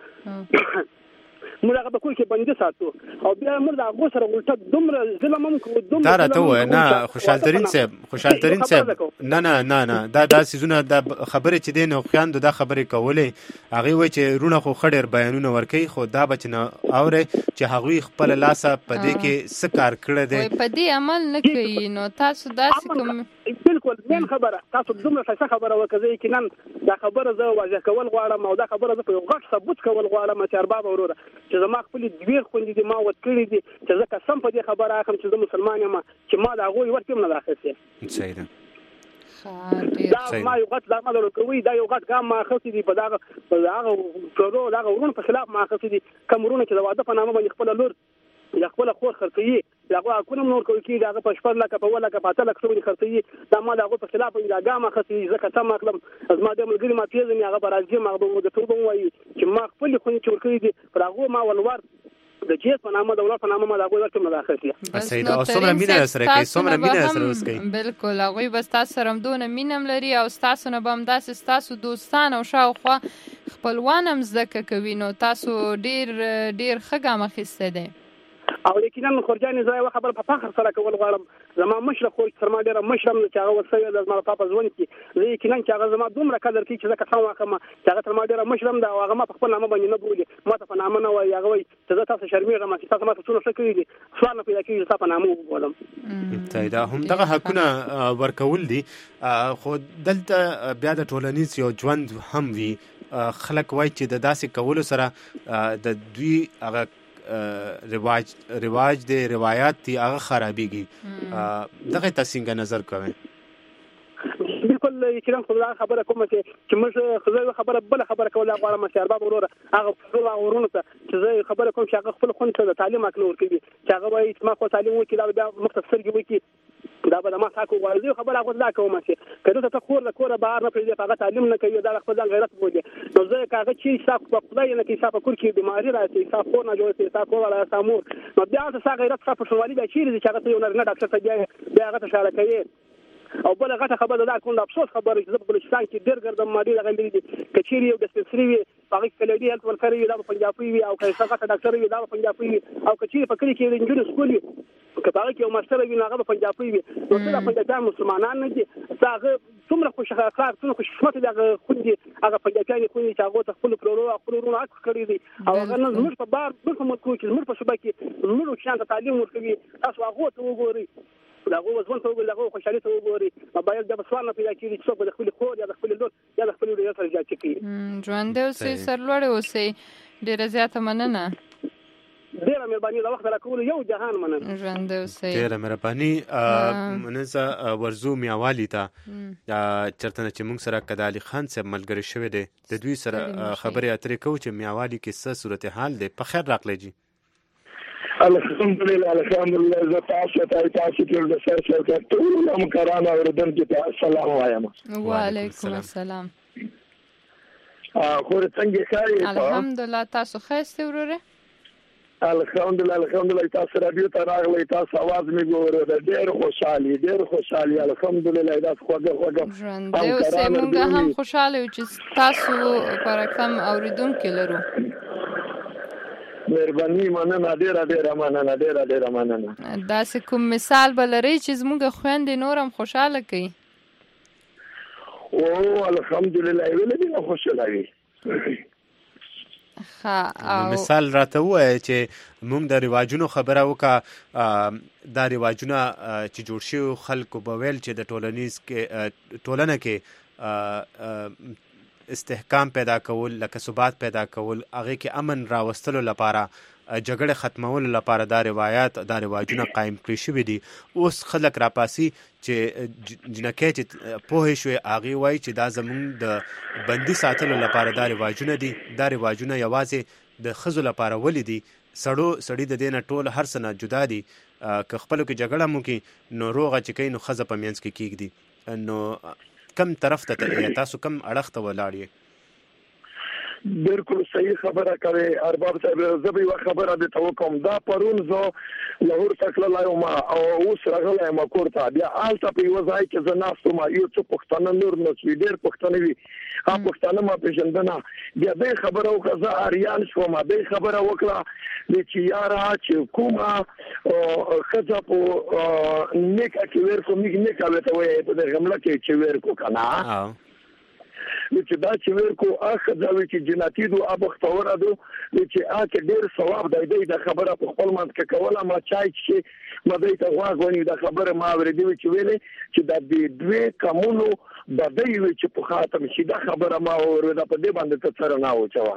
موږ هغه په کور کې باندې ساتو او بیا موږ هغه سره ولټ دومره ظلم هم کوو. دا راته وای نه خوشحال ترین صاحب نه دا سيزونه دا خبره چې دین او خیاندو دا خبره کولې هغه وای چې رونه خو خډر بیانونه ورکي، خو دا بچنه اوره چې هغه خپل لاسه په دې کې څه کار کړی دی په دې عمل نه کوي. نو تاسو داسې کوم بالکل مین خبره تاسو دومره ښه خبره وکړئ یقینا دا خبره زه واضح کول غواړم او دا خبره زه په غټ ثبوت کول غواړم چې ارباب وروره چې زما خپل دوی خوندې دي ما ود کړی دي چې زه قسم په دې خبره اخم چې زه مسلمان یم چې ما دا غوي ورته نه راخسته صحیح ده دا ما یو غټ دا ما ورکوي دا یو غټ ګام ما خسته دي په دا پرو دا ورونه په خلاف ما خسته دي کومرونه چې د واده په نامه باندې خپل لور یا خپل خور خرڅي داغه کوم نور کوي چې داغه په شپږ لکه په ولکه په اتل لکه څو خرڅي دا ما داغه په خلاف دا ګامه خرڅي ځکه سم اقلم از ما د ملګری ما پیژنې هغه برازي ما د توبه وایي چې ما خپل خو چې ورکړي دي پر هغه ما ولور د جیت په نامه دولت په نامه ما داغه ورته مداخله صحیح دا څومره مینه سره کوي څومره مینه سره اوس کوي بالکل هغه بس تاسو سره مدونه مینم لري او تاسو نه بم داسې تاسو دوستان او شاوخوا خپلوان هم زده کوي نو تاسو ډیر ښه ګام اخیسته دي او یقینا خورجان زه یو خبر په فخر سره کول غواړم زما مشر خو سرما ډیره مشرم چې هغه وسوي د زما په ځوان کې زه یقینا چې هغه زما دومره قدر کوي چې زه کسان واخم چې هغه سرما ډیره مشرم دا هغه ما په خپل نامه باندې نه بولي ما ته په نامه نه وایي هغه وایي چې زه تاسو شرمېږم چې تاسو ما ته څونه ښه کړي دي سوال نه پیدا کېږي تاسو په نامه وبولم صحیح دا هم دغه حقونه ورکول دي خو دلته بیا د ټولنیز یو ژوند هم وي خلک وایي چې د داسې کولو سره د دوی هغه رواج دی روایت دی هغه خرابېږي دغه تاسو څنګه نظر کوئ بالکل یقینا خدای خبره کوم چې موږ خدای خبره بل خبره کوله غواړم چې ارباب وروره هغه خپل ورونه ته چې زه خبره کوم چې هغه خپل خون ته د تعلیم اکل ورکړي چې هغه وایي چې ما خو تعلیم وکړ دا بیا مختصر کې دا به ما تاکو غواړي خبره هغه دا کوم چې کله ته خور له کوره بهر نه پریږدي هغه تعلیم نه کوي دا خپل غیرت بوجي نو زه هغه چې حساب په خدای نه کې حساب کور کې بیماری راځي حساب خور نه جوړ شي حساب کور ولا سامور نو بیا څه غیرت څخه په شوالي دا چیرې چې هغه یو نه ډاکټر ته بیا هغه ته شاله کوي او بل غټه خبره دا کوم د افسوس خبره چې په بلوچستان کې ډېر ګردم ماډي لګندې دي کچيري یو ډسپنسري وي هغه کلیدي هلت ورکړي وي دا پنجابي وي او کله څنګه ډاکټر وي دا پنجابي وي او کچيري په کلی کې د انجینر سکول وي کله چې یو ماستر وي هغه پنجابي وي نو ټول پنجابیان مسلمانان نه دي هغه څومره خوش اخلاق څومره خوش قسمت دي هغه خوندي هغه پنجابیان خوندي چې هغه خپل پرورو عکس کړی دي او هغه نه موږ په بار په ملک کې موږ په شبکه کې موږ چې تعلیم ورکوي تاسو هغه ته وګورئ دا غو ځوان ته وګورئ دا خوشالي ته وګورئ موبایل د سوال نه پیدا کیږي چې څوک د خپل خور یا د خپل لور یا د خپل لور سره جاچ کوي ژوند اوسې سرلوړ اوسې ډیره زیاته مننه ډیره مهرباني دا وخت راکول یو جهان مننه ژوند اوسې ډیره مهرباني مننه ورزو میاوالی ته چرته چې موږ سره کدالي خان صاحب ملګری شوی دی د دوی سره خبرې اترې کوو چې میاوالی کې څه صورتحال دی په خیر راغلی جی الحمدلله زه تاسو ټول د سر شرکت ټول همکاران اوریدونکو ته السلام وایم وعلیکم السلام خو څنګه ښه الحمدلله تاسو ښه وروره الحمدلله تاسو رادیو ته راغلی تاسو आवाज می ګورئ ډېر خوشالي الحمدلله دا خوږه ژوند اوسې موږ هم خوشاله یو چې تاسو پر کوم اوریدونکو لرو مهرباني مننه ډیره مننه دا څه کوم مثال بلري چې زموږ خويندې نورم خوشاله کوي او الحمدلله ولې خوشاله وي مثال راته وایي چې موږ د رواجونو خبره وکړه دا رواجونه چې جوړ شي خلکو به ویل چې د ټولنه کې استحکام پیدا کول لکه ثبات پیدا کول هغه کې امن راوستلو لپاره جګړه ختمولو لپاره دا رواجونه قائم کړی شوی دي اوس خلک راپاسي چې جنکه چې په شوي هغه وایي چې دا زموږ د بندي ساتلو لپاره دا رواجونه دي دا رواجونه یوازې د خزو لپاره ولې دي سړی د دینه ټول هر څه نه جدا دي که خپلو کې جګړه مو کې نو روغه چې کوي نو خزه په منځ کې کېږدي نو کم طرف ته تاسو کم اړخ ته ولاړ یې بالکل صحیح خبره کوي ارباب صاحب زه به یو خبره د توکم دا پرون زه لاهور تکلای ما او اوس راغلی ما کوړه بیا آلته په یو ځای کې زه ناستو ما یو څه پښتانه نور نو ډېر پښتانه وي هغه پښتانه ما پیژندنه بیا به خبره وکړه اریان شو ما به خبره وکړه چې یارا چې کومه خزه په نیک کې ورکو میګ نه کوي ته وای په غمله کې چې ورکو کنه چې دا چې ورکو اخر دا وی چې جنتی دو اب ختور ادو چې اکه ډیر ثواب دی د خبره په خپل منځ کې کوله ما چای چې ما دې ته واغونی د خبره ما ورېدی چې ویلې چې د دې دوه کومونو د دې وی چې په خاطر شي دا خبره ما ورته په دې باندې ته سره نه وچوا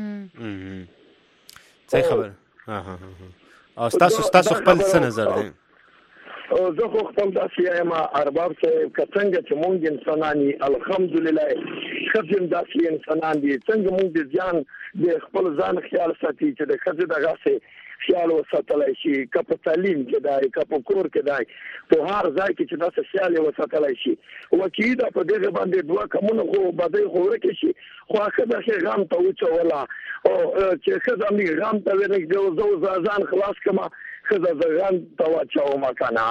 صحیح خبر او تاسو خپل څه نظر دی زه خو خپل داسې یم ارباب صاحب که څنګه چې مونږ انسانان الحمدلله ښځې داسې انسانان دي څنګه مونږ د ځان د خپل ځان خیال ساتي چې د ښځې دغسې خیال وساتلی شي که په تعلیم کې دی که په کور کې دی په هر ځای کې چې داسې خیال یې وساتلی شي وکیل ده په دغه باندې دوه کمونه خو بدۍ خو ورکې شي خو ښځه ښې غم ته وچوله او چې ښځه مې غم ته ورنږدې زه ځان خلاص کړمه ښځه زه غم ته واچومه که نه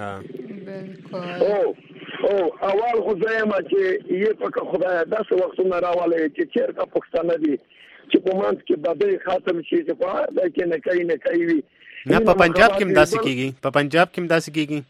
او اول خو زه یم چې یې پکه خدایه داسې وختونه راولی چې چېرته پښتانه دي چې په منځ کې بدۍ ختم شي چې په هر ځای کې نه کوي وي نه په پنجاب کې هم داسې کېږي په پنجاب کې هم داسې کېږي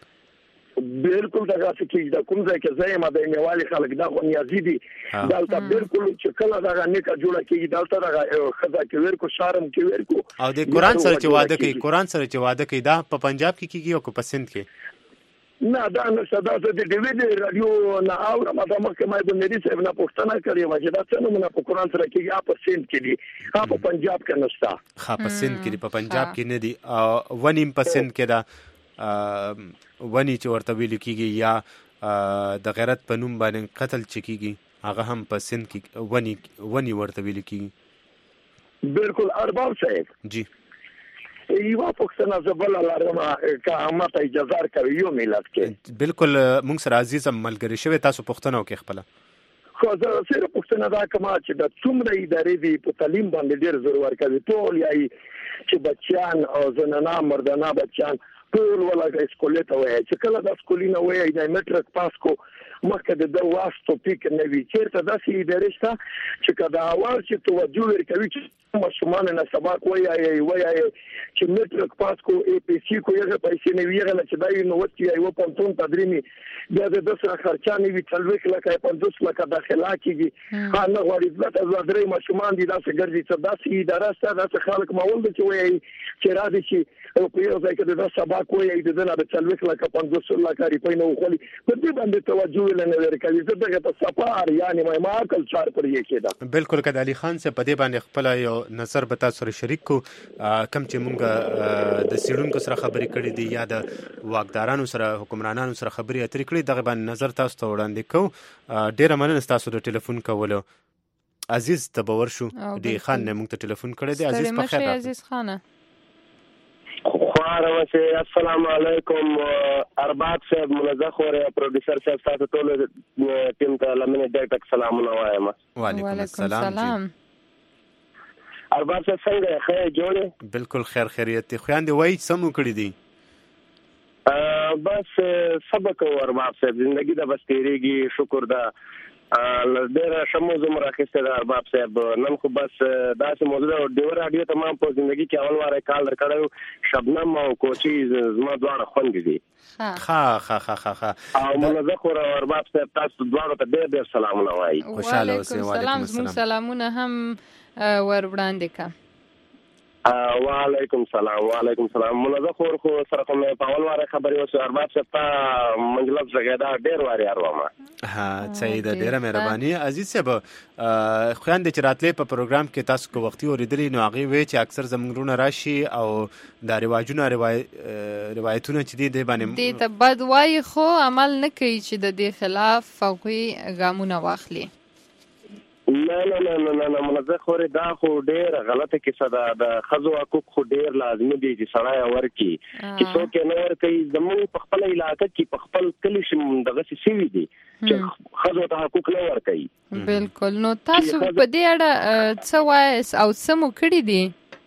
بالکل دغسې کېږي د کوم ځای کې زه یم د میوالي خلک دا خو نیازي دي دلته بالکل چې کله دغه نیکه جوړه کېږي دلته دغه ښځه کې ورکو شارم کې ورکو او د قرآن سره چې واده کوي قرآن سره چې واده کوي دا په پنجاب کې کېږي او که په سند کې نه دا نشته دا زه د ډیوي د راډیو نه اورم دا مخکې ما د مېري صاحب نه پوښتنه کړې وه چې دا څه نومونه په قرآن سره کېږي په سند کې دي په پنجاب کې نشته ښه په سند کې دي په پنجاب کې نه دي ونې هم په سند کې ده ونې چې ورته ویل کېږي یا د غیرت په نوم باندې قتل چې کېږي هغه هم په سند کې ونې ورته ویل کېږي بالکل ارباب صاحب جی یوه پوښتنه زه بله لرم که ماته اجازه راکوي یو ملت کې بالکل موږ سره عزیز ملګري شوی تاسو پوښتنه وکړئ خپله خو زه صرف پوښتنه دا کوم چې د څومره ادارې دي په تعلیم باندې ډېر زور ورکوي ټول یایي چې بچیان او زنانه مردانه بچیان ټول ولګه اسکولې ته وایي چې کله د اسکولي نه وایي د میټرک پاس کو مخکې د واسطو پیک نه وي چېرته داسې ادارې شته چې که د اول چې توجه ورکوي چې ماشومان نه سبق وایي چې میټرک پاس کو ای پی سی کو یغه پیسې نه وي هغه چې دا یونیورسيټي یو پونتون تدریمي بیا د سره خرچه نه وي 30 لکه 50 لکه داخله کیږي نه غواړي د زادري ماشومان دي داسې ګرځي چې داسې اداره ستاسو داسې خلک مول دي چې وایي چې را دي شي او په یو ځای کې د سبق وایي د نه د 30 لکه 50 لکه ریپای نه خولي په دې باندې توجه نه ورکوي زه دغه په سفر یعنی ما عقل چار پر یې کېده بالکل کده علي خان سے په دې باندې خپل یو نظر به تاسو سره شریک کو کم چې مونږ د سیډونکو سره خبرې کړې دي یا د واکدارانو سره حکمرانانو سره خبرې اترې کړې دغه باندې نظر تاسو ته وړاندې کوو ډیره مننه تاسو د ټلیفون کولو عزیز ته باور شو دی خان نه مونږ ته ټلیفون کړی دی عزیز په خیر عزیز خانه خواره وسه السلام علیکم ارباب صاحب منزه خوره پروډوسر صاحب تاسو ټول ټیم ته لمنه ډیرټک سلامونه وایم وعلیکم السلام ارباب صاحب څنګه خیر جوړه بالکل خیر خیریت خو اند وای سمو کړی دي بس سبق ارباب صاحب زندگی د بس تیریږي شکر دا ډېر شمو زموږ راخسته د ارباب صاحب نن خو بس داسې موضوع د راډیو تمام په ژوندۍ کې اول واره کال درکړو شبنم او کوچي زما دواړه خوندې دي ها او منزه خو ارباب صاحب تاسو دواړو ته ډېر سلامونه وایي خوشاله اوسئ وعلیکم السلام سلامونه هم ور وړاندې کا وعلیکم السلام منزه خور خو سره کوم په اول واره خبري اوس ارباب صاحب منجلب زګدا ډېر واره اروما ها سید ډېر مهرباني عزیز صاحب خويند چې راتلې په پروګرام کې تاسو کو وختي اوریدلې نو هغه وی چې اکثر زمونږونه راشي او د رواجونو روایتونه چې دي باندې دې ته بد وای خو عمل نه کوي چې د دې خلاف فوقي ګامونه واخلي نه منزه خوري دا خو ډېر غلطه کیسه ده د خزو حقوق خو ډېر لازمي دي چې سړی ورکي چې څوک نه ورکي زموږ په خپل علاقې کې په خپل کلی شم دغه سیوی دي چې خزو ته حقوق نه ورکي بالکل نو تاسو په دې اړه څه وایي او څه مو کړی دي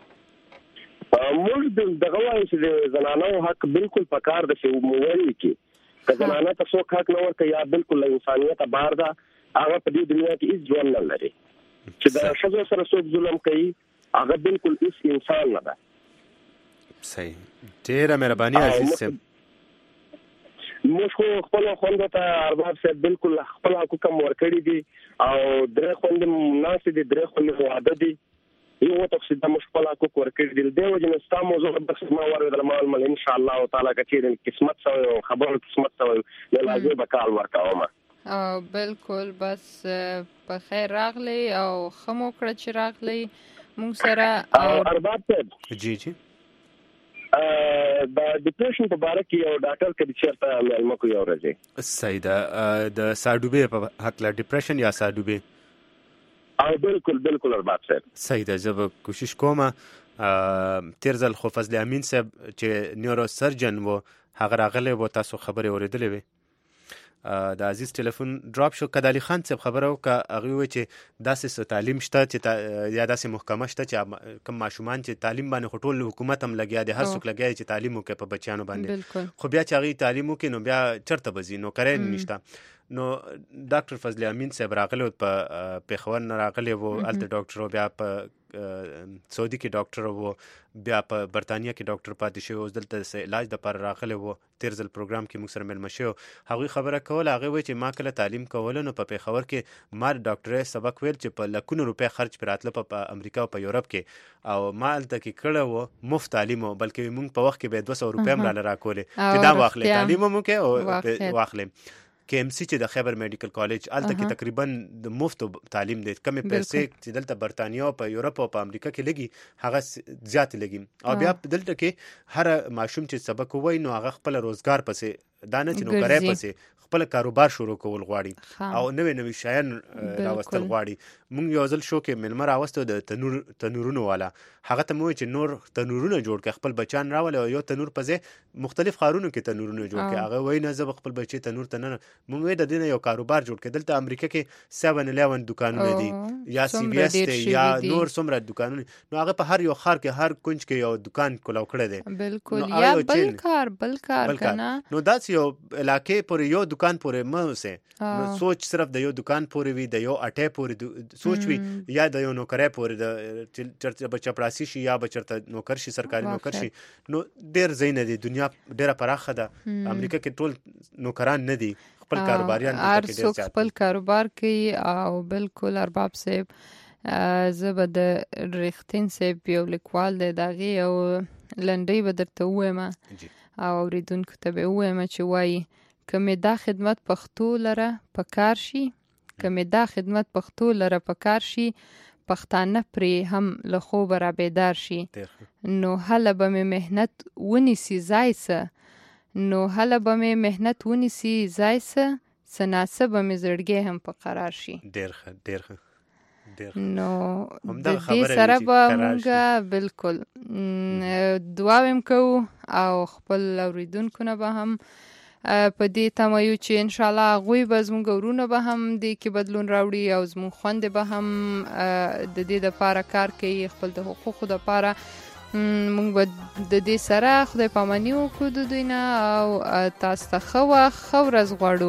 موږ دغه وایي چې زنانو حق بالکل پکار ده چې مووي کې که زنانه ته څوک حق نه ورکي یا بالکل انسانيت بار ده هغه په دې دنیا کې هیڅ ژوند نه لري چې د ښځو سره څوک ظلم کوي هغه بالکل هیڅ انسان نه ده صحیح ډېره مهرباني عزیز صاحب موږ خو خپل خوندو ته ارباب صاحب بالکل خپل حقوق ورکړي دي او درې خوند مناسب دي، درې خوند واده دي، یو تفصیل د مشکل حقوق ورکړي دي. د وجه نه ستاسو موضوع بس ما ورته مال ان شاء الله تعالی کچې قسمت سره خبرو قسمت سره لازم بکال ورکاوم. بالکل بس په خیر راغلی او خمو کړ چې راغلی مونږ سره ارباب صاحب. جی د ډیپریشن په اړه کې یو ډاکټر کې چیرته معلومه کوي اورځي. صحیح ده. د ساډوبې په حق لا ډیپریشن یا ساډوبې بالکل ارباب صاحب. صحیح ده. زه به کوشش کوم. تیر ځل خو فضل امین صاحب چې نیورو سرجن و هغه راغلی و، تاسو خبرې اوریدلې وي. د عزیز ټلیفون ډراپ شو. کدالي خان صاحب خبره وکړه، هغه وی چې داسې تعلیم شته چې یا داسې محکمه شته چې کوم ماشومان چې تعلیم باندې خټول حکومت هم لګیا دي، هر څوک لګیا دي چې تعلیم وکړي په بچیانو باندې، خو بیا چې هغه تعلیم وکړي نو بیا چرته بزي نو کرے نشته. نو ډاکټر فضل امین صاحب راغلی په پیښور نه راغلی و، الته ډاکټر بیا په سعودي کې ډاکټر و، بیا په برتانیا کې ډاکټر پاتې شو، اوس دلته علاج د پر راغلی و. تیر ځل پروګرام کې موږ سره ملمه شو، هغه خبره کوله، هغه وی چې ما کله تعلیم کوله نو په پیښور کې ما ډاکټر سبق ویل چې په لکونو روپیا خرج پر راتله په امریکا او په یورپ کې، او ما الته کې کړه و مفت تعلیم، بلکې موږ په وخت کې به 200 روپیا هم راکولې چې دا واخلې تعلیم مو کې او واخلې. KMC چې د خیبر میډیکل کالج الته کې تقریبا د مفت تعلیم دی، کمې پیسې چې دلته برتانیا او په یورپ او په امریکا کې لګي هغه زیات لګي. او بیا دلته کې هر ماشوم چې سبق وای نو هغه خپل روزګار پسې دانه چې نو کرے پسې خپل کاروبار شروع کول غواړي او نوې شیان راوستل غواړي. مونږ یو ځل شو کې ملمه راوستو د تنورونو والا، هغه ته مو چې نور تنورونه جوړ کړ، خپل بچان راول او یو تنور پځه مختلف خارونو کې تنورونه جوړ کړ. هغه وای نه زه خپل بچي تنور ته نه، مونږ د دې یو کاروبار جوړ کړ. دلته امریکا کې 7-11 دکانونه دي یا CVS یا نور څومره دکانونه، نو هغه په هر یو خار کې هر کونج کې یو دکان کولاو کړی دی. بالکل یا بل کار کنه. نو داس یو علاقې پر یو دکان پورې مو سه نو سوچ صرف د یو دکان پورې وي، د یو اټه پورې سوچ وي، یا د یو نوکرې پورې د چرته بچپړاسي شي یا بچرته نوکر شي، سرکاري نوکر شي. نو ډېر زین دي، دنیا ډېره پراخه ده، امریکا کې ټول نوکران نه دي، خپل کاروباریان دي چې ډېر زیات خپل کاروبار کوي. او بالکل ارباب صاحب زه به د ریختین صاحب یو لیکوال دی دغه او لنډۍ به درته وایم او اوریدونکو ته به وایم چې وایي کمې دا خدمت پښتو لره پکار شي، کمې دا خدمت پښتو لره پکار شي، پښتانه پرې هم له خوبه را بیدار شي. نو هله به مې محنت ونیسي ځای څه، نو هله به مې محنت ونیسي ځای څه، سناسه به مې زړګی هم په قرار شي. ډېر ښه نو د دې سره به مونږه بالکل دعاویم کوو او خپل اوریدونکو نه به هم په دې تمایو چې ان شاء الله غوی به زموږ ورونه به هم دې کې بدلون راوړي او زموږ خوندې به هم د دې لپاره کار کوي، خپل د حقوقو لپاره. مونږ به د دې سره خدای پاماني وکړو د دوی نه او تاسو ته ښه وخت ښه ورځ غواړو.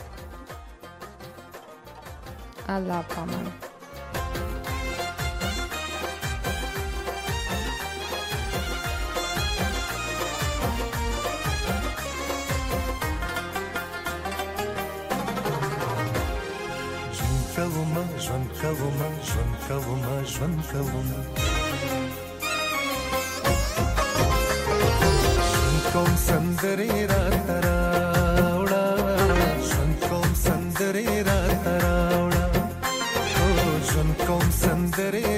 الله پامان. ژوند کوم سندرې راته راوړه، ژوند کوم سندرې راته راوړه، ژوند کوم سندرې